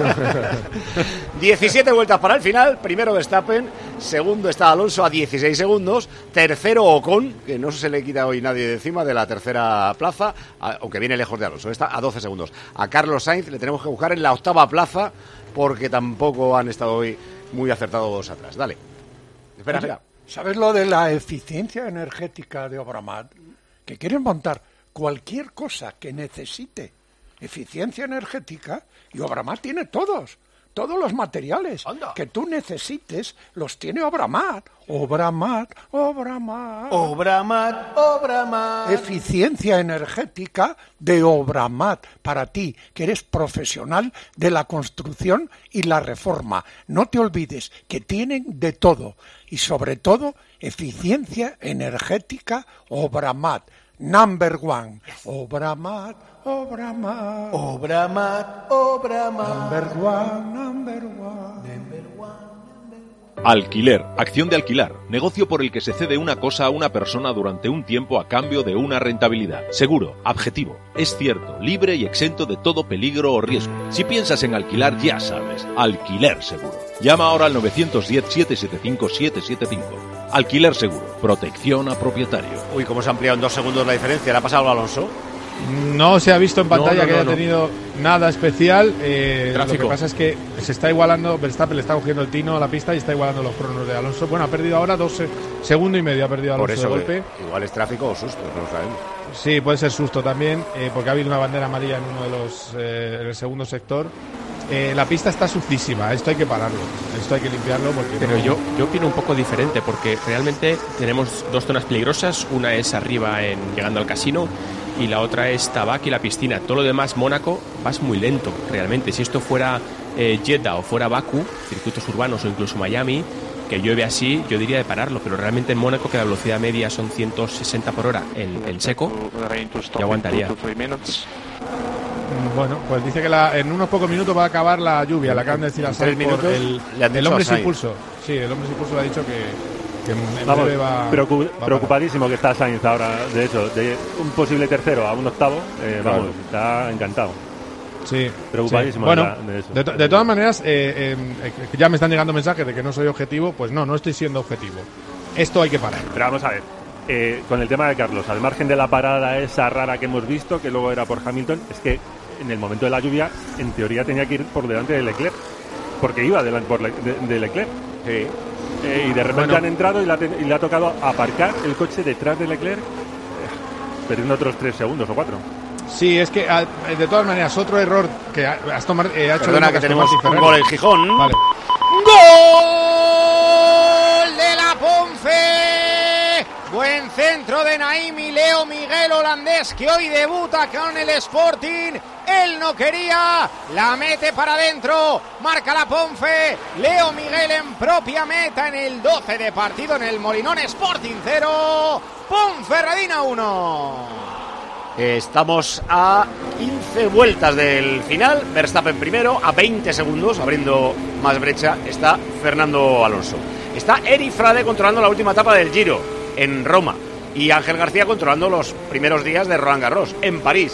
diecisiete vueltas para el final. Primero Verstappen, segundo está Alonso a dieciséis segundos, tercero Ocon, que no se le quita hoy nadie de encima de la tercera plaza, aunque viene lejos de Alonso, está a doce segundos. A Carlos Sainz le tenemos que buscar en la octava plaza porque tampoco han estado hoy muy acertados atrás. Dale. Espera, espera. ¿Sabes lo de la eficiencia energética de Obramat? Que quieren montar cualquier cosa que necesite eficiencia energética y Obramat tiene todos, todos los materiales Anda. que tú necesites los tiene Obramat. Obramat, Obramat. Obramat, Obramat. Eficiencia energética de Obramat para ti, que eres profesional de la construcción y la reforma. No te olvides que tienen de todo y sobre todo eficiencia energética Obramat. Number one. Obramat, Obramat. Obramat, Obramat. Number one, number one. Number one. Alquiler, acción de alquilar, negocio por el que se cede una cosa a una persona durante un tiempo a cambio de una rentabilidad. Seguro, objetivo, es cierto, libre y exento de todo peligro o riesgo. Si piensas en alquilar, ya sabes, Alquiler Seguro. Llama ahora al nueve uno cero, siete siete cinco, siete siete cinco. Alquiler Seguro, protección a propietario. Uy, cómo se ha ampliado en dos segundos la diferencia. ¿Le ha pasado a Alonso? No se ha visto en pantalla no, no, que haya no, no. tenido nada especial. Eh, lo que pasa es que se está igualando, Verstappen le está cogiendo el tino a la pista y está igualando los cronos de Alonso. Bueno, ha perdido ahora dos eh, segundos y medio, ha perdido Alonso. Por eso de golpe. Igual es tráfico o susto, no lo sabemos. Sí, puede ser susto también, eh, porque ha habido una bandera amarilla en uno de los, eh, en el segundo sector. Eh, la pista está sucísima, esto hay que pararlo, esto hay que limpiarlo porque. Pero no... yo, yo opino un poco diferente, porque realmente tenemos dos zonas peligrosas, una es arriba en llegando al casino y la otra es Tabac y la piscina. Todo lo demás, Mónaco, vas muy lento realmente. Si esto fuera eh, Jeddah o fuera Bakú, circuitos urbanos o incluso Miami, que llueve así, yo diría de pararlo, pero realmente en Mónaco, que la velocidad media son ciento sesenta por hora en, en seco, yo aguantaría. Bueno, pues dice que la, en unos pocos minutos va a acabar la lluvia. Le acaban de decir a Sainz por el, el hombre sin pulso. Sí, el hombre sin pulso le ha dicho que, que en Vamos, breve va, preocup, va preocupadísimo que está Sainz ahora de eso, de un posible tercero a un octavo. Eh, Claro. Vamos, está encantado. Sí, Preocupadísimo. sí. Bueno, de, la- de eso. de, to- de todas maneras, eh, eh, que ya me están llegando mensajes de que no soy objetivo. Pues no, no estoy siendo objetivo. Esto hay que parar. Pero vamos a ver, eh, con el tema de Carlos, al margen de la parada esa rara que hemos visto, que luego era por Hamilton, es que en el momento de la lluvia, en teoría tenía que ir por delante de Leclerc, porque iba delante por Le- de, de Leclerc. Sí. Eh, y de repente Bueno. han entrado y, la te- y le ha tocado aparcar el coche detrás de Leclerc, eh, perdiendo otros tres segundos o cuatro. Sí, es que a- de todas maneras, otro error que ha, Aston Martin, eh, ha hecho. Perdona, lo mismo que Aston tenemos Martin un Ferrari. gol en Gijón. Vale. ¡Gol de la Ponce! Buen centro de Naim y Leo Miguel, holandés, que hoy debuta con el Sporting. Él no quería, la mete para adentro, marca la Ponce. Leo Miguel en propia meta en el doce de partido en el Molinón. Sporting cero, Ponferradina uno. Estamos a quince vueltas del final. Verstappen primero, a veinte segundos, abriendo más brecha, está Fernando Alonso. Está Eric Frade controlando la última etapa del Giro en Roma y Ángel García controlando los primeros días de Roland Garros en París.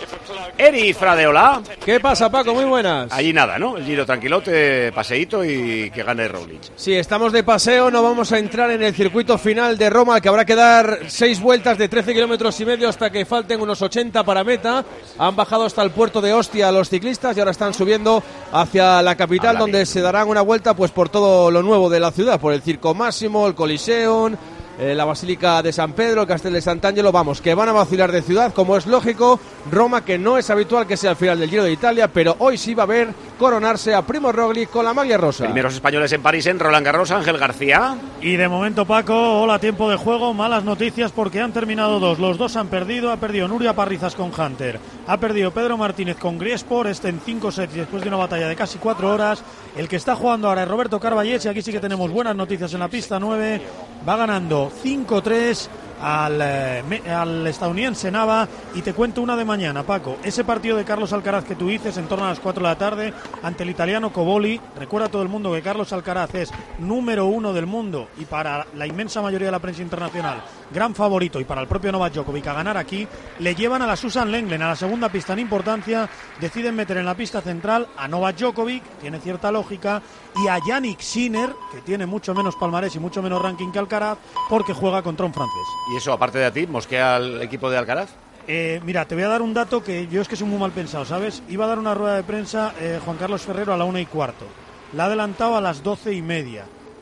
Eri Fradeola. ¿Qué pasa, Paco? Muy buenas. Allí nada, ¿no? El Giro tranquilote, paseíto y que gane Roglic. Sí, estamos de paseo, no vamos a entrar en el circuito final de Roma, que habrá que dar seis vueltas de trece kilómetros y medio hasta que falten unos ochenta para meta. Han bajado hasta el puerto de Ostia los ciclistas y ahora están subiendo hacia la capital, Habla donde bien. se darán una vuelta pues por todo lo nuevo de la ciudad, por el Circo Máximo, el Coliseum, eh, la Basílica de San Pedro, el Castel de Sant'Angelo. Vamos, que van a vacilar de ciudad, como es lógico. Roma, que no es habitual que sea el final del Giro de Italia, pero hoy sí va a ver coronarse a Primo Roglic con la maglia rosa. Primeros españoles en París, en Roland Garros, Ángel García. Y de momento, Paco, hola, tiempo de juego, malas noticias porque han terminado dos, los dos han perdido. Ha perdido Nuria Parrizas con Hunter, ha perdido Pedro Martínez con Griesport, este en cinco sets y después de una batalla de casi cuatro horas. El que está jugando ahora es Roberto Carballés y aquí sí que tenemos buenas noticias en la pista nueve. Va ganando cinco tres al, eh, me, al estadounidense Nava. Y te cuento una de mañana, Paco. Ese partido de Carlos Alcaraz que tú dices en torno a las cuatro de la tarde ante el italiano Coboli. Recuerda a todo el mundo que Carlos Alcaraz es número uno del mundo y para la inmensa mayoría de la prensa internacional gran favorito, y para el propio Novak Djokovic a ganar aquí. Le llevan a la Susan Lenglen a la segunda pista en importancia. Deciden meter en la pista central a Novak Djokovic, tiene cierta lógica, y a Yannick Sinner, que tiene mucho menos palmarés y mucho menos ranking que Alcaraz, porque juega contra un francés. ¿Y eso, aparte de a ti, mosquea al equipo de Alcaraz? Eh, mira, te voy a dar un dato que yo es que soy muy mal pensado, ¿sabes? Iba a dar una rueda de prensa eh, Juan Carlos Ferrero a la una y cuarto. La ha adelantado a las doce y media.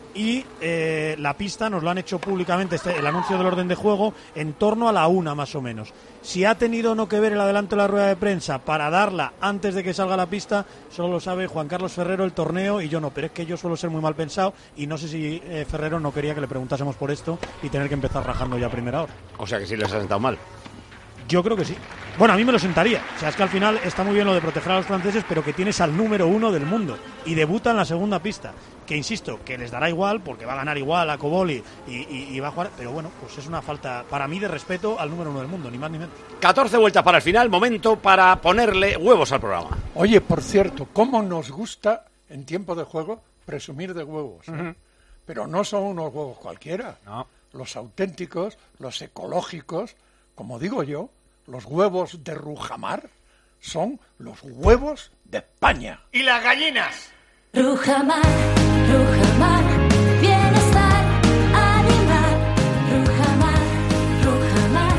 Y eh, la pista nos lo han hecho públicamente, este, el anuncio del orden de juego, en torno a la una más o menos. Si ha tenido o no que ver el adelanto de la rueda de prensa para darla antes de que salga la pista, solo lo sabe Juan Carlos Ferrero, el torneo, y yo no. Pero es que yo suelo ser muy mal pensado y no sé si eh, Ferrero no quería que le preguntásemos por esto y tener que empezar rajando ya a primera hora. O sea que sí les ha sentado mal. Yo creo que sí. Bueno, a mí me lo sentaría. O sea, es que al final está muy bien lo de proteger a los franceses, pero que tienes al número uno del mundo y debuta en la segunda pista. Que insisto, que les dará igual porque va a ganar igual a Coboli y, y, y va a jugar. Pero bueno, pues es una falta para mí de respeto al número uno del mundo, ni más ni menos. catorce vueltas para el final, momento para ponerle huevos al programa. Oye, por cierto, ¿cómo nos gusta en tiempo de juego presumir de huevos? ¿eh? Uh-huh. Pero no son unos huevos cualquiera. No. Los auténticos, los ecológicos, como digo yo, los huevos de Rujamar son los huevos de España. ¿Y las gallinas? Rujamar, Rujamar, bienestar animal. Rujamar, Rujamar,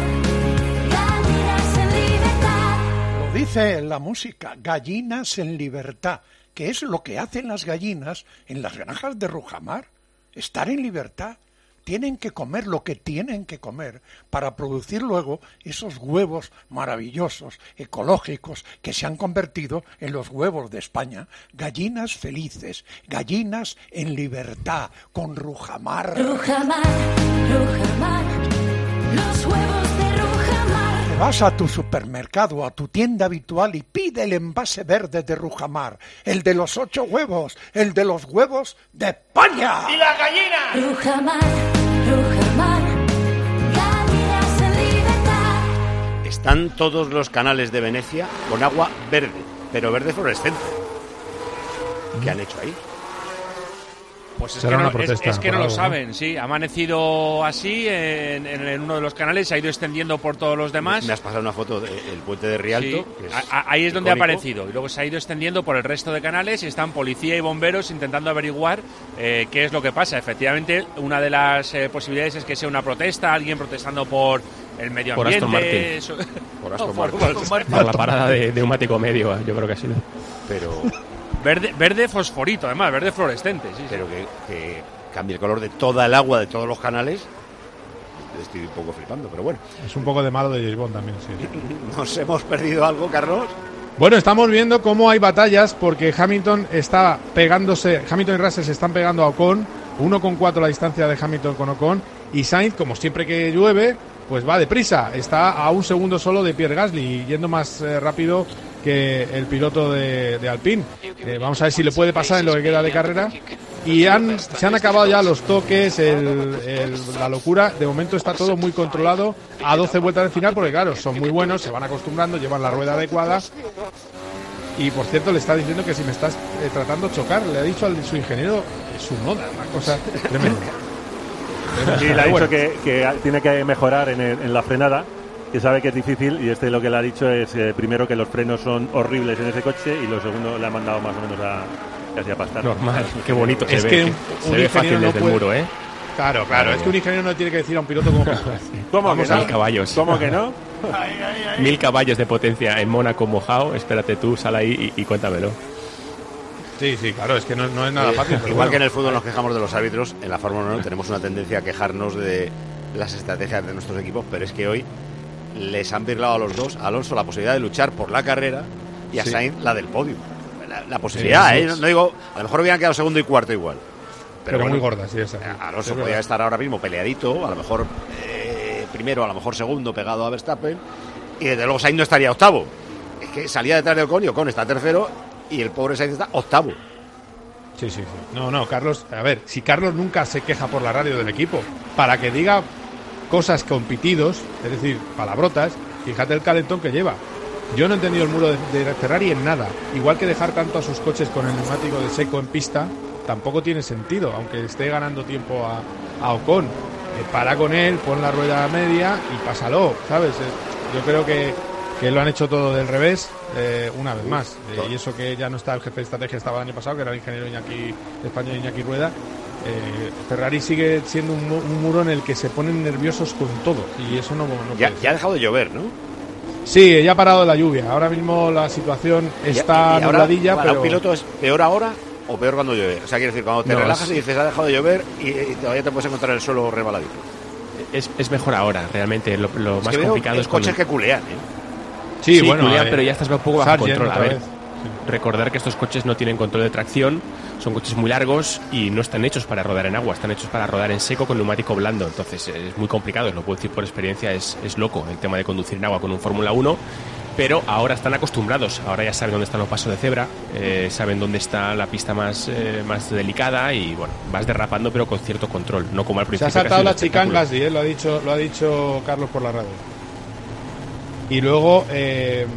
gallinas en libertad. Lo dice la música, gallinas en libertad, que es lo que hacen las gallinas en las granjas de Rujamar, estar en libertad. Tienen que comer lo que tienen que comer para producir luego esos huevos maravillosos, ecológicos, que se han convertido en los huevos de España. Gallinas felices, gallinas en libertad, con Rujamar. Rujamar, Rujamar, los huevos de Rujamar. Te vas a tu supermercado, a tu tienda habitual y pide el envase verde de Rujamar, el de los ocho huevos, el de los huevos de España. ¿Y las gallinas? Rujamar, Rujamar, gallinas en libertad. Están todos los canales de Venecia con agua verde, pero verde fluorescente. ¿Qué han hecho ahí? Pues es que, no, es, es que no lo saben, sí. Ha amanecido así en, en, en uno de los canales, se ha ido extendiendo por todos los demás. Me has pasado una foto del puente de Rialto. Sí, que es a, ahí es icónico. Donde ha aparecido. Y luego se ha ido extendiendo por el resto de canales y están policía y bomberos intentando averiguar eh, qué es lo que pasa. Efectivamente, una de las eh, posibilidades es que sea una protesta, alguien protestando por el medio por ambiente. Aston Martin. Eso... Por Aston no, Martin. Por, por, por la parada de neumático medio, yo creo que ha sido. Pero... Verde, verde fosforito, además, verde fluorescente. Sí, pero sí. que... que... cambia el color de toda el agua de todos los canales. Estoy un poco flipando, pero bueno. Es un poco de malo de James Bond también, sí. ¿Nos hemos perdido algo, Carlos? Bueno, estamos viendo cómo hay batallas porque Hamilton está pegándose, Hamilton y Russell se están pegando a Ocon, uno con cuatro la distancia de Hamilton con Ocon, y Sainz, como siempre que llueve, pues va deprisa, está a un segundo solo de Pierre Gasly, yendo más eh, rápido que el piloto de, de Alpine. Eh, vamos a ver si le puede pasar en lo que queda de carrera. Y han, se han acabado ya los toques, el, el, la locura. De momento está todo muy controlado a doce vueltas del final, porque claro, son muy buenos, se van acostumbrando, llevan la rueda adecuada. Y por cierto, le está diciendo que si me estás eh, tratando de chocar, le ha dicho a su ingeniero, es su noda, una cosa tremenda. Sí, le ha dicho que, que tiene que mejorar en, el, en la frenada, que sabe que es difícil, y este lo que le ha dicho es, eh, primero, que los frenos son horribles en ese coche, y lo segundo, le ha mandado más o menos a casi a pastar. Normal, qué bonito es se que ve. un, Se un ve fácil ingeniero desde no el puede... muro, ¿eh? Claro, claro, es que un ingeniero no tiene que decir a un piloto cómo... ¿Cómo Vamos que no? mil caballos. ¿Cómo que no? Mil caballos de potencia en Mónaco mojado. Espérate tú, sal ahí y, y cuéntamelo. Sí, sí, claro, es que no, no es nada Eh, fácil. Pero igual bueno. que en el fútbol nos quejamos de los árbitros, en la Fórmula uno tenemos una tendencia a quejarnos de las estrategias de nuestros equipos, pero es que hoy les han birlado a los dos, a Alonso, la posibilidad de luchar por la carrera y a Sí. Sainz la del podio. La, la posibilidad, Sí, ¿eh? sí. No, no digo, a lo mejor hubieran quedado segundo y cuarto igual. Pero, bueno, muy gorda, sí, esa. Alonso Es podía verdad. estar ahora mismo peleadito, a lo mejor eh, primero, a lo mejor segundo, pegado a Verstappen, y desde luego Sainz no estaría octavo. Es que salía detrás de Ocon y Ocon está tercero y el pobre Sainz está octavo. Sí, sí, sí. No, no, Carlos, a ver, si Carlos nunca se queja por la radio del equipo, para que diga cosas con pitidos, es decir, palabrotas, fíjate el calentón que lleva. Yo no he entendido el muro de, de Ferrari en nada. Igual que dejar tanto a sus coches con el neumático de seco en pista, tampoco tiene sentido, aunque esté ganando tiempo a, a Ocon. Eh, para con él, pon la rueda media y pásalo, ¿sabes? Eh, yo creo que, que lo han hecho todo del revés, eh, una vez más. Eh, y eso que ya no está el jefe de estrategia, estaba el año pasado, que era el ingeniero Iñaki, español Iñaki Rueda. Eh, Ferrari sigue siendo un, mu- un muro en el que se ponen nerviosos con todo, y eso no, no Ya, puede ya ha ser. dejado de llover, ¿no? Sí, ya ha parado la lluvia. Ahora mismo la situación está Y- y ahora, nubladilla, para pero... un piloto es peor ahora o peor cuando llueve. O sea, quiere decir, cuando te No, relajas es- y dices, ha dejado de llover y, y todavía te puedes encontrar el suelo rebaladito. Es, es mejor ahora, realmente. Lo, lo Es más que veo complicado es con coches el- que culean, ¿eh? Sí, Sí, bueno, culean, eh, pero ya estás un poco bajo Sargent control. A otra ver, vez. recordar que estos coches no tienen control de tracción, son coches muy largos y no están hechos para rodar en agua, están hechos para rodar en seco con neumático blando. Entonces es muy complicado, os lo puedo decir por experiencia, es, es loco el tema de conducir en agua con un Fórmula uno. Pero ahora están acostumbrados, ahora ya saben dónde están los pasos de cebra, eh, saben dónde está la pista más, eh, más delicada y bueno, vas derrapando pero con cierto control, no como al Se principio. ha saltado que la ha sido un chicane espectáculo. Gasly, ¿eh? lo, ha dicho, lo ha dicho Carlos por la radio. Y luego, eh,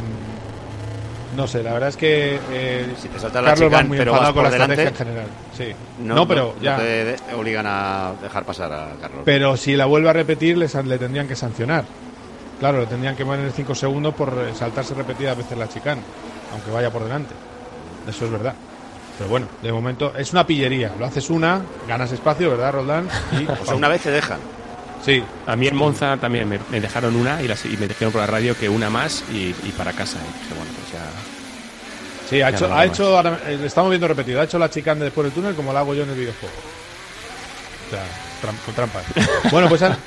no sé, la verdad es que eh, Si te salta la Carlos va chicane, muy pero enfadado vas con por la delante, estrategia en general. Sí. No, pero ya. No te de- obligan a dejar pasar a Carlos. Pero si la vuelve a repetir, le, san- le tendrían que sancionar. Claro, le tendrían que poner cinco segundos por eh, saltarse repetidas veces la chicane, aunque vaya por delante. Eso es verdad. Pero bueno, de momento es una pillería. Lo haces una, ganas espacio, ¿verdad, Roldán? Y, O sea, una vez te dejan. Sí. A mí en Monza también me, me dejaron una y, las- y me dijeron por la radio que una más y, y para casa. Y dije, bueno, pues ya. Sí, ha ya hecho, no ha hago hecho ahora, eh, le estamos viendo repetido, ha hecho la chicane después del túnel como la hago yo en el videojuego. O sea, tram- con trampas. Bueno, pues han-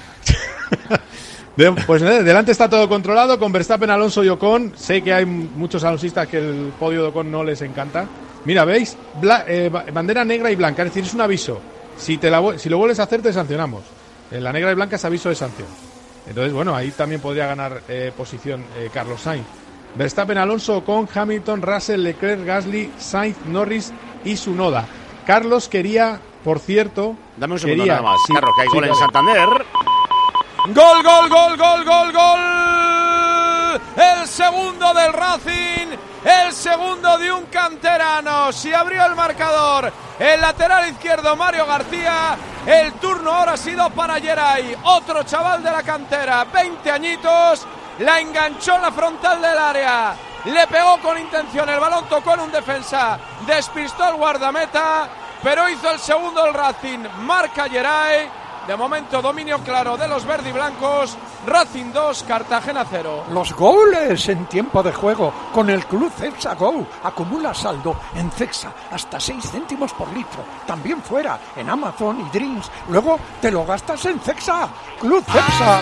De- pues eh, delante está todo controlado con Verstappen, Alonso y Ocon. Sé que hay muchos alonsistas que el podio de Ocon no les encanta. Mira, ¿veis? Bla- eh, ba- bandera negra y blanca, es decir, es un aviso. Si, te la, vu- si lo vuelves a hacer, te sancionamos. En la negra y blanca es aviso de sanción. Entonces, bueno, ahí también podría ganar eh, posición eh, Carlos Sainz. Verstappen, Alonso, Ocon, Hamilton, Russell, Leclerc, Gasly, Sainz, Norris y Tsunoda. Carlos quería, por cierto... Dame un segundo quería- nada más, sí, Carlos, que hay sí, gol en vale. Santander. Gol, gol, gol, gol, gol, gol. El segundo del Racing, el segundo de un canterano. Se abrió el marcador. El lateral izquierdo Mario García. El turno ahora ha sido para Geray, otro chaval de la cantera, veinte añitos. La enganchó en la frontal del área. Le pegó con intención, el balón tocó en un defensa. Despistó al guardameta, pero hizo el segundo el Racing. Marca Geray. De momento dominio claro de los verdiblancos. Racing dos, Cartagena cero. Los goles en tiempo de juego con el Club Cepsa Go. Acumula saldo en Cepsa hasta seis céntimos por litro. También fuera en Amazon y Drinks. Luego te lo gastas en Cepsa. Club Cepsa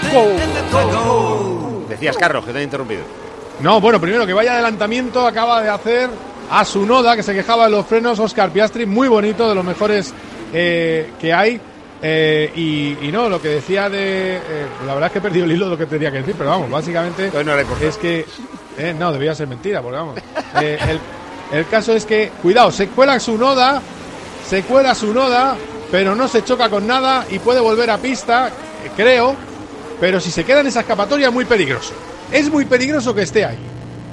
Go. Decías, Carlos, que te he interrumpido. No, bueno, primero que vaya adelantamiento acaba de hacer a Tsunoda, que se quejaba de los frenos. Oscar Piastri, muy bonito, de los mejores eh, que hay. Eh, y, y no, lo que decía de... Eh, la verdad es que he perdido el hilo de lo que tenía que decir, pero vamos, básicamente es que... Eh, no, debía ser mentira, porque vamos. Eh, el, el caso es que, cuidado, se cuela Tsunoda, se cuela Tsunoda, pero no se choca con nada y puede volver a pista, eh, creo, pero si se queda en esa escapatoria es muy peligroso. Es muy peligroso que esté ahí.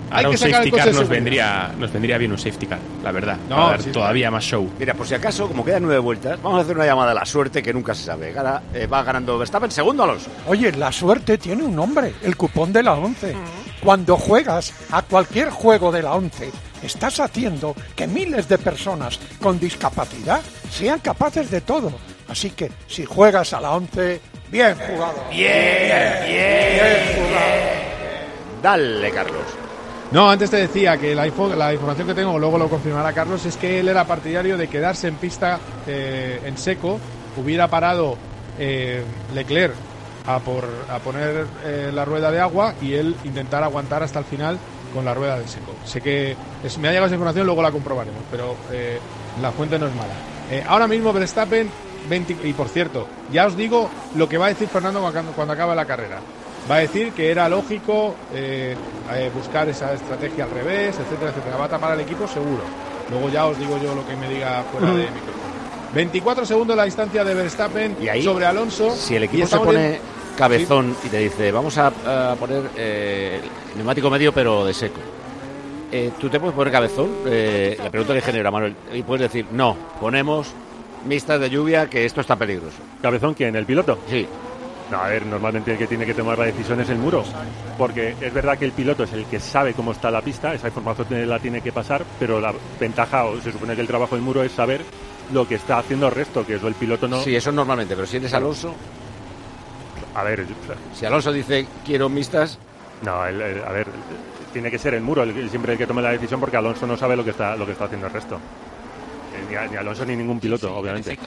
Ahora Hay un que sacar safety el coche car de nos seguridad. vendría, nos vendría bien un safety car, la verdad. No, para dar sí, todavía más show. Mira, por si acaso, como quedan nueve vueltas, vamos a hacer una llamada a la suerte que nunca se sabe. Gana, eh, va ganando Verstappen, segundo Alonso. Oye, la suerte tiene un nombre, el cupón de la once. Cuando juegas a cualquier juego de la once, estás haciendo que miles de personas con discapacidad sean capaces de todo. Así que, si juegas a la once, bien jugado. Bien, bien, jugado. Dale, Carlos. No, antes te decía que la, info, la información que tengo, luego lo confirmará Carlos, es que él era partidario de quedarse en pista eh, en seco. Hubiera parado eh, Leclerc a, por, a poner eh, la rueda de agua y él intentar aguantar hasta el final con la rueda de seco. Sé que es, me ha llegado esa información, luego la comprobaremos, pero eh, la fuente no es mala. Eh, ahora mismo Verstappen, veinte, y por cierto, ya os digo lo que va a decir Fernando cuando, cuando acabe la carrera. Va a decir que era lógico eh, eh, buscar esa estrategia al revés, etcétera, etcétera. Va a tapar al equipo seguro. Luego ya os digo yo lo que me diga fuera de micrófono. veinticuatro segundos la distancia de Verstappen Y ahí, sobre Alonso. Si el y equipo se estamos pone viendo- cabezón y te dice, vamos a, a poner eh, neumático medio pero de seco. Eh, ¿Tú te puedes poner cabezón? Eh, la pregunta que genera Manuel. Y puedes decir, no, ponemos mixtas de lluvia que esto está peligroso. ¿Cabezón quién? ¿El piloto? Sí. No, a ver, normalmente el que tiene que tomar la decisión es el muro, porque es verdad que el piloto es el que sabe cómo está la pista, esa información la tiene que pasar, pero la ventaja, o se supone que el trabajo del muro es saber lo que está haciendo el resto, que eso el piloto no... Sí, eso normalmente, pero si eres Alonso... A ver... Si Alonso dice, quiero mixtas... No, el, el, a ver, tiene que ser el muro el, el, siempre el que tome la decisión, porque Alonso no sabe lo que está, lo que está haciendo el resto. Ni, a, ni Alonso ni ningún piloto, obviamente.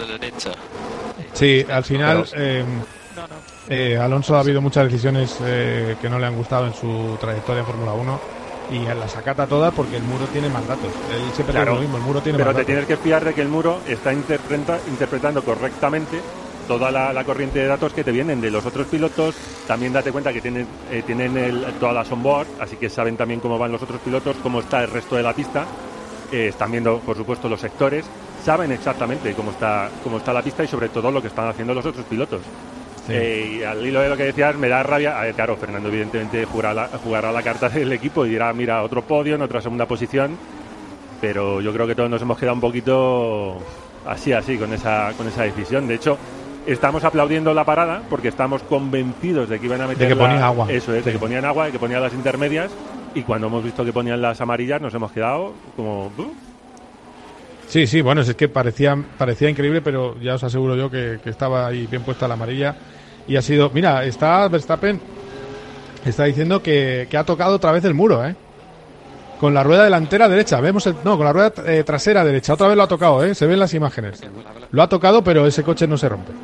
Sí, al final... Pero- eh, Eh, Alonso ha habido muchas decisiones eh, que no le han gustado en su trayectoria en Fórmula uno y las acata todas porque el muro tiene más datos. Él siempre Claro, dice lo mismo, el muro tiene pero más te datos. tienes que fiar de que el muro está interpreta- interpretando correctamente toda la, la corriente de datos que te vienen de los otros pilotos. También date cuenta que tienen, eh, tienen el, todas las onboard, así que saben también cómo van los otros pilotos, cómo está el resto de la pista. Eh, están viendo, por supuesto, los sectores. Saben exactamente cómo está, cómo está la pista y sobre todo lo que están haciendo los otros pilotos. Sí. Eh, y al hilo de lo que decías, me da rabia. A ver, claro, Fernando evidentemente jugará la, jugará la carta del equipo y dirá, mira, otro podio en otra segunda posición, pero yo creo que todos nos hemos quedado un poquito así, así, con esa, con esa decisión. De hecho, estamos aplaudiendo la parada porque estamos convencidos de que iban a meter que la- ponía agua. Eso es, Sí. de que ponían agua, de que ponían las intermedias, y cuando hemos visto que ponían las amarillas nos hemos quedado como... "Uh". Sí, sí, bueno, es que parecía, parecía increíble, pero ya os aseguro yo que, que estaba ahí bien puesta la amarilla. Y ha sido, mira, está Verstappen, está diciendo que, que ha tocado otra vez el muro, ¿eh? Con la rueda delantera derecha, vemos el, no, con la rueda eh, trasera derecha, otra vez lo ha tocado, ¿eh? Se ven las imágenes. Lo ha tocado, pero ese coche no se rompe.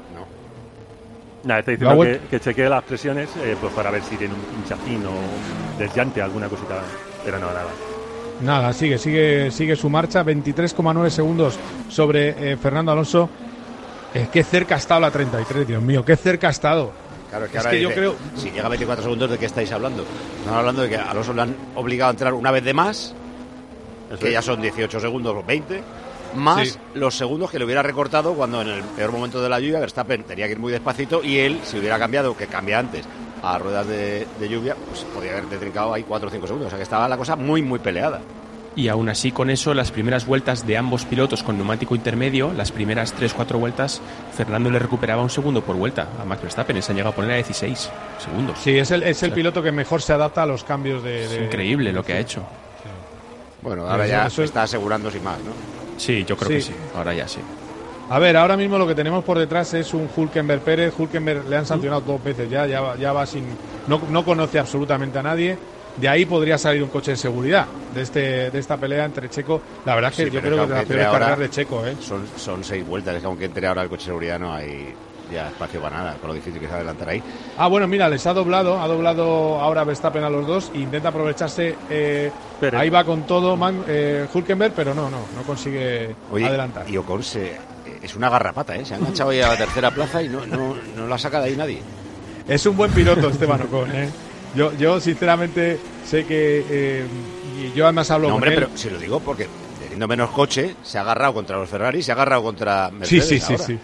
Nada, está La diciendo que, vuelta- que chequee las presiones eh, pues para ver si tiene un pinchacín o un desllante, alguna cosita, pero no, nada. Nada, sigue, sigue, sigue su marcha, veintitrés coma nueve segundos sobre eh, Fernando Alonso. Eh, qué cerca ha estado la treinta y tres, Dios mío, qué cerca ha estado. Claro, es que Es ahora que yo dice, creo- si llega a veinticuatro segundos, ¿de qué estáis hablando? Estamos hablando de que a Alonso le han obligado a entrar una vez de más, que es. ya son dieciocho segundos o veinte, más Sí. los segundos que le hubiera recortado cuando en el peor momento de la lluvia Verstappen tenía que ir muy despacito y él, si hubiera cambiado, que cambia antes, a ruedas de, de lluvia, pues podría haber trincado ahí cuatro o cinco segundos. O sea que estaba la cosa muy, muy peleada. Y aún así, con eso, las primeras vueltas de ambos pilotos con neumático intermedio, las primeras tres cuatro vueltas, Fernando le recuperaba un segundo por vuelta a Max Verstappen. Se han llegado a poner a dieciséis segundos. Sí, es el, es el O sea, piloto que mejor se adapta a los cambios de... Es de- increíble lo que ha hecho. Bueno, ahora Eso- ya eso es- está asegurando sin más, ¿no? Sí, yo creo Sí. que sí. Ahora ya sí. A ver, ahora mismo lo que tenemos por detrás es un Hülkenberg Pérez. Hülkenberg le han sancionado dos veces ya, ya va, ya va sin... No, no conoce absolutamente a nadie. De ahí podría salir un coche de seguridad de este de esta pelea entre Checo. La verdad es que Sí, yo pero creo es que de aunque las entre peores ahora, carreras de Checo, ¿eh? Son, son seis vueltas, es que aunque entre ahora el coche de seguridad no hay ya espacio para nada, con lo difícil que es adelantar ahí. Ah, bueno, mira, les ha doblado, ha doblado ahora Verstappen a los dos e intenta aprovecharse. Eh, Pérez. ahí va con todo Man, eh, Hülkenberg, pero no, no, no consigue Oye, adelantar. y Ocon se, es una garrapata, ¿eh? Se ha enganchado ahí a la tercera plaza y no, no, no la saca de ahí nadie. Es un buen piloto Esteban Ocon, ¿eh? Yo, yo sinceramente sé que eh, y yo además hablo No, con hombre, él. pero si lo digo porque teniendo menos coche, se ha agarrado contra los Ferrari, se ha agarrado contra Mercedes. Sí, sí, sí, ahora. sí, sí.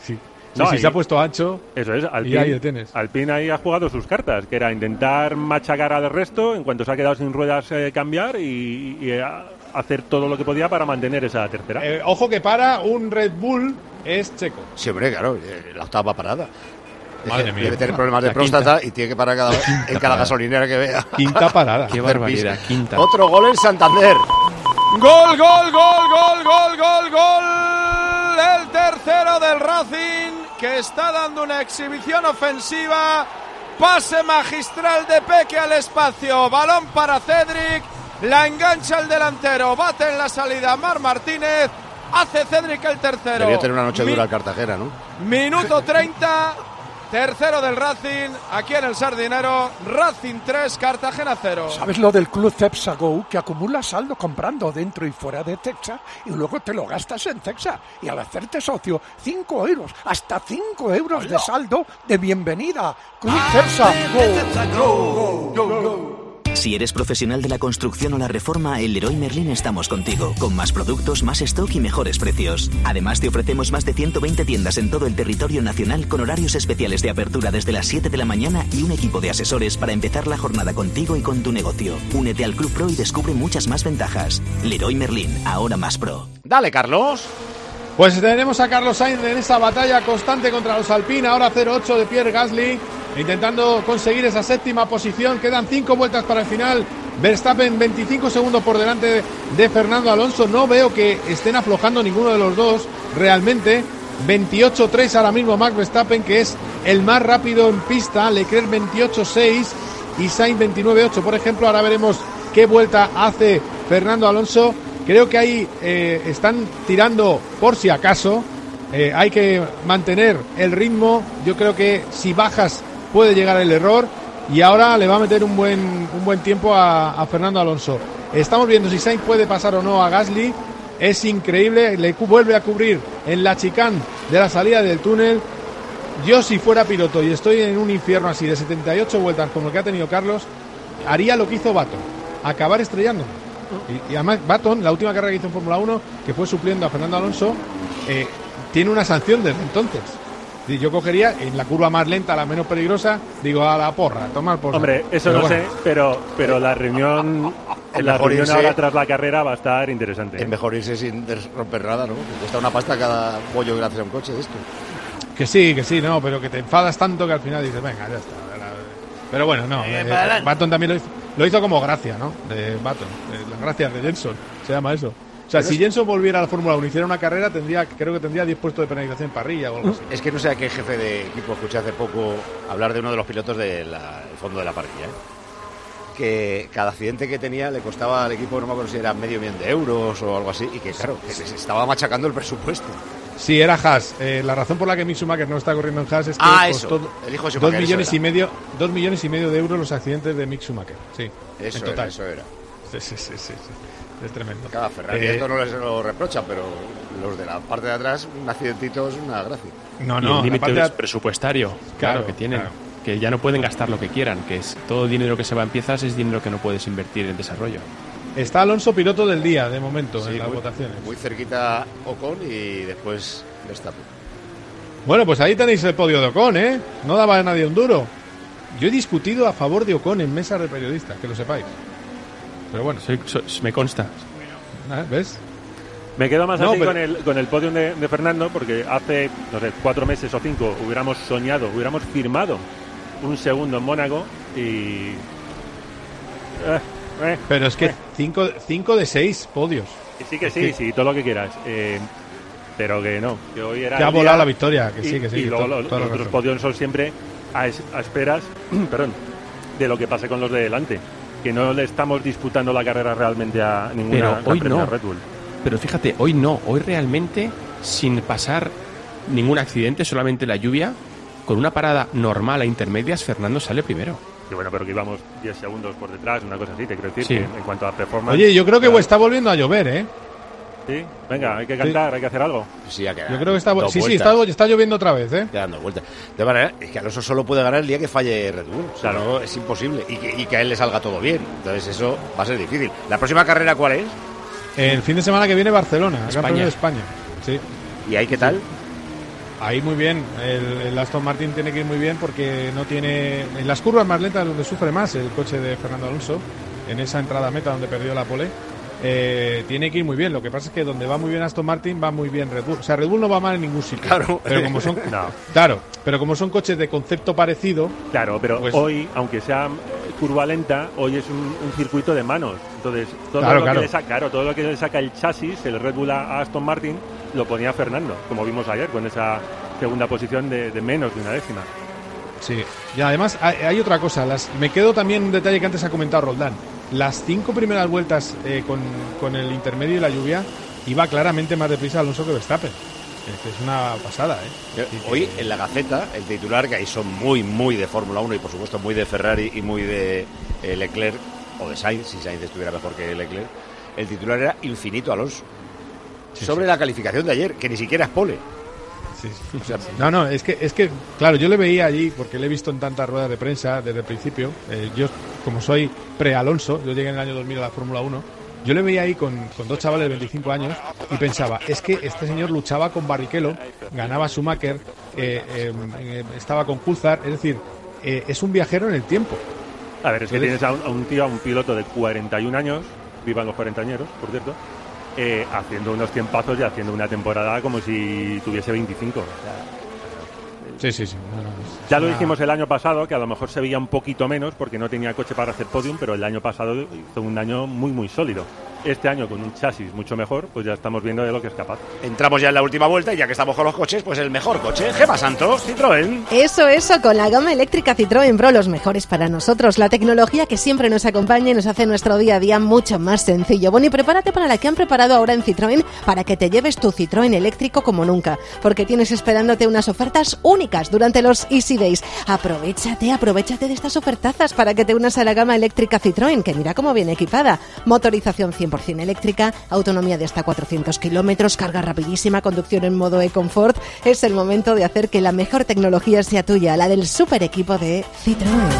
Sí, sí, se ha puesto ancho. Eso es, Alpine, y ahí lo tienes. Alpine ahí ha jugado sus cartas, que era intentar machacar al resto, en cuanto se ha quedado sin ruedas, eh, cambiar y, y eh, hacer todo lo que podía para mantener esa tercera. Eh, ojo que para un Red Bull es Checo. Sí, hombre, claro, eh, la octava parada. Madre mía. Debe tener problemas de La próstata quinta. y tiene que parar cada, en cada gasolinera que vea. Quinta parada. Qué barbaridad, quinta. Otro gol en Santander. Gol, gol, gol, gol, gol, gol, gol. El tercero del Racing, que está dando una exhibición ofensiva. Pase magistral de Peque al espacio. Balón para Cedric. La engancha el delantero. Bate en la salida Mar Martínez. Hace Cedric el tercero. Debería tener una noche Mi- dura el Cartagena, ¿no? Minuto treinta. Tercero del Racing, aquí en el Sardinero. Racing tres, Cartagena cero. ¿Sabes lo del Club Cepsa Go? Que acumula saldo comprando dentro y fuera de Cepsa y luego te lo gastas en Cepsa. Y al hacerte socio, cinco euros, hasta cinco euros de saldo de bienvenida. Club Cepsa Go. Go, go, go. Si eres profesional de la construcción o la reforma, en Leroy Merlin estamos contigo, con más productos, más stock y mejores precios. Además, te ofrecemos más de ciento veinte tiendas en todo el territorio nacional con horarios especiales de apertura desde las siete de la mañana y un equipo de asesores para empezar la jornada contigo y con tu negocio. Únete al Club Pro y descubre muchas más ventajas. Leroy Merlin, ahora más pro. Dale, Carlos. Pues tenemos a Carlos Sainz en esa batalla constante contra los Alpine. Ahora cero ocho de Pierre Gasly, intentando conseguir esa séptima posición. Quedan cinco vueltas para el final. Verstappen veinticinco segundos por delante de Fernando Alonso. No veo que estén aflojando ninguno de los dos realmente. veintiocho tres ahora mismo Max Verstappen, que es el más rápido en pista. Leclerc veintiocho seis y Sainz veintinueve ocho, por ejemplo. Ahora veremos qué vuelta hace Fernando Alonso. Creo que ahí eh, están tirando por si acaso. Eh, hay que mantener el ritmo. Yo creo que si bajas puede llegar el error. Y ahora le va a meter un buen, un buen tiempo a, a Fernando Alonso. Estamos viendo si Sainz puede pasar o no a Gasly. Es increíble. Le cu- vuelve a cubrir en la chicane de la salida del túnel. Yo, si fuera piloto y estoy en un infierno así de setenta y ocho vueltas como el que ha tenido Carlos, haría lo que hizo Baton, acabar estrellándome. Y, y además Baton, la última carrera que hizo en Fórmula uno, que fue supliendo a Fernando Alonso, eh, tiene una sanción desde entonces. Y yo cogería en la curva más lenta, la menos peligrosa, digo a la porra, a tomar por... Hombre, eso Pero no bueno. sé, pero, pero la reunión, Es la mejor reunión irse- ahora tras la carrera va a estar interesante. Es mejor irse sin des- romper nada, ¿no? Que cuesta una pasta cada pollo que le haces a un coche de esto. Que sí, que sí, no, pero que te enfadas tanto que al final dices, venga, ya está. Pero bueno, no, Eh, eh, para adelante. Baton también lo hizo, lo hizo como gracia, ¿no? De Baton, eh, las gracias de Jenson, se llama eso. O sea, Pero si es- Jenson volviera a la Fórmula uno y hiciera una carrera, tendría, creo que tendría diez puestos de penalización en parrilla o algo así. Es que no sé a qué jefe de equipo escuché hace poco hablar de uno de los pilotos del fondo de la parrilla, ¿eh? Que cada accidente que tenía le costaba al equipo, no me acuerdo si era medio millón de euros o algo así, y que claro, que se estaba machacando el presupuesto. Sí, era Haas. Eh, la razón por la que Mick Schumacher no está corriendo en Haas es que Ah, costó eso. El hijo de dos Schumacher, millones eso y era. medio, dos millones y medio de euros los accidentes de Mick Schumacher. Sí, Eso en era, total. eso era. Sí, sí, sí, sí, sí. Es tremendo. Cada Ferrari Eh, esto no les lo reprochan, pero los de la parte de atrás, un accidentito es una gracia. No, Y no, el la límite parte de- presupuestario, claro, Claro, que tienen. claro. Que ya no pueden gastar lo que quieran, que es todo dinero que se va en piezas es dinero que no puedes invertir en desarrollo. Está Alonso piloto del día, de momento, Sí, en las muy, votaciones. muy cerquita Ocon y después Verstappen. Bueno, pues ahí tenéis el podio de Ocon, ¿eh? No daba a nadie un duro. Yo he discutido a favor de Ocon en mesas de periodistas, que lo sepáis. Pero bueno. Soy- soy- me consta. Ah, ¿ves? Me quedo más No, así pero- con el con el podium de, de Fernando, porque hace, no sé, cuatro meses o cinco hubiéramos soñado, hubiéramos firmado un segundo en Mónaco y... Eh, eh, Pero es que eh. cinco, cinco de seis podios. Que sí, que Es sí, que- sí, todo lo que quieras. Eh, pero que no, que hoy era... Que ha el día volado la victoria, que y- sí, que sí, Y que luego to- los, toda la los otros razón. podios son siempre a, es- a esperas, perdón, de lo que pase con los de delante. Que no le estamos disputando la carrera realmente a ninguna Pero Gran hoy Premio no. Red Bull. Pero fíjate, hoy no, hoy realmente, sin pasar ningún accidente, solamente la lluvia, con una parada normal a intermedias, Fernando sale primero. Y bueno, pero que íbamos diez segundos por detrás, una cosa así, te quiero decir, Sí. que en cuanto a performance... Oye, yo creo que claro. está volviendo a llover, ¿eh? Sí, venga, hay que cantar, hay que hacer algo. Sí, ya queda Yo creo que está... dos Sí, sí, vueltas. está, está lloviendo otra vez, ¿eh? Ya dando vueltas. De manera, es que Alonso solo puede ganar el día que falle Red Bull. O sea, no, es imposible. Y que, y que a él le salga todo bien. Entonces eso va a ser difícil. ¿La próxima carrera cuál es? El fin de semana que viene Barcelona, el Gran España. Premio de España. Sí. ¿Y ahí qué tal? Ahí muy bien, el, el Aston Martin tiene que ir muy bien porque no tiene... En las curvas más lentas donde sufre más el coche de Fernando Alonso, en esa entrada a meta donde perdió la pole, eh, tiene que ir muy bien. Lo que pasa es que donde va muy bien Aston Martin va muy bien Red Bull. O sea, Red Bull no va mal en ningún sitio. Claro. Pero como son, no. claro, pero como son coches de concepto parecido... Claro, pero pues, hoy, aunque sea curva lenta, hoy es un, un circuito de manos. Entonces, todo, claro, lo claro. Que le saca, claro, todo lo que le saca el chasis, el Red Bull a Aston Martin, lo ponía Fernando, como vimos ayer, con esa segunda posición de, de menos de una décima. Sí, y además hay, hay otra cosa, las, me quedo también un detalle que antes ha comentado Roldán. Las cinco primeras vueltas eh, con, con el intermedio y la lluvia iba claramente más deprisa Alonso que Verstappen. Es, es una pasada, ¿eh? Hoy en la Gaceta, el titular, que ahí son muy, muy de Fórmula uno y por supuesto muy de Ferrari y muy de eh, Leclerc, o de Sainz, si Sainz estuviera mejor que Leclerc, el titular era infinito Alonso. Sí, sobre sí. La calificación de ayer, que ni siquiera es pole. Sí, sí. O sea, no, no, es que, es que, claro, yo le veía allí, porque le he visto en tantas ruedas de prensa desde el principio. Eh, yo, como soy pre-Alonso, yo llegué en el año dos mil a la Fórmula uno, yo le veía ahí con, con dos chavales de veinticinco años y pensaba, es que este señor luchaba con Barrichello, ganaba Schumacher, eh, eh, eh, estaba con Coulthard, es decir, eh, es un viajero en el tiempo. A ver, es que tienes a un, a un tío, a un piloto de cuarenta y un años, vivan los cuarentañeros, por cierto, eh, haciendo unos tiempazos y haciendo una temporada como si tuviese veinticinco. O sea, sí, sí, sí. No, no, ya una... lo dijimos el año pasado, que a lo mejor se veía un poquito menos porque no tenía coche para hacer podium, pero el año pasado hizo un año muy, muy sólido. Este año con un chasis mucho mejor, pues ya estamos viendo de lo que es capaz. Entramos ya en la última vuelta y ya que estamos con los coches, pues el mejor coche, Gemma Santos, Citroën. Eso, eso, con la gama eléctrica Citroën Pro, los mejores para nosotros. La tecnología que siempre nos acompaña y nos hace nuestro día a día mucho más sencillo. Bueno, y prepárate para la que han preparado ahora en Citroën para que te lleves tu Citroën eléctrico como nunca, porque tienes esperándote unas ofertas únicas durante los Easy Days. Aprovechate, aprovechate de estas ofertazas para que te unas a la gama eléctrica Citroën, que mira cómo viene equipada. Motorización cien por ciento eléctrica, autonomía de hasta cuatrocientos kilómetros, carga rapidísima, conducción en modo e-comfort. Es el momento de hacer que la mejor tecnología sea tuya, la del super equipo de Citroën.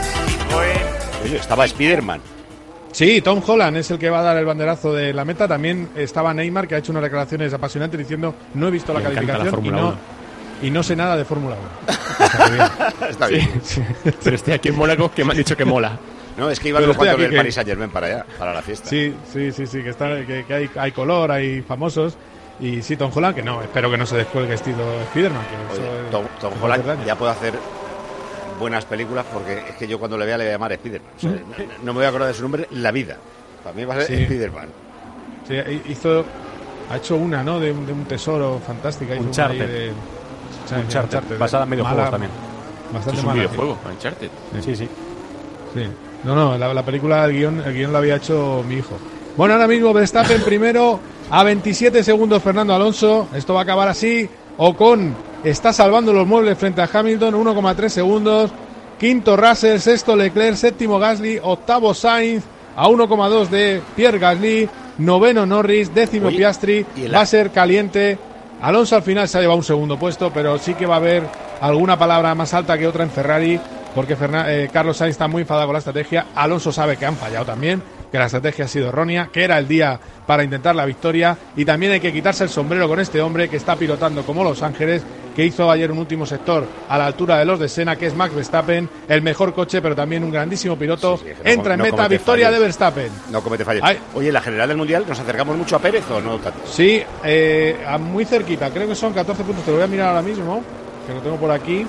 Oye, estaba Spiderman. Sí, Tom Holland es el que va a dar el banderazo de la meta. También estaba Neymar, que ha hecho unas declaraciones apasionantes diciendo no he visto la calificación y no, y no sé nada de Fórmula uno. Está bien. Está bien. Sí, sí. Pero estoy aquí en Mónaco que me han dicho que mola. No, es que iban los cuantos del Paris Saint-Germain para allá, para la fiesta. Sí, sí, sí, sí, que, está, que, que hay, hay color, hay famosos. Y sí, Tom Holland, que no, espero que no se descuelgue estilo Spiderman. Que Oye, eso Tom, Tom es, Holland ya puede hacer buenas películas porque es que yo cuando le vea le voy a llamar Spiderman. O sea, no, no me voy a acordar de su nombre en la vida. Para mí va a ser sí. Spiderman. Sí, hizo, ha hecho una, ¿no? De un, de un tesoro fantástica. Un Uncharted. Un Uncharted, basada en videojuegos también. Bastante es un mala, videojuego, Uncharted. Sí, sí. Sí. No, no, la, la película, el guión, el guión lo había hecho mi hijo. Bueno, ahora mismo Verstappen primero, a veintisiete segundos Fernando Alonso. Esto va a acabar así. Ocon está salvando los muebles frente a Hamilton, uno coma tres segundos. Quinto Russell, sexto Leclerc, séptimo Gasly, octavo Sainz, a uno coma dos de Pierre Gasly. Noveno Norris, décimo Oye, Piastri. La... Va a ser caliente. Alonso al final se ha llevado un segundo puesto, pero sí que va a haber alguna palabra más alta que otra en Ferrari. Porque Fernan- eh, Carlos Sainz está muy enfadado con la estrategia. Alonso sabe que han fallado también, que la estrategia ha sido errónea, que era el día para intentar la victoria. Y también hay que quitarse el sombrero con este hombre que está pilotando como Los Ángeles, que hizo ayer un último sector a la altura de los de Senna, que es Max Verstappen, el mejor coche, pero también un grandísimo piloto. Sí, sí, no, Entra en no meta, victoria fallos. de Verstappen. No comete fallos. Ay. Oye, en la general del Mundial, ¿nos acercamos mucho a Pérez o no tanto? Sí, eh, muy cerquita, creo que son catorce puntos, te lo voy a mirar ahora mismo, que lo tengo por aquí.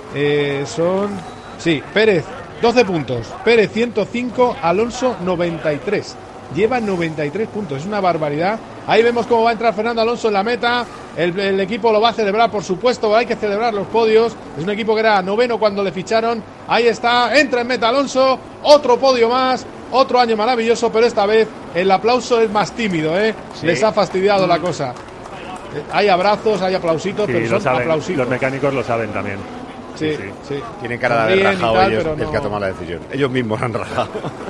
Eh, son... Sí, Pérez, doce puntos. Pérez, ciento cinco. Alonso, noventa y tres. Lleva noventa y tres puntos. Es una barbaridad. Ahí vemos cómo va a entrar Fernando Alonso en la meta. El, el equipo lo va a celebrar, por supuesto. Hay que celebrar los podios. Es un equipo que era noveno cuando le ficharon. Ahí está. Entra en meta Alonso. Otro podio más. Otro año maravilloso. Pero esta vez el aplauso es más tímido, ¿eh? Sí. Les ha fastidiado la cosa. Hay abrazos, hay aplausitos, sí, pero son saben, aplausitos. Los mecánicos lo saben también. Sí, sí, sí. Tienen cara de haber rajado tal, ellos, no... el que ha tomado la decisión. Ellos mismos han rajado.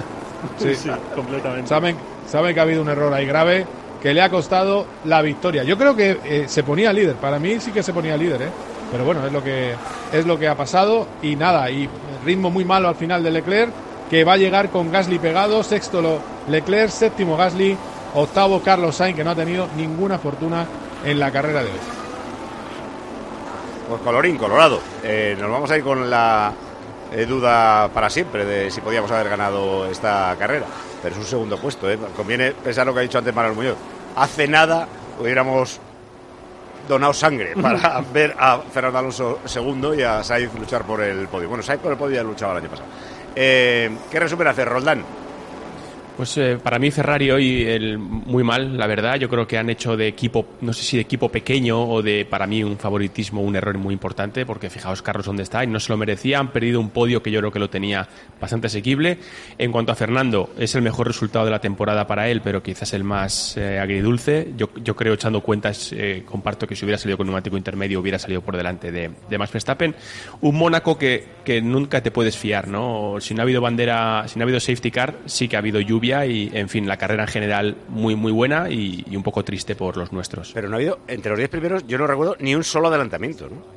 Sí, sí, completamente. Saben, saben que ha habido un error ahí grave que le ha costado la victoria. Yo creo que eh, se ponía líder. Para mí sí que se ponía líder, ¿eh? Pero bueno, es lo que es lo que ha pasado y nada. Y ritmo muy malo al final de Leclerc, que va a llegar con Gasly pegado. Sexto lo Leclerc, séptimo Gasly, octavo Carlos Sainz, que no ha tenido ninguna fortuna en la carrera de hoy. Pues colorín colorado. Eh, nos vamos a ir con la eh, duda para siempre de si podíamos haber ganado esta carrera. Pero es un segundo puesto, ¿eh? Conviene pensar lo que ha dicho antes Manuel Muñoz. Hace nada hubiéramos donado sangre para ver a Fernando Alonso segundo y a Sainz luchar por el podio. Bueno, Sainz por el podio ya luchaba el año pasado. Eh, ¿Qué resumen hace Roldán? Pues eh, para mí Ferrari hoy el, muy mal, la verdad. Yo creo que han hecho de equipo, no sé si de equipo pequeño o de, para mí, un favoritismo, un error muy importante, porque fijaos Carlos dónde está y no se lo merecía. Han perdido un podio que yo creo que lo tenía bastante asequible. En cuanto a Fernando, es el mejor resultado de la temporada para él, pero quizás el más eh, agridulce. Yo, yo creo, echando cuentas, eh, comparto que si hubiera salido con neumático intermedio hubiera salido por delante de, de Max Verstappen. Un Mónaco que, que nunca te puedes fiar, ¿no? Si no ha habido bandera, si no ha habido safety car, sí que ha habido lluvia. Y, en fin, la carrera en general muy muy buena y, y un poco triste por los nuestros. Pero no ha habido, entre los diez primeros, yo no recuerdo ni un solo adelantamiento, ¿no?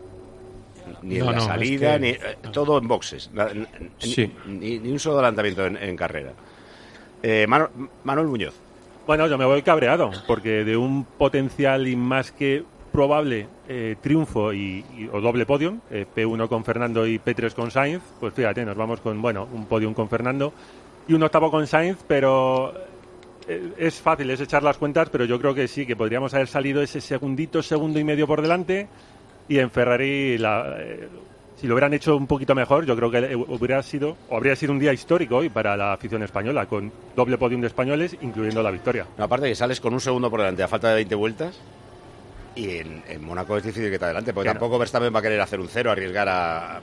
Ni no, en la no, salida, es que... ni eh, todo en boxes. Ni, sí. ni, ni un solo adelantamiento en, en carrera. Eh, Manu, Manuel Muñoz. Bueno, yo me voy cabreado, porque de un potencial y más que probable eh, triunfo y, y, o doble podium, eh, P uno con Fernando y P tres con Sainz, pues fíjate, nos vamos con, bueno, un podium con Fernando y un octavo con Sainz, pero es fácil, es echar las cuentas, pero yo creo que sí, que podríamos haber salido ese segundito, segundo y medio por delante, y en Ferrari, la, eh, si lo hubieran hecho un poquito mejor, yo creo que hubiera sido, o habría sido un día histórico hoy para la afición española, con doble podium de españoles, incluyendo la victoria. No, aparte que sales con un segundo por delante a falta de veinte vueltas, y en, en Mónaco es difícil que te adelante, porque Claro. tampoco Verstappen va a querer hacer un cero, arriesgar a...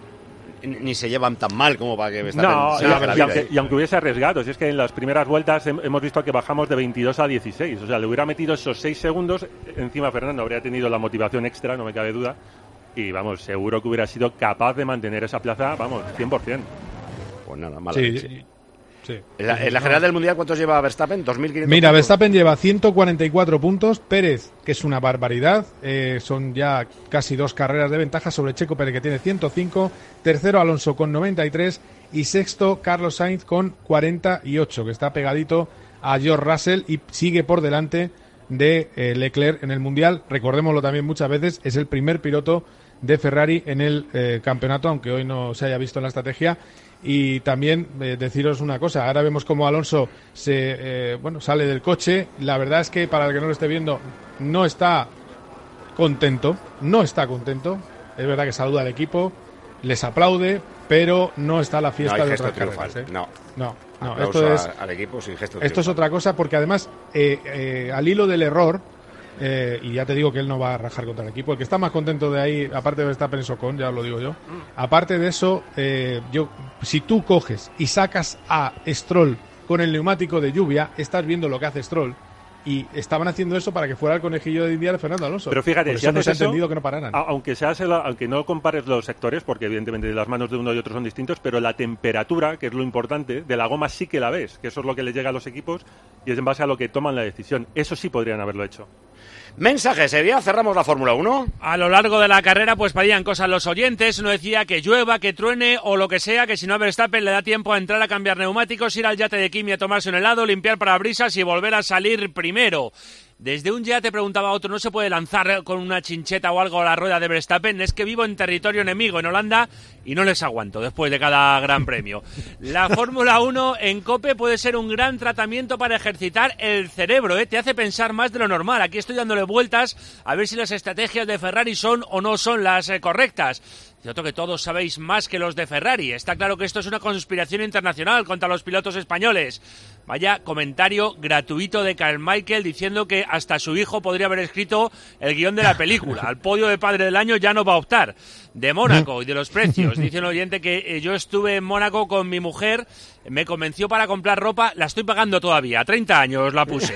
Ni se llevan tan mal como para que Verstappen No, se y, baje la y vida aunque, ahí. y aunque hubiese arriesgado, si es que en las primeras vueltas hem- hemos visto que bajamos de veintidós a dieciséis, o sea, le hubiera metido esos seis segundos, encima Fernando habría tenido la motivación extra, no me cabe duda, y vamos, seguro que hubiera sido capaz de mantener esa plaza, vamos, cien por ciento. Pues nada, mala Sí, leche. sí. Sí. En la, en la general del Mundial, ¿cuántos lleva Verstappen? ¿dos mil quinientos Mira, puntos? Verstappen lleva ciento cuarenta y cuatro puntos, Pérez, que es una barbaridad, eh, son ya casi dos carreras de ventaja sobre Checo Pérez, que tiene ciento cinco, tercero Alonso con noventa y tres y sexto Carlos Sainz con cuarenta y ocho, que está pegadito a George Russell y sigue por delante de eh, Leclerc en el Mundial. Recordémoslo también muchas veces, es el primer piloto de Ferrari en el eh, campeonato, aunque hoy no se haya visto en la estrategia. Y también eh, deciros una cosa, ahora vemos cómo Alonso se eh, bueno sale del coche. La verdad es que para el que no lo esté viendo, no está contento, no está contento. Es verdad que saluda al equipo, les aplaude, pero no está la fiesta No hay de gesto otras triunfal, carreras, ¿eh? no. No, no, Aplauso esto es a- al equipo sin gesto esto es triunfal. otra cosa, porque además eh, eh, al hilo del error, eh, y ya te digo que él no va a rajar contra el equipo, el que está más contento de ahí, aparte de Verstappen es Ocon, ya os lo digo yo, aparte de eso, eh, yo si tú coges y sacas a Stroll con el neumático de lluvia, estás viendo lo que hace Stroll, y estaban haciendo eso para que fuera el conejillo de India de Fernando Alonso. Pero fíjate, Por si eso no haces se ha eso, entendido que no pararan. a- aunque seas el- aunque no compares los sectores, porque evidentemente las manos de uno y otro son distintos, pero la temperatura, que es lo importante, de la goma sí que la ves, que eso es lo que les llega a los equipos y es en base a lo que toman la decisión. Eso sí podrían haberlo hecho. Mensajes, Evia, cerramos la Fórmula uno. A lo largo de la carrera pues pedían cosas los oyentes, uno decía que llueva, que truene o lo que sea, que si no a Verstappen le da tiempo a entrar a cambiar neumáticos, ir al yate de Kimi a tomarse un helado, limpiar parabrisas y volver a salir primero. Desde un yate preguntaba otro, ¿no se puede lanzar con una chincheta o algo a la rueda de Verstappen? Es que vivo en territorio enemigo en Holanda y no les aguanto después de cada gran premio. La Fórmula uno en COPE puede ser un gran tratamiento para ejercitar el cerebro, ¿eh? Te hace pensar más de lo normal. Aquí estoy dándole vueltas a ver si las estrategias de Ferrari son o no son las eh, correctas. Cierto que todos sabéis más que los de Ferrari. Está claro que esto es una conspiración internacional contra los pilotos españoles. Vaya comentario gratuito de Carl Michael diciendo que hasta su hijo podría haber escrito el guión de la película. Al podio de padre del año ya no va a optar. De Mónaco y de los precios. Dice un oyente que eh, yo estuve en Mónaco con mi mujer, me convenció para comprar ropa, la estoy pagando todavía, a treinta años la puse.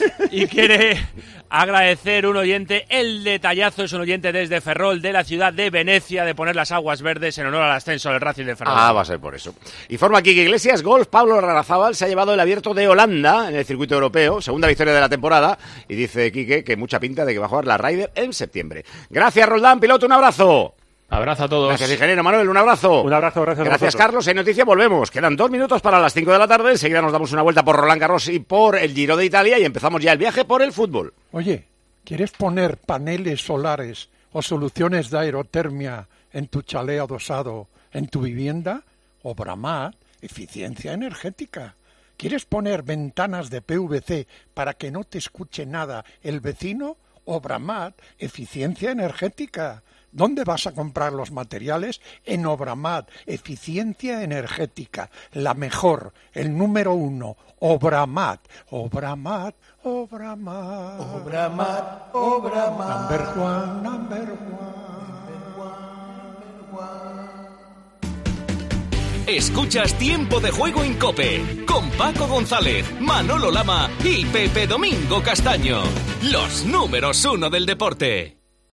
Y quiere agradecer un oyente, el detallazo es un oyente desde Ferrol, de la ciudad de Venecia, de poner las aguas verdes en honor al ascenso del Racing de Ferrol. Ah, va a ser por eso. Informa aquí que Iglesias Golf, Pablo Rarazábal se ha llevado el abierto de Holanda en el circuito europeo, segunda victoria de la temporada, y dice Quique que mucha pinta de que va a jugar la Ryder en septiembre. Gracias, Roldán, piloto, un abrazo. Abrazo a todos. Gracias, ingeniero Manuel, un abrazo. Un abrazo, gracias. Gracias, a vosotros. Carlos. En Noticia volvemos. Quedan dos minutos para las cinco de la tarde. Enseguida nos damos una vuelta por Roland Garros y por el Giro de Italia y empezamos ya el viaje por el fútbol. Oye, ¿quieres poner paneles solares o soluciones de aerotermia en tu chalet adosado, en tu vivienda? Obramat, eficiencia energética. ¿Quieres poner ventanas de P V C para que no te escuche nada el vecino? Obramat, eficiencia energética. ¿Dónde vas a comprar los materiales? En Obramat, eficiencia energética. La mejor, el número uno, Obramat. Obramat, Obramat. Obramat, Obramat. Number one, number one. Escuchas Tiempo de Juego en COPE con Paco González, Manolo Lama y Pepe Domingo Castaño. Los números uno del deporte.